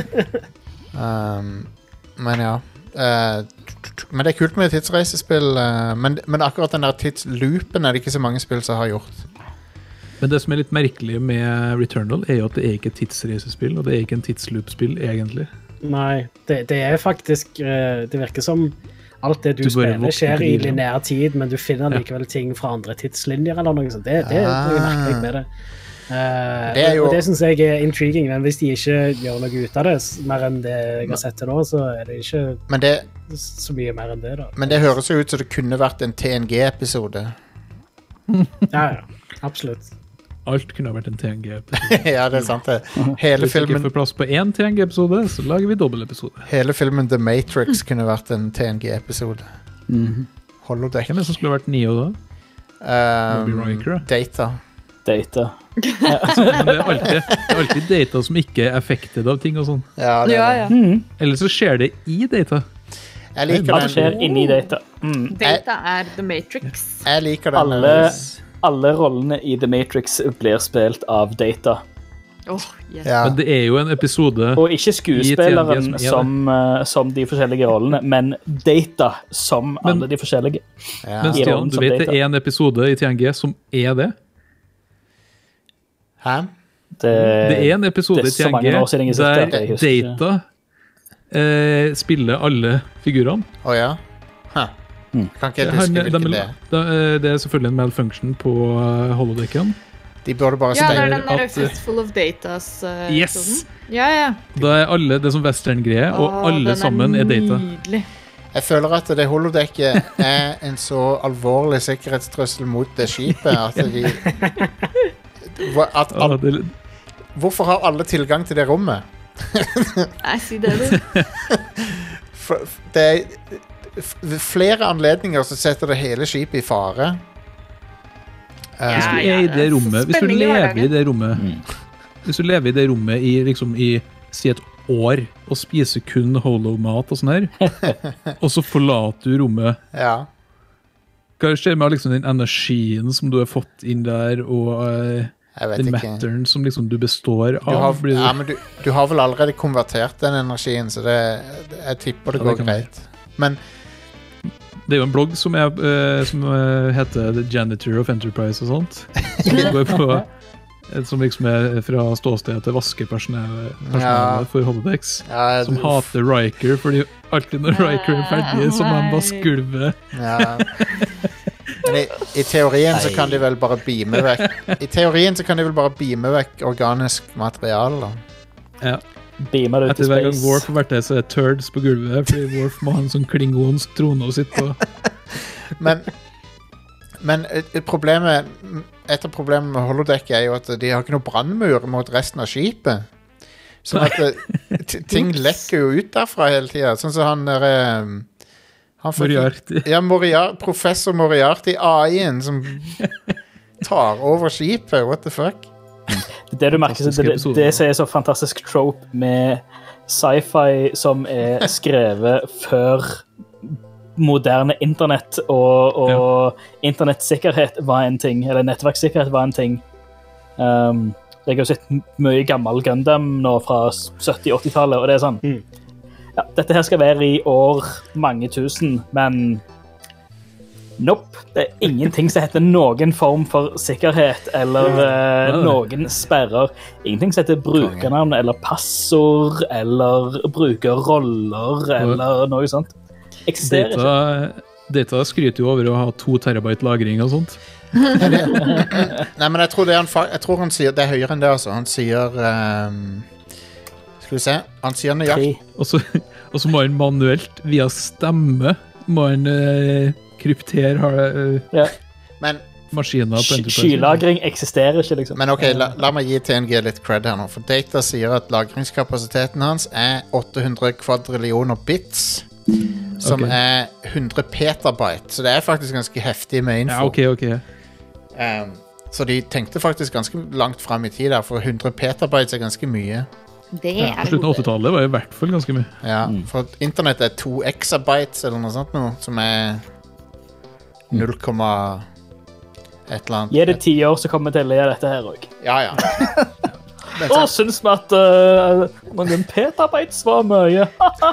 Men ja. Men det er kult med tidsreisespill, men akkurat den der tidsloopen er det ikke så mange spill som har gjort. Men det som er litt merkelig med Returnal er jo at det er ikke et tidsreisespill, og det er ikke en tidsloop-spill, egentlig. Nei, det er faktisk, det virker som alt det du spiller skjer i lineær tid, men du finner likevel ting fra andre tidslinjer eller noe sånt. Det er noe merkelig med det. Og det synes jeg er intriguing, men hvis de ikke gjør noe ut av det mer enn det jeg har sett til nå, så er det ikke så mye mer enn det da. Men det høres jo ut som det kunne vært en TNG-episode. Ja, absolutt. Alt kunne ha vært en TNG-episode. Ja, det er sant det. Hele hvis filmen... ikke får plass på en TNG-episode, så lager vi dobbelt-episode. Hele filmen The Matrix kunne vært en TNG-episode. Holodeck. Hvem er det som skulle vært Neo da? Data. Men det er alltid data som ikke er affected av ting og sånn. Ja. Eller så skjer det i data. Jeg liker det skjer inni data. Data er The Matrix. Jeg liker den. Alle rollene i The Matrix blir spilt av data. Yes. Ja. Men det er jo en episode. Og ikke skuespilleren som de forskjellige rollene, men data som alle de forskjellige. Ja. Men Stian, du vet det er en episode i TNG som er det? Hæ? Det er en episode i TNG der data spiller alle figurene. Ja? Kan ikke jeg huske hvilken det. Det er selvfølgelig en malfunction på holodecken. De burde bare det er den der Fistful of Datas yes! Ja. Da er alle det som western-greie, og alle sammen er data. Nydelig. Jeg føler at det holodekket er en så alvorlig sikkerhetstrussel mot det skipet hvorfor har alle tilgang til det rommet? Nei, si det du. Det er flere anledninger så setter det hele skipet i fare. Hvis du er i det rommet, hvis du lever i det rommet, hvis du lever i det rommet i liksom si et år og spiser kun holo-mat og sånn her, og så forlater du rommet. Ja. Hva skjer med liksom den energien som du har fått inn der, og den matteren som liksom du består av? Men du har vel allerede konvertert den energien, så jeg tipper det går greit. Men det er jo en blogg som heter The Janitor of Enterprise og sånt. Som går på som liksom er fra ståsted til vaskepersonellet for holodecks. Som hater Riker, fordi alltid når Riker er ferdig, så må han vaske gulvet. Ja. Men i teorien så kan de vel bare beame vekk organisk materiale. Ja. Etter hver gang Worf har vært der, så er det turds på gulvet, fordi Worf må ha en sånn klingonsk trone å sitte på. Men et av problemene med holodeck er jo at de har ikke noe brannmur mot resten av skipet. Sånn at ting lekker jo ut derfra hele tiden. Sånn som Moriarty. Ja, professor Moriarty, AI-en som tar over skipet. What the fuck? Det du merker, det som er så fantastisk trope med sci-fi som er skrevet før moderne internett og internettsikkerhet var en ting, eller nettverkssikkerhet var en ting. Jeg har sett mye gammel Gundam nå fra 70-80-tallet, og det er sånn dette her skal være i år mange tusen, men nope, det er ingenting som heter noen form for sikkerhet eller noen sperrer. Ingenting som heter brukernavn eller passord eller brukerroller eller noe sånt. Data skryter jo over å ha 2 terabyte lagring og sånt. Nei, men jeg tror han sier det er høyere enn det, altså. Han sier Skal vi se, han sier nøyaktig. Og så må han manuelt, via stemme, må han kryptere Men maskiner på Enterprise. Skylagring eksisterer ikke, liksom. Men ok, la meg gi TNG litt cred her nå. For Data sier at lagringskapasiteten hans er 800 kvadrillioner bits. Som er 100 petabyte. Så det er faktisk ganske heftig med info. Ja, ok. Så de tenkte faktisk ganske langt frem i tid der, for 100 petabytes er ganske mye. Det På slutten av 80-tallet var det i hvert fall ganske mye. Ja, for internett er 2 exabytes eller noe sånt nå, som er 0, et eller annet. Gi det 10 år, så kommer vi til å le av dette her også. Ja. Og synes vi at noen petabytes var mye.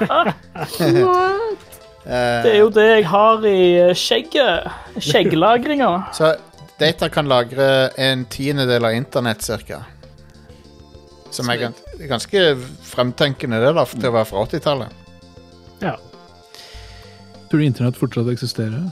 Det er jo det jeg har i skjegget. Skjegglagringer. Så Data kan lagre 1/10 av internett cirka. Som er ganske fremtenkende det da, til å være fra 80-tallet. Ja. Tror du internett fortsatt eksisterer?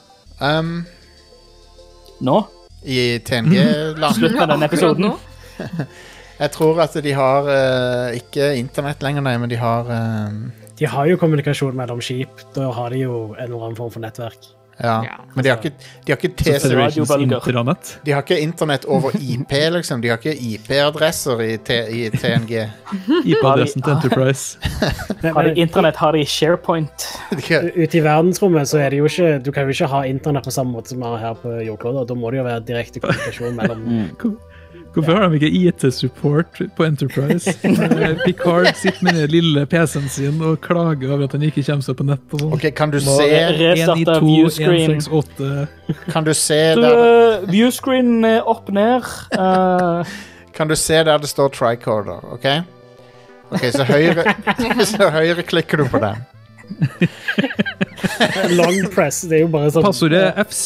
Nå? I TNG-land. Slutt med den episoden. Jeg tror at de har ikke internett lenger, nei, men de har... De har jo kommunikasjon mellom skip. Da har de jo en eller annen form for nettverk. Ja, men de har ikke Federations intranett. De har ikke internett over IP, liksom. De har ikke IP-adresser i TNG. IP-adressen til Enterprise. Har de internett, har de SharePoint. Ute i verdensrommet så er det jo ikke... Du kan jo ikke ha internett på samme måte som vi har her på jordkloden. Da må det jo være direkte kommunikasjon mellom... Hvorfor har de ikke IT-support på Enterprise? Picard sitter med den lille PC-en sin og klager over at han ikke kommer seg på nett. Og sånn. Ok, kan du se... 192.168. Kan du se der... Viewscreen opp ned. Kan du se der det står tricorder, ok? Ok, så høyre klikker du på den. Long press, det er jo bare sånn... Passordet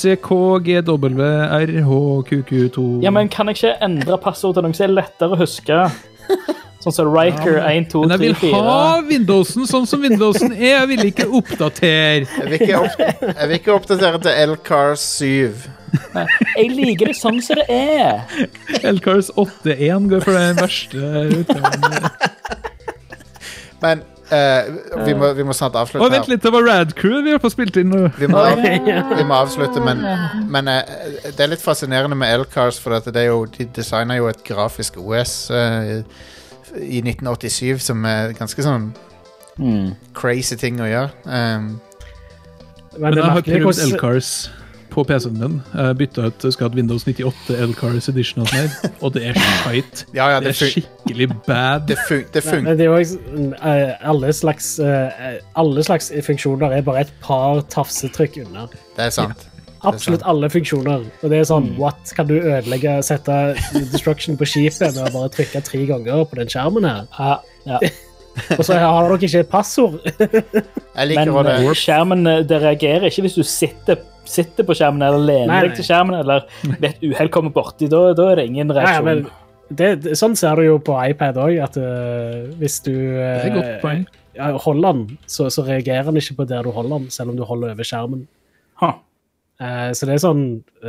FCKGWRHQQ2. Ja, men kan jeg ikke endre passord til noe som er lettere å huske? Sånn som Riker 1, 2, 3, 4. Men jeg vil ha Windowsen sånn som Windowsen er. Jeg vil ikke oppdatere. Jeg vil ikke oppdatere til LCARS 7. Jeg liker det sånn som det er. LCARS 8.1 går for den verste utgaven. Men vi må snart avslutte her. Vent litt, det var Rad Crew vi har fått spilt inn nå. Vi må avslutte, men det er litt fascinerende med LCARS, for at det er jo, de designer jo et grafisk OS i 1987 som er ganske sånn crazy ting å gjøre. Men jeg har prøvd LCARS på PC-en min. Jeg byttet ut, skal ha Windows 98 LCARS Edition og det er skjeit. Ja, det er skikkelig bad. Det er jo alle slags funksjoner er bare et par tafsetrykk unna. Det er sant. Absolutt alle funksjoner. Og det er sånn, what? Kan du ødelegge, sette destruction på skipet med å bare trykke 3 ganger på den skjermen her? Ja. Og så har dere ikke et passord. Men skjermen det reagerer ikke hvis du sitter på skjermen eller lener deg til skjermen eller ved et uheld kommer borti, da er det ingen reaksjon. Sånn ser du jo på iPad også, at hvis du holder den, så reagerer den ikke på der du holder den, selv om du holder over skjermen. Så det er sånn,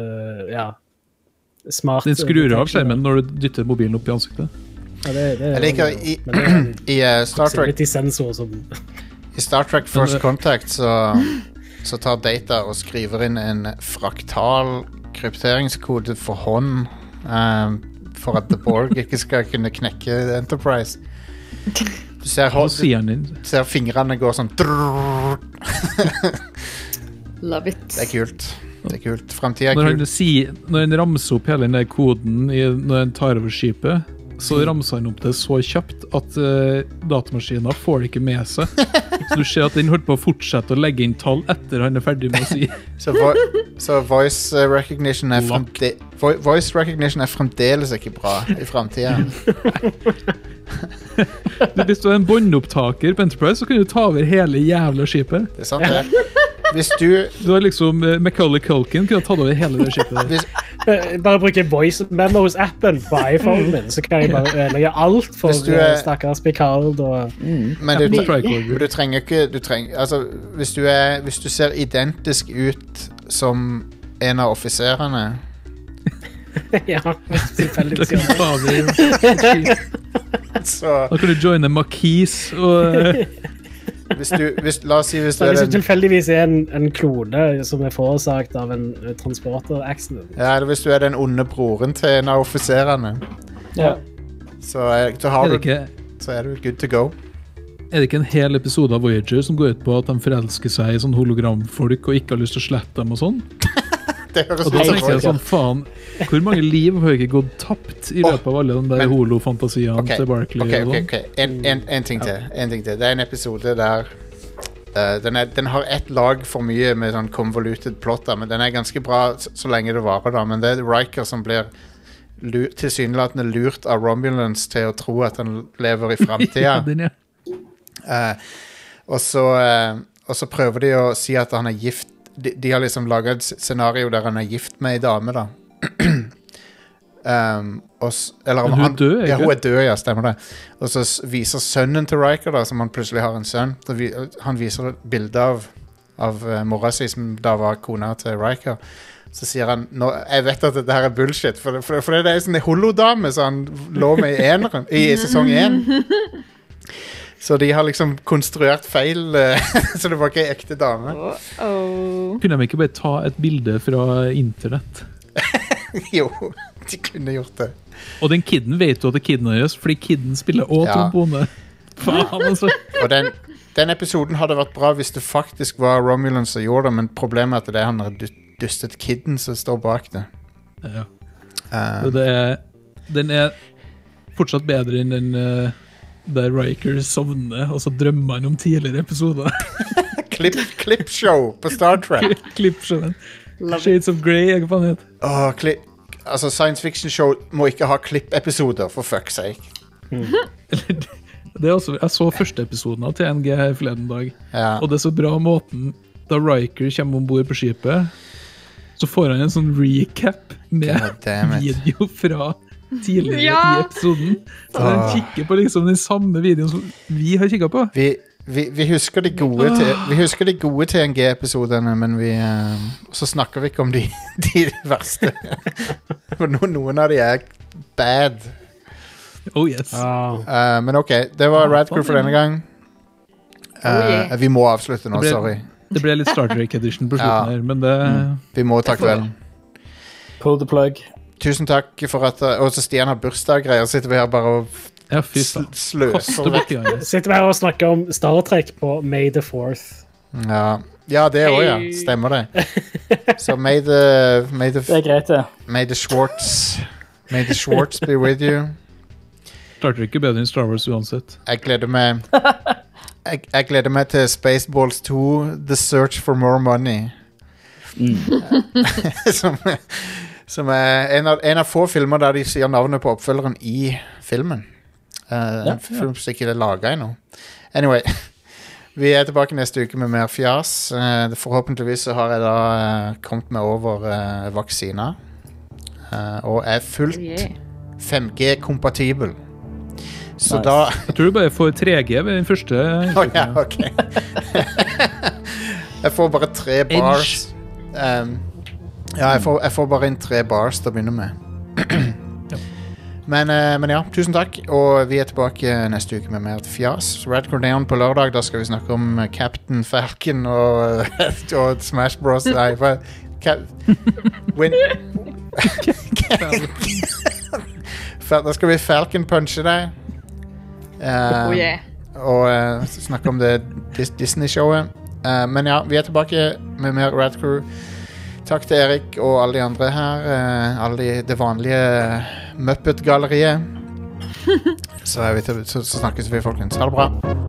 smart. Den skrur av skjermen når du dytter mobilen opp i ansiktet. Jeg liker i Star Trek i Star Trek First Contact så tar Data og skriver inn en fraktal krypteringskode for hånd for at The Borg ikke skal kunne knekke Enterprise. Du ser fingrene gå sånn Love it. Det er kult. Fremtiden er kult. Når han ramser opp hele den koden når han tar over skipet, så ramser han opp det så kjapt at datamaskinen får det ikke med seg. Så du ser at den holdt på å fortsette å legge inn tall etter han er ferdig med å si. Så voice recognition er fremdeles ikke bra i fremtiden. Hvis du er en båndopptaker på Enterprise, så kan du ta over hele jævla skipet. Det er sant det. Hvis du har liksom Macaulay Culkin kunne tatt over hele det skipet. Bare bruke Voice Memos-appen på iPhone min, så kan jeg bare ødelegge alt for stakkars Picard Men du trenger ikke altså, hvis du ser identisk ut som en av offiserene Ja, tilfeldigvis Så Da kan du joine Marquis og la oss si hvis Så hvis du tilfeldigvis en klone som forårsaket av en transporter-accident. Ja, eller hvis du den onde broren til en av offiserene. Ja. Så er du good to go. Er det ikke en hel episode av Voyager som går ut på at de forelsker seg i sånn hologramfolk og ikke har lyst til å slette dem og sånn? Det høres Og da tenker jeg sånn, faen, hvor mange liv har ikke gått tapt i løpet av alle de der holofantasiene til Barkley og sånn? En ting til. Det er en episode der den har ett lag for mye med sånn convoluted plot, men den er ganske bra så lenge det varer da, men det er Riker som blir tilsynelatende lurt av Romulans til å tro at han lever i fremtiden. Og så prøver de å si at han er gift. De har liksom laget et scenario der han er gift med en dame da. Men hun er død, ikke? Ja, hun er død, ja, stemmer det. Og så viser sønnen til Riker da, som han plutselig har en sønn. Han viser et bilde av mora si, som da var kona til Riker. Så sier han, jeg vet at dette her er bullshit, for det er en sånn holodame som han lå med i sesong 1. Så de har liksom konstruert feil, så det var ikke en ekte dame. Kunne de ikke bare ta et bilde fra internett? Jo, de kunne gjort det. Og den kidden vet jo at det er kidden deres, fordi kidden spiller også trombone. Faen, altså. Og den episoden hadde vært bra hvis det faktisk var Romulan som gjorde det, men problemet er at det er han dustet kidden som står bak det. Ja. Den er fortsatt bedre enn den der Riker sovner, og så drømmer han om tidligere episoder. Clipshow på Star Trek. Clipshow. Shades of Grey, hva faen heter. Altså, science fiction show må ikke ha klipp-episoder, for fuck's sake. Det er også, jeg så første episoden av TNG her forleden dag, og det er så bra måten da Riker kommer ombord på skipet, så får han en sånn recap med video fra tidligere i episoden. Så han kikker på liksom den samme videoen som vi har kikket på. Vi husker de gode TNG-episodene, men så snakker vi ikke om de verste. For noen av de er bad. Oh yes. Men ok, det var Rad Crew for denne gang. Vi må avslutte nå, sorry. Det ble litt Star Trek Edition på slutten her, men det... Vi må takk vel. Pull the plug. Tusen takk for at også Stian har bursdag-greier. Sitter vi her bare og sløser. Sitter vi her og snakker om Star Trek på May the 4th. Ja, det også, ja. Stemmer det. Så May the det er greit, det. May the Schwartz be with you. Star Trek er bedre enn Star Wars uansett. Jeg gleder meg til Spaceballs 2 The Search for More Money. Som er en av få filmer der de sier navnet på oppfølgeren i filmen. En film som ikke er laget ennå. Anyway, vi er tilbake neste uke med mer fjas. Forhåpentligvis så har jeg da kommet meg over vaksiner. Og er fullt 5G-kompatibel. Så da... Jeg tror du bare får 3G ved den første. Ja, ok. Jeg får bare 3 bars. Jeg får bare inn 3 bars til å begynne med. Men ja, tusen takk. Og vi er tilbake neste uke med mer fjas. Red Corneon på lørdag, da skal vi snakke om Captain Falcon og Smash Bros. Da skal vi Falcon punche deg. Og snakke om det Disney-showet. Men ja, vi er tilbake med mer Rad Crew. Takk til Erik og alle de andre her. Det vanlige Muppet-galleriet. Så snakkes vi, folkens. Ha det bra.